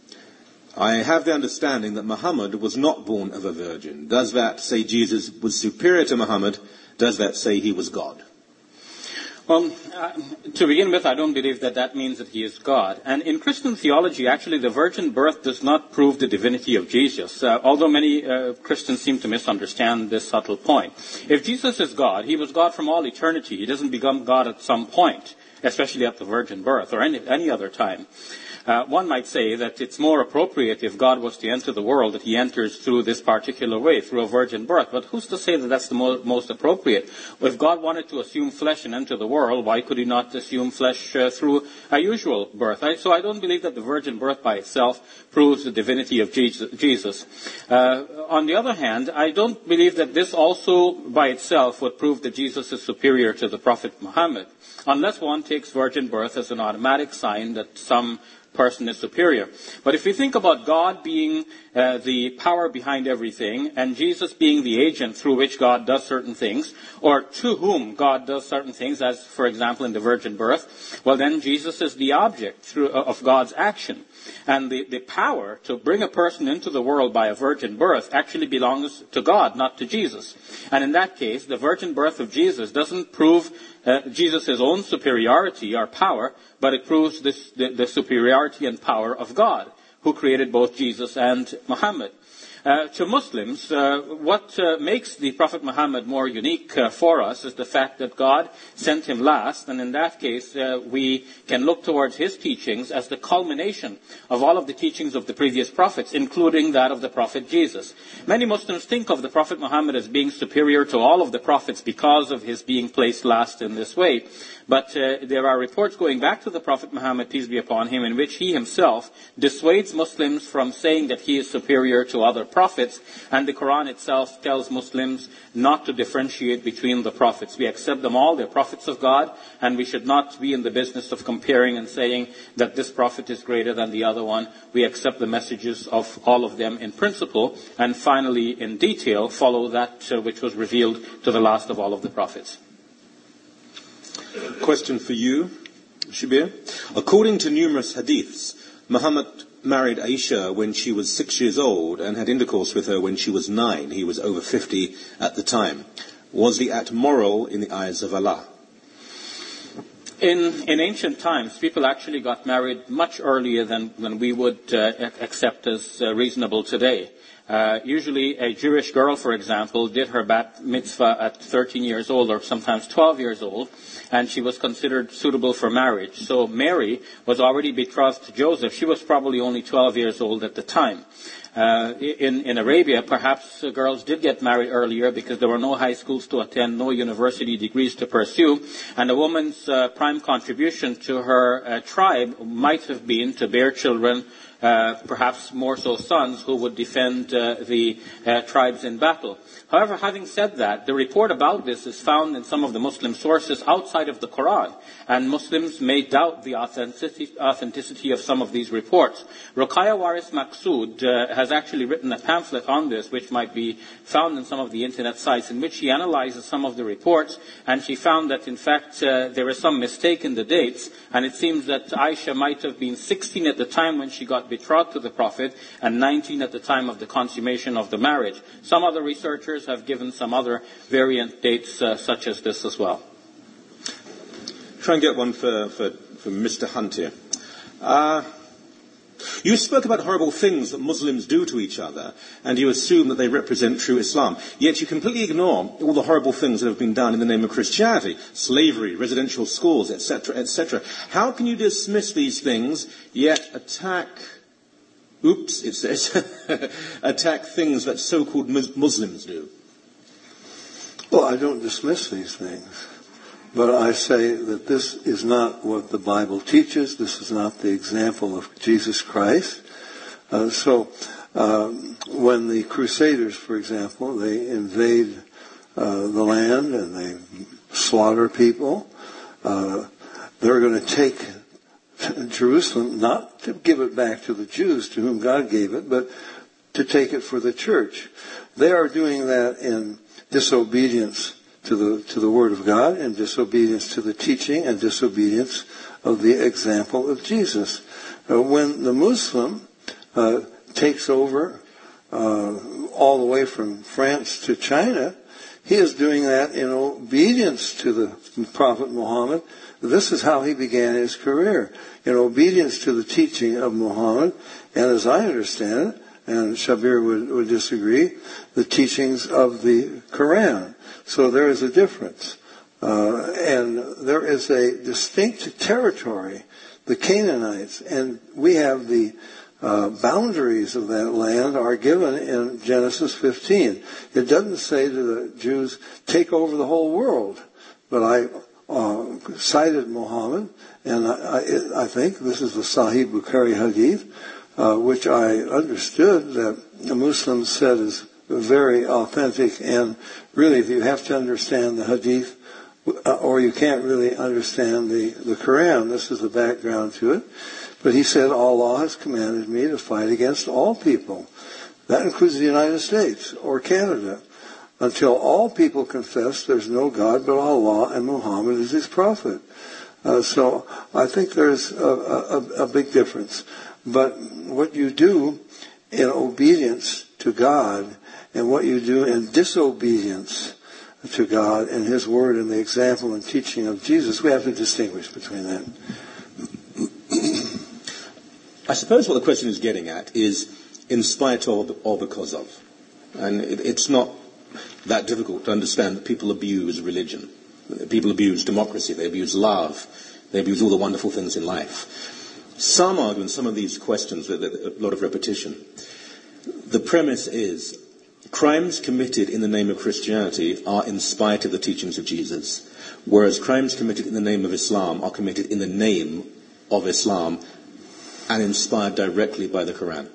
I have the understanding that Muhammad was not born of a virgin. Does that say Jesus was superior to Muhammad? Does that say he was God? Well, uh, to begin with, I don't believe that that means that he is God. And in Christian theology, actually, the virgin birth does not prove the divinity of Jesus, uh, although many uh, Christians seem to misunderstand this subtle point. If Jesus is God, he was God from all eternity. He doesn't become God at some point, especially at the virgin birth or any, any other time. Uh, one might say that it's more appropriate if God was to enter the world that he enters through this particular way, through a virgin birth. But who's to say that that's the mo- most appropriate? Well, if God wanted to assume flesh and enter the world, why could he not assume flesh uh, through a usual birth? I, so I don't believe that the virgin birth by itself proves the divinity of Jesus. Uh, on the other hand, I don't believe that this also by itself would prove that Jesus is superior to the Prophet Muhammad, unless one takes virgin birth as an automatic sign that some person is superior. But if we think about God being uh, the power behind everything, and Jesus being the agent through which God does certain things, or to whom God does certain things, as for example in the virgin birth, well then Jesus is the object through, uh, of God's action. And the, the power to bring a person into the world by a virgin birth actually belongs to God, not to Jesus. And in that case, the virgin birth of Jesus doesn't prove uh, Jesus' own superiority or power, but it proves this, the, the superiority and power of God, who created both Jesus and Muhammad. Uh, to Muslims, uh, what uh, makes the Prophet Muhammad more unique uh, for us is the fact that God sent him last, and in that case, uh, we can look towards his teachings as the culmination of all of the teachings of the previous prophets, including that of the Prophet Jesus. Many Muslims think of the Prophet Muhammad as being superior to all of the prophets because of his being placed last in this way. But uh, there are reports going back to the Prophet Muhammad, peace be upon him, in which he himself dissuades Muslims from saying that he is superior to other prophets, and the Quran itself tells Muslims not to differentiate between the prophets. We accept them all, they're prophets of God, and we should not be in the business of comparing and saying that this prophet is greater than the other one. We accept the messages of all of them in principle, and finally, in detail, follow that uh, which was revealed to the last of all of the prophets. Question for you, Shabir. According to numerous hadiths, Muhammad married Aisha when she was six years old and had intercourse with her when she was nine. He was over fifty at the time. Was the act moral in the eyes of Allah? In, in ancient times, people actually got married much earlier than, than we would uh, accept as uh, reasonable today. Uh, usually a Jewish girl, for example, did her bat mitzvah at thirteen years old or sometimes twelve years old, and she was considered suitable for marriage. So Mary was already betrothed to Joseph. She was probably only twelve years old at the time. Uh, in, in Arabia, perhaps uh, girls did get married earlier because there were no high schools to attend, no university degrees to pursue, and a woman's uh, prime contribution to her uh, tribe might have been to bear children, uh, perhaps more so sons, who would defend uh, the uh, tribes in battle. However, having said that, the report about this is found in some of the Muslim sources outside of the Quran, and Muslims may doubt the authenticity, authenticity of some of these reports. Ruqayya Waris Maqsood uh, has actually written a pamphlet on this, which might be found in some of the internet sites, in which she analyzes some of the reports, and she found that in fact uh, there is some mistake in the dates, and it seems that Aisha might have been sixteen at the time when she got betrothed to the Prophet, and nineteen at the time of the consummation of the marriage. Some other researchers have given some other variant dates uh, such as this as well. Try and get one for, for, for Mister Hunt here. Uh, you spoke about horrible things that Muslims do to each other, and you assume that they represent true Islam. Yet you completely ignore all the horrible things that have been done in the name of Christianity, slavery, residential schools, et cetera, et cetera. How can you dismiss these things, yet attack, oops, it says, attack things that so-called Muslims do? Well, I don't dismiss these things. But I say that this is not what the Bible teaches. This is not the example of Jesus Christ. Uh, so um, when the Crusaders, for example, they invade uh, the land and they slaughter people, uh, they're going to take Jerusalem, not to give it back to the Jews to whom God gave it, but to take it for the church. They are doing that in disobedience to the to the Word of God, and disobedience to the teaching, and disobedience of the example of Jesus. Uh, when the Muslim uh, takes over uh, all the way from France to China, he is doing that in obedience to the Prophet Muhammad. This is how he began his career, in obedience to the teaching of Muhammad, and as I understand it, and Shabir would, would disagree, the teachings of the Quran. So there is a difference. Uh, and there is a distinct territory, the Canaanites, and we have the uh, boundaries of that land are given in Genesis fifteen. It doesn't say to the Jews, take over the whole world. But I uh, cited Muhammad, and I, I, I think this is the Sahih Bukhari Hadith, uh, which I understood that the Muslims said is very authentic, and really if you have to understand the Hadith, uh, or you can't really understand the, the Quran, this is the background to it. But he said, Allah has commanded me to fight against all people. That includes the United States or Canada. Until all people confess there's no God but Allah and Muhammad is his prophet. Uh, so I think there's a, a, a big difference. But what you do in obedience to God and what you do in disobedience to God and his word and the example and teaching of Jesus, we have to distinguish between that. I suppose what the question is getting at is in spite of or because of. And it, it's not that difficult to understand that people abuse religion. People abuse democracy. They abuse love. They abuse all the wonderful things in life. Some argue in some of these questions with a lot of repetition. The premise is crimes committed in the name of Christianity are in spite of the teachings of Jesus, whereas crimes committed in the name of Islam are committed in the name of Islam and inspired directly by the Quran.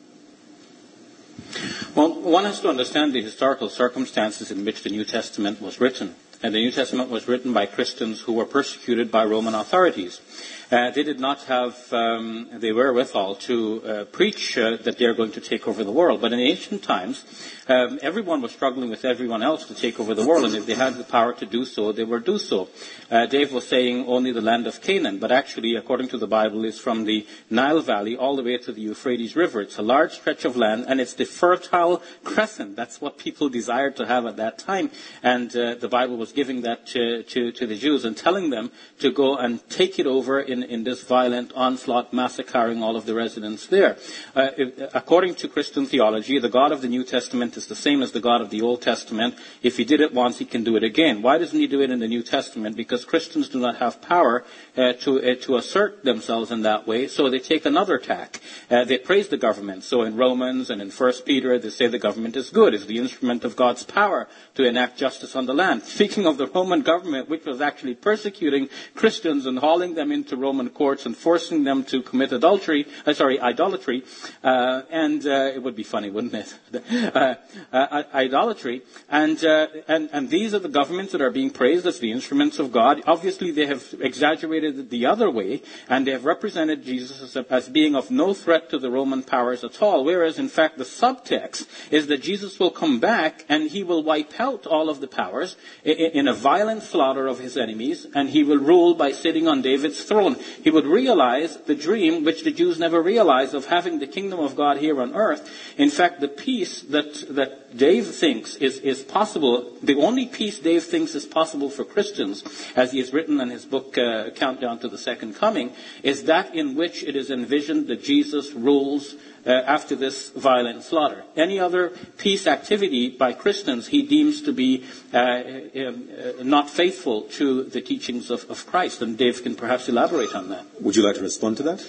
Well, one has to understand the historical circumstances in which the New Testament was written. And the New Testament was written by Christians who were persecuted by Roman authorities. Uh, they did not have um, the wherewithal to uh, preach uh, that they are going to take over the world. But in ancient times, um, everyone was struggling with everyone else to take over the world. And if they had the power to do so, they would do so. Uh, Dave was saying only the land of Canaan. But actually, according to the Bible, it's from the Nile Valley all the way to the Euphrates River. It's a large stretch of land, and it's the Fertile Crescent. That's what people desired to have at that time. And uh, the Bible was giving that to, to, to the Jews and telling them to go and take it over in, in this violent onslaught, massacring all of the residents there. Uh, if, according to Christian theology, the God of the New Testament is the same as the God of the Old Testament. If he did it once, he can do it again. Why doesn't he do it in the New Testament? Because Christians do not have power uh, to uh, to assert themselves in that way, so they take another tack. Uh, they praise the government. So in Romans and in First Peter, they say the government is good, is the instrument of God's power to enact justice on the land. Speaking of the Roman government, which was actually persecuting Christians and hauling them into Roman courts and forcing them to commit adultery, uh, sorry, idolatry, uh, and uh, it would be funny, wouldn't it? uh, uh, idolatry, and, uh, and and these are the governments that are being praised as the instruments of God. Obviously, they have exaggerated it the other way, and they have represented Jesus as, a, as being of no threat to the Roman powers at all, whereas, in fact, the subtext is that Jesus will come back and he will wipe out all of the powers in, in a violent slaughter of his enemies, and he will rule by sitting on David's throne. He would realize the dream which the Jews never realized of having the kingdom of God here on earth. In fact, the peace that that Dave thinks is, is possible, the only peace Dave thinks is possible for Christians, as he has written in his book, uh, Countdown to the Second Coming, is that in which it is envisioned that Jesus rules uh, after this violent slaughter. Any other peace activity by Christians he deems to be uh, um, uh, not faithful to the teachings of, of Christ. And Dave can perhaps elaborate on that. Would you like to respond to that?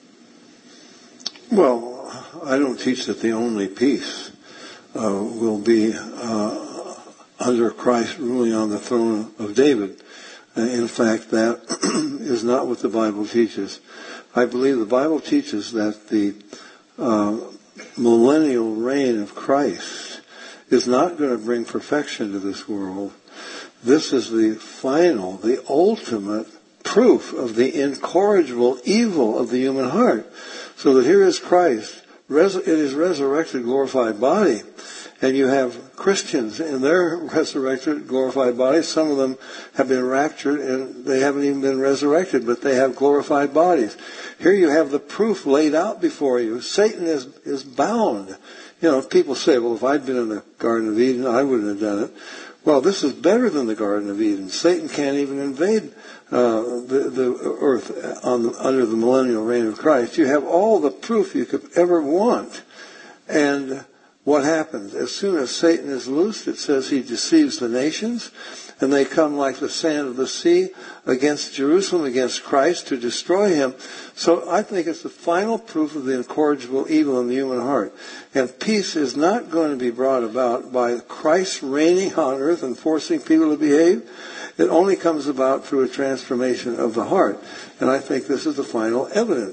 Well, I don't teach that the only peace uh, will be uh, under Christ ruling on the throne of David. Uh, in fact, that is not what the Bible teaches. I believe the Bible teaches that the uh, millennial reign of Christ is not going to bring perfection to this world. This is the final, the ultimate proof of the incorrigible evil of the human heart. So that here is Christ, res- in his resurrected, glorified body, and you have Christians in their resurrected, glorified bodies. Some of them have been raptured and they haven't even been resurrected, but they have glorified bodies. Here you have the proof laid out before you. Satan is, is bound. You know, people say, well, if I'd been in the Garden of Eden, I wouldn't have done it. Well, this is better than the Garden of Eden. Satan can't even invade uh, the, the earth on the, under the millennial reign of Christ. You have all the proof you could ever want. And what happens? As soon as Satan is loosed, it says he deceives the nations, and they come like the sand of the sea against Jerusalem, against Christ, to destroy him. So I think it's the final proof of the incorrigible evil in the human heart. And peace is not going to be brought about by Christ reigning on earth and forcing people to behave. It only comes about through a transformation of the heart. And I think this is the final evidence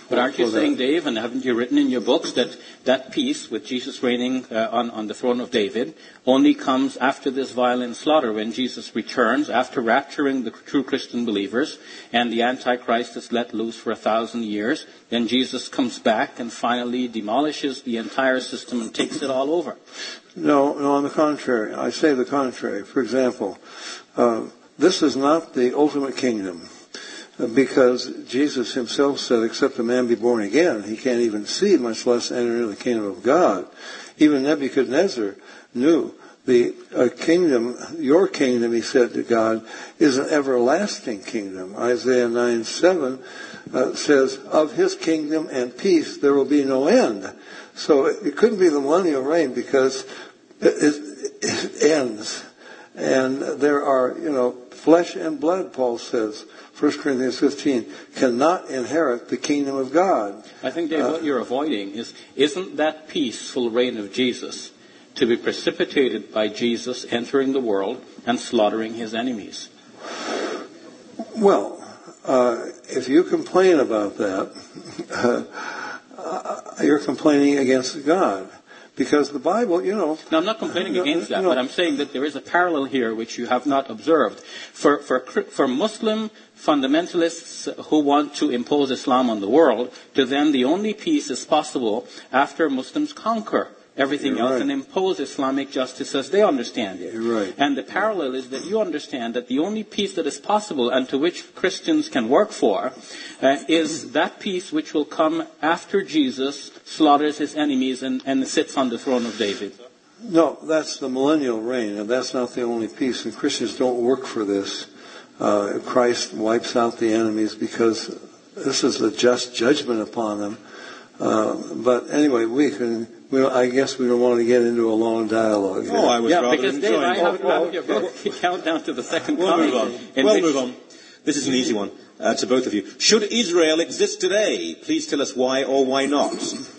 But aren't you saying, Dave, and haven't you written in your books that that peace with Jesus reigning uh, on, on the throne of David only comes after this violent slaughter, when Jesus returns, after rapturing the true Christian believers, and the Antichrist is let loose for a thousand years, then Jesus comes back and finally demolishes the entire system and takes it all over? No, no, on the contrary. I say the contrary. For example, uh, this is not the ultimate kingdom, because Jesus himself said, except a man be born again, he can't even see, much less enter into the kingdom of God. Even Nebuchadnezzar knew the uh, kingdom, your kingdom, he said to God, is an everlasting kingdom. Isaiah nine seven uh, says, of his kingdom and peace there will be no end. So it, it couldn't be the millennial reign, because it, it, it ends. And there are, you know, flesh and blood, Paul says, First Corinthians fifteen, cannot inherit the kingdom of God. I think, Dave, uh, what you're avoiding is, isn't that peaceful reign of Jesus to be precipitated by Jesus entering the world and slaughtering his enemies? Well, uh, if you complain about that, uh, you're complaining against God. Because the Bible, you know... No, I'm not complaining no, against that, no. but I'm saying that there is a parallel here which you have not observed. For, for, for Muslim fundamentalists who want to impose Islam on the world, to them the only peace is possible after Muslims conquer everything You're else right. and impose Islamic justice as they understand it. You're right. And the parallel is that you understand that the only peace that is possible and to which Christians can work for uh, is that peace which will come after Jesus slaughters his enemies and, and sits on the throne of David. No, that's the millennial reign, and that's not the only peace. And Christians don't work for this. Uh, Christ wipes out the enemies because this is a just judgment upon them. Uh, but anyway, we can... We, I guess we don't want to get into a long dialogue here. Oh, I was yeah, rather because Dave, enjoying I have, it. I have your book, Countdown to the Second We'll Coming. move on. in We'll which- move on. This is an easy one uh, to both of you. Should Israel exist today? Please tell us why or why not.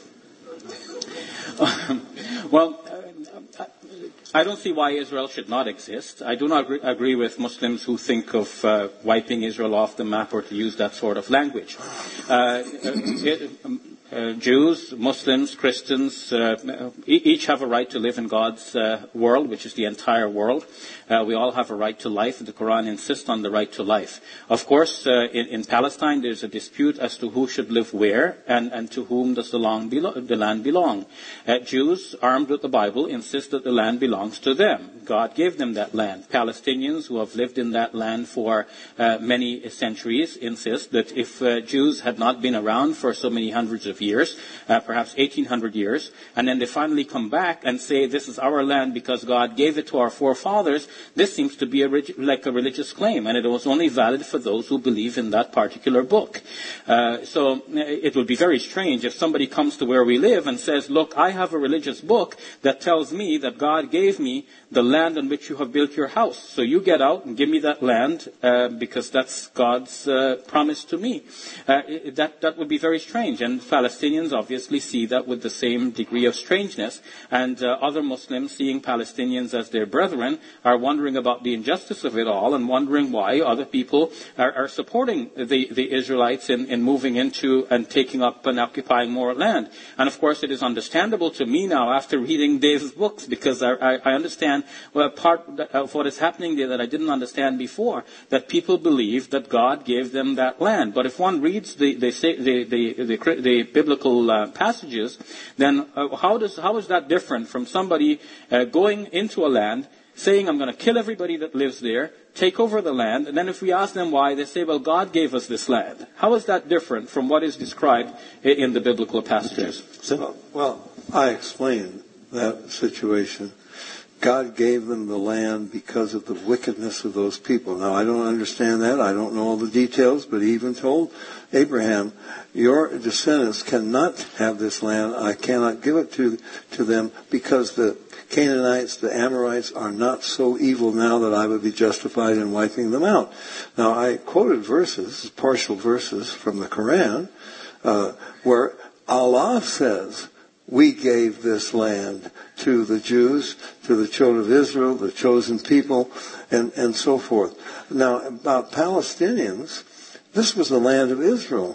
Well, uh, I don't see why Israel should not exist. I do not agree, agree with Muslims who think of uh, wiping Israel off the map, or to use that sort of language. Uh, it, um, Uh, Jews, Muslims, Christians, uh, each have a right to live in God's uh, world, which is the entire world. Uh, we all have a right to life. The Quran insists on the right to life. Of course, uh, in, in Palestine, there's a dispute as to who should live where and, and to whom does the, long belo- the land belong. Uh, Jews, armed with the Bible, insist that the land belongs to them. God gave them that land. Palestinians, who have lived in that land for uh, many centuries, insist that if uh, Jews had not been around for so many hundreds of years, uh, perhaps eighteen hundred years, and then they finally come back and say, this is our land because God gave it to our forefathers, this seems to be a, like a religious claim, and it was only valid for those who believe in that particular book. Uh, so it would be very strange if somebody comes to where we live and says, look, I have a religious book that tells me that God gave me the land on which you have built your house. So you get out and give me that land uh, because that's God's uh, promise to me. Uh, that, that would be very strange. And Palestinians obviously see that with the same degree of strangeness. And uh, other Muslims, seeing Palestinians as their brethren, are wondering about the injustice of it all and wondering why other people are, are supporting the, the Israelites in, in moving into and taking up and occupying more land. And of course it is understandable to me now after reading Dave's books, because I, I, I understand well, part of what is happening there that I didn't understand before, that people believe that God gave them that land. But if one reads the the the, the, the, the biblical uh, passages, then uh, how does how is that different from somebody uh, going into a land, saying, I'm going to kill everybody that lives there, take over the land, and then if we ask them why, they say, well, God gave us this land. How is that different from what is described in the biblical passages? Well, well, I explained that situation. God gave them the land because of the wickedness of those people. Now, I don't understand that. I don't know all the details, but he even told Abraham, your descendants cannot have this land. I cannot give it to, to them because the Canaanites, the Amorites, are not so evil now that I would be justified in wiping them out. Now, I quoted verses, partial verses from the Quran, uh, where Allah says, we gave this land to the Jews, to the children of Israel, the chosen people, and, and so forth. Now, about Palestinians, this was the land of Israel.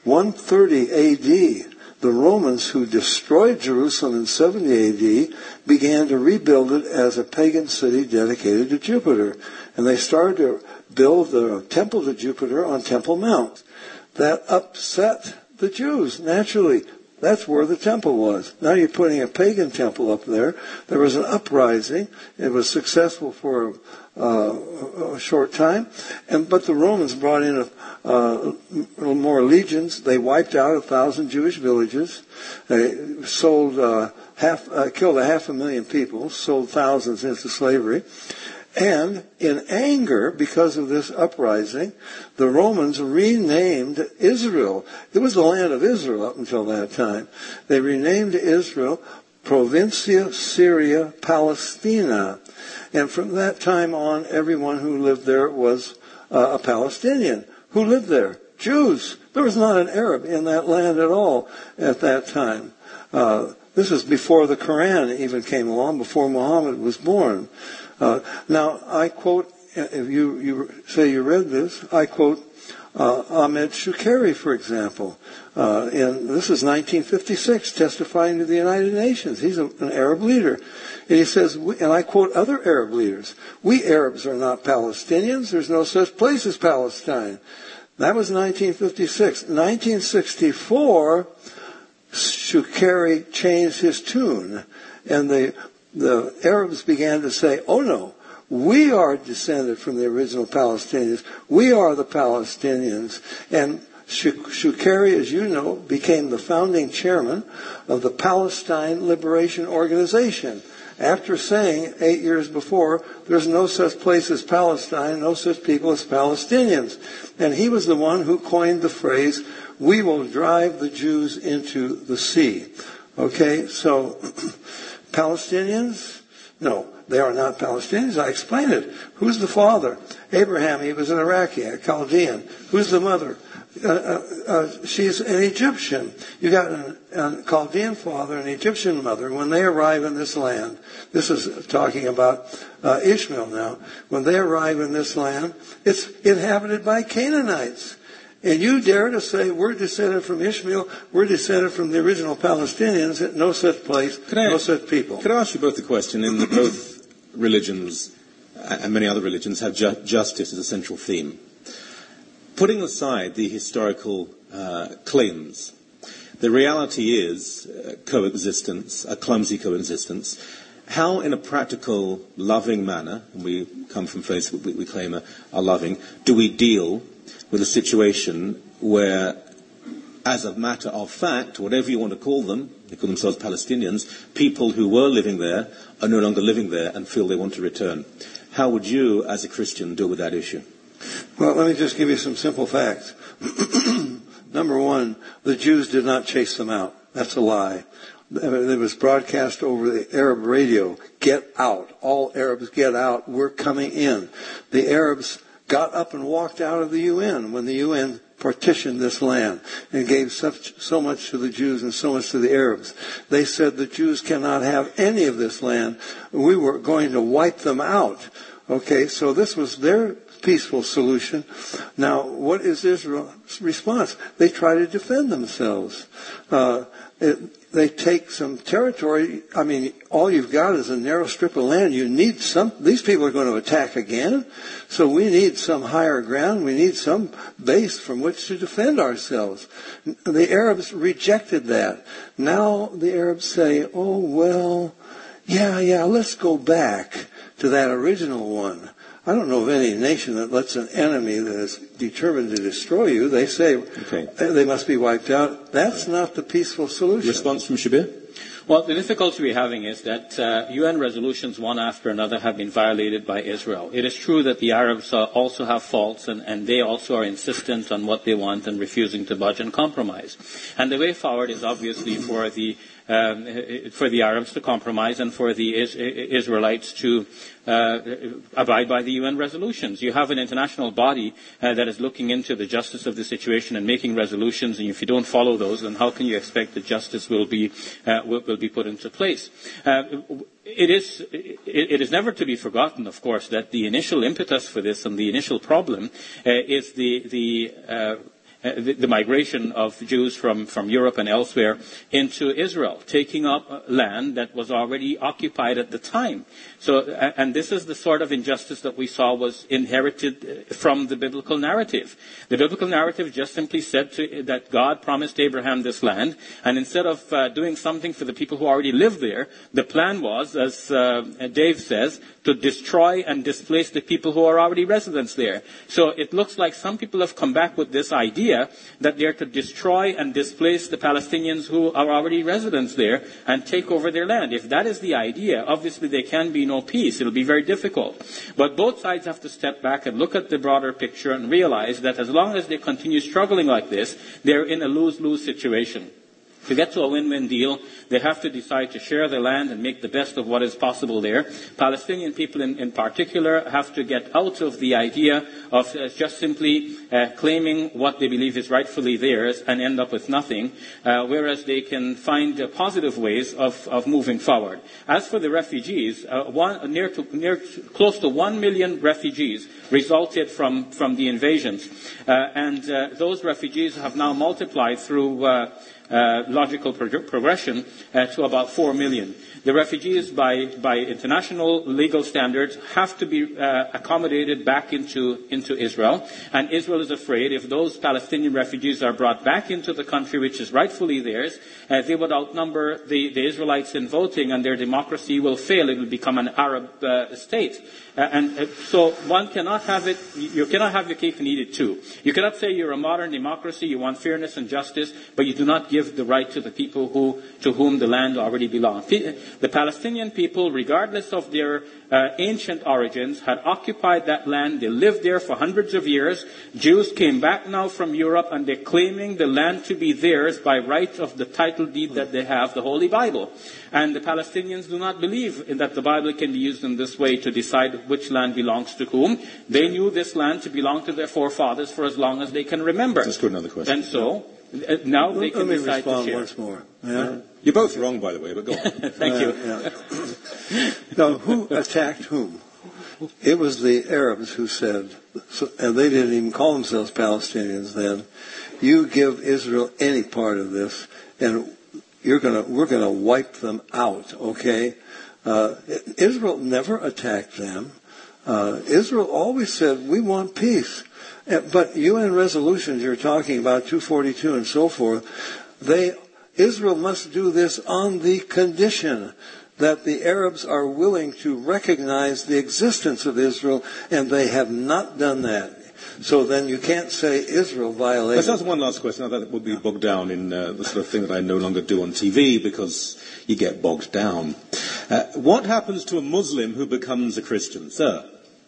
one thirty A D, the Romans who destroyed Jerusalem in seventy A D began to rebuild it as a pagan city dedicated to Jupiter. And they started to build the temple to Jupiter on Temple Mount. That upset the Jews, naturally. That's where the temple was. Now you're putting a pagan temple up there. There was an uprising. It was successful for uh, a short time. And but the Romans brought in a, uh, little more legions. They wiped out a thousand Jewish villages. They sold uh, half, uh, killed a half a million people, sold thousands into slavery. And in anger, because of this uprising, the Romans renamed Israel. It was the land of Israel up until that time. They renamed Israel Provincia Syria Palestina. And from that time on, everyone who lived there was uh, a Palestinian. Who lived there? Jews. There was not an Arab in that land at all at that time. Uh, this is before the Quran even came along, before Muhammad was born. Uh, now, I quote, if you, you say you read this, I quote uh, Ahmed Shukeri, for example. Uh, and this is nineteen fifty-six, testifying to the United Nations. He's a, an Arab leader. And he says, and I quote other Arab leaders, "We Arabs are not Palestinians. There's no such place as Palestine." That was nineteen fifty-six. nineteen sixty-four, Shukeri changed his tune. And the The Arabs began to say, oh no, we are descended from the original Palestinians. We are the Palestinians. And Shukeri, as you know, became the founding chairman of the Palestine Liberation Organization. After saying eight years before, there's no such place as Palestine, no such people as Palestinians. And he was the one who coined the phrase, "We will drive the Jews into the sea." Okay, so Palestinians? No, they are not Palestinians. I explained it. Who's the father? Abraham, he was an Iraqi, a Chaldean. Who's the mother? Uh, uh, uh, she's an Egyptian. You got an, a Chaldean father, an Egyptian mother. When they arrive in this land, this is talking about uh, Ishmael now. When they arrive in this land, it's inhabited by Canaanites. And you dare to say we're descended from Ishmael, we're descended from the original Palestinians, no such place, I, no such people. Could I ask you both the question, in that both religions and many other religions have ju- justice as a central theme. Putting aside the historical uh, claims, the reality is uh, coexistence, a clumsy coexistence. How, in a practical, loving manner, and we come from faiths we, we claim are, are loving, do we deal with a situation where, as a matter of fact, whatever you want to call them, they call themselves Palestinians, people who were living there are no longer living there and feel they want to return. How would you, as a Christian, deal with that issue? Well, let me just give you some simple facts. Number one, the Jews did not chase them out. That's a lie. It was broadcast over the Arab radio. Get out. All Arabs get out. We're coming in. The Arabs got up and walked out of the U N when the U N partitioned this land and gave such, so much to the Jews and so much to the Arabs. They said the Jews cannot have any of this land. We were going to wipe them out. Okay, so this was their peaceful solution. Now, what is Israel's response? They try to defend themselves. Uh, it, they take some territory. I mean, all you've got is a narrow strip of land. You need some, these people are going to attack again. So we need some higher ground. We need some base from which to defend ourselves. The Arabs rejected that. Now the Arabs say, oh, well, yeah, yeah, let's go back to that original one. I don't know of any nation that lets an enemy that is determined to destroy you, they say okay. they must be wiped out. That's not the peaceful solution. Response from Shabir? Well, the difficulty we're having is that uh, U N resolutions, one after another, have been violated by Israel. It is true that the Arabs uh, also have faults, and, and they also are insistent on what they want and refusing to budge and compromise. And the way forward is obviously for the Um, for the Arabs to compromise and for the Is- Israelites to uh, abide by the U N resolutions. You have an international body uh, that is looking into the justice of the situation and making resolutions, and if you don't follow those, then how can you expect that justice will be uh, will, will be put into place? Uh, it is it, it is never to be forgotten, of course, that the initial impetus for this and the initial problem uh, is the the uh, uh, the, the migration of Jews from, from Europe and elsewhere into Israel, taking up land that was already occupied at the time. So, uh, and this is the sort of injustice that we saw was inherited from the biblical narrative. The biblical narrative just simply said to, that God promised Abraham this land, and instead of uh, doing something for the people who already lived there, the plan was, as uh, Dave says, to destroy and displace the people who are already residents there. So it looks like some people have come back with this idea that they're to destroy and displace the Palestinians who are already residents there and take over their land. If that is the idea, obviously there can be no peace. It'll be very difficult. But both sides have to step back and look at the broader picture and realize that as long as they continue struggling like this, they're in a lose-lose situation. To get to a win-win deal, they have to decide to share the land and make the best of what is possible there. Palestinian people in, in particular have to get out of the idea of uh, just simply uh, claiming what they believe is rightfully theirs and end up with nothing, uh, whereas they can find uh, positive ways of, of moving forward. As for the refugees, uh, one, near to, near to, close to one million refugees resulted from, from the invasions. Uh, and uh, those refugees have now multiplied through uh, Uh, logical prog- progression uh, to about four million. The refugees, by, by international legal standards, have to be uh, accommodated back into, into Israel. And Israel is afraid if those Palestinian refugees are brought back into the country, which is rightfully theirs, uh, they would outnumber the, the Israelites in voting, and their democracy will fail. It will become an Arab uh, state. Uh, and uh, so one cannot have it, you cannot have your cake and eat it too. You cannot say you're a modern democracy, you want fairness and justice, but you do not give the right to the people who, to whom the land already belongs. The Palestinian people, regardless of their uh, ancient origins, had occupied that land. They lived there for hundreds of years. Jews came back now from Europe, and they're claiming the land to be theirs by right of the title deed that they have, the Holy Bible. And the Palestinians do not believe that the Bible can be used in this way to decide which land belongs to whom. They knew this land to belong to their forefathers for as long as they can remember. Let's go to another question. And so, uh, now they can Let me decide respond to share. once more. Yeah. You're both wrong, by the way, but go on. Thank you. Uh, yeah. Now, who attacked whom? It was the Arabs who said, so, and they didn't even call themselves Palestinians then, you give Israel any part of this, and you're gonna, we're going to wipe them out, okay? Uh, Israel never attacked them. Uh, Israel always said, we want peace. But U N resolutions you're talking about, two forty-two and so forth, they Israel must do this on the condition that the Arabs are willing to recognize the existence of Israel, and they have not done that. So then you can't say Israel violated. Let's ask one last question. Now that would be bogged down in uh, the sort of thing that I no longer do on T V because you get bogged down. Uh, what happens to a Muslim who becomes a Christian, sir?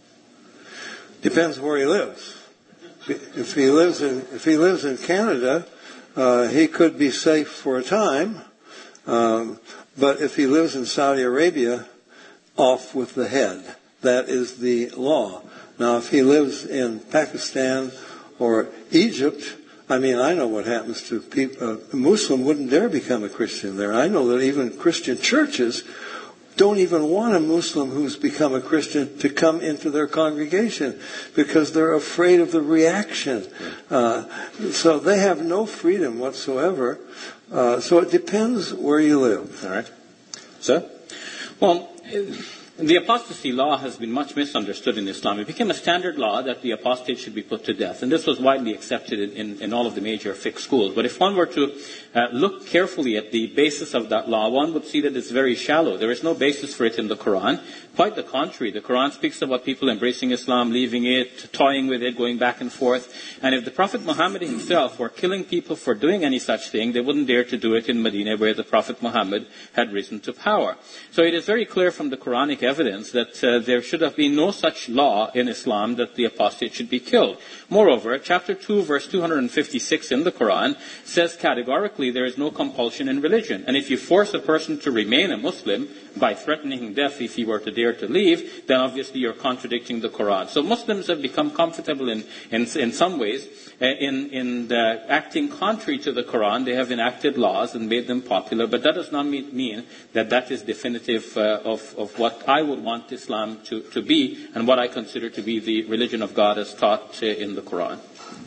Depends where he lives. If he lives in if he lives in Canada, uh, he could be safe for a time. Um, but if he lives in Saudi Arabia, off with the head. That is the law. Now, if he lives in Pakistan or Egypt, I mean, I know what happens to people. Uh, a Muslim wouldn't dare become a Christian there. I know that even Christian churches don't even want a Muslim who's become a Christian to come into their congregation because they're afraid of the reaction. Uh, so they have no freedom whatsoever. Uh, so it depends where you live. All right. Sir? Well, the apostasy law has been much misunderstood in Islam. It became a standard law that the apostate should be put to death. And this was widely accepted in, in, in all of the major fiqh schools. But if one were to uh, look carefully at the basis of that law, one would see that it's very shallow. There is no basis for it in the Quran. Quite the contrary. The Quran speaks about people embracing Islam, leaving it, toying with it, going back and forth. And if the Prophet Muhammad himself were killing people for doing any such thing, they wouldn't dare to do it in Medina where the Prophet Muhammad had risen to power. So it is very clear from the Quranic evidence that uh, there should have been no such law in Islam that the apostate should be killed. Moreover, chapter two, verse two hundred fifty-six in the Quran says categorically there is no compulsion in religion. And if you force a person to remain a Muslim by threatening death if he were to dare to leave, then obviously you're contradicting the Quran. So Muslims have become comfortable in, in, in some ways uh, in, in the acting contrary to the Quran. They have enacted laws and made them popular, but that does not mean, mean that that is definitive uh, of, of what I would want Islam to, to be and what I consider to be the religion of God as taught uh, in the Quran.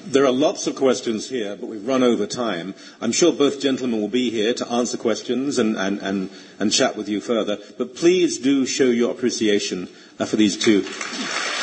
there are lots of questions here, but we've run over time. I'm sure both gentlemen will be here to answer questions and, and, and, and chat with you further. But please do show your appreciation uh, for these two.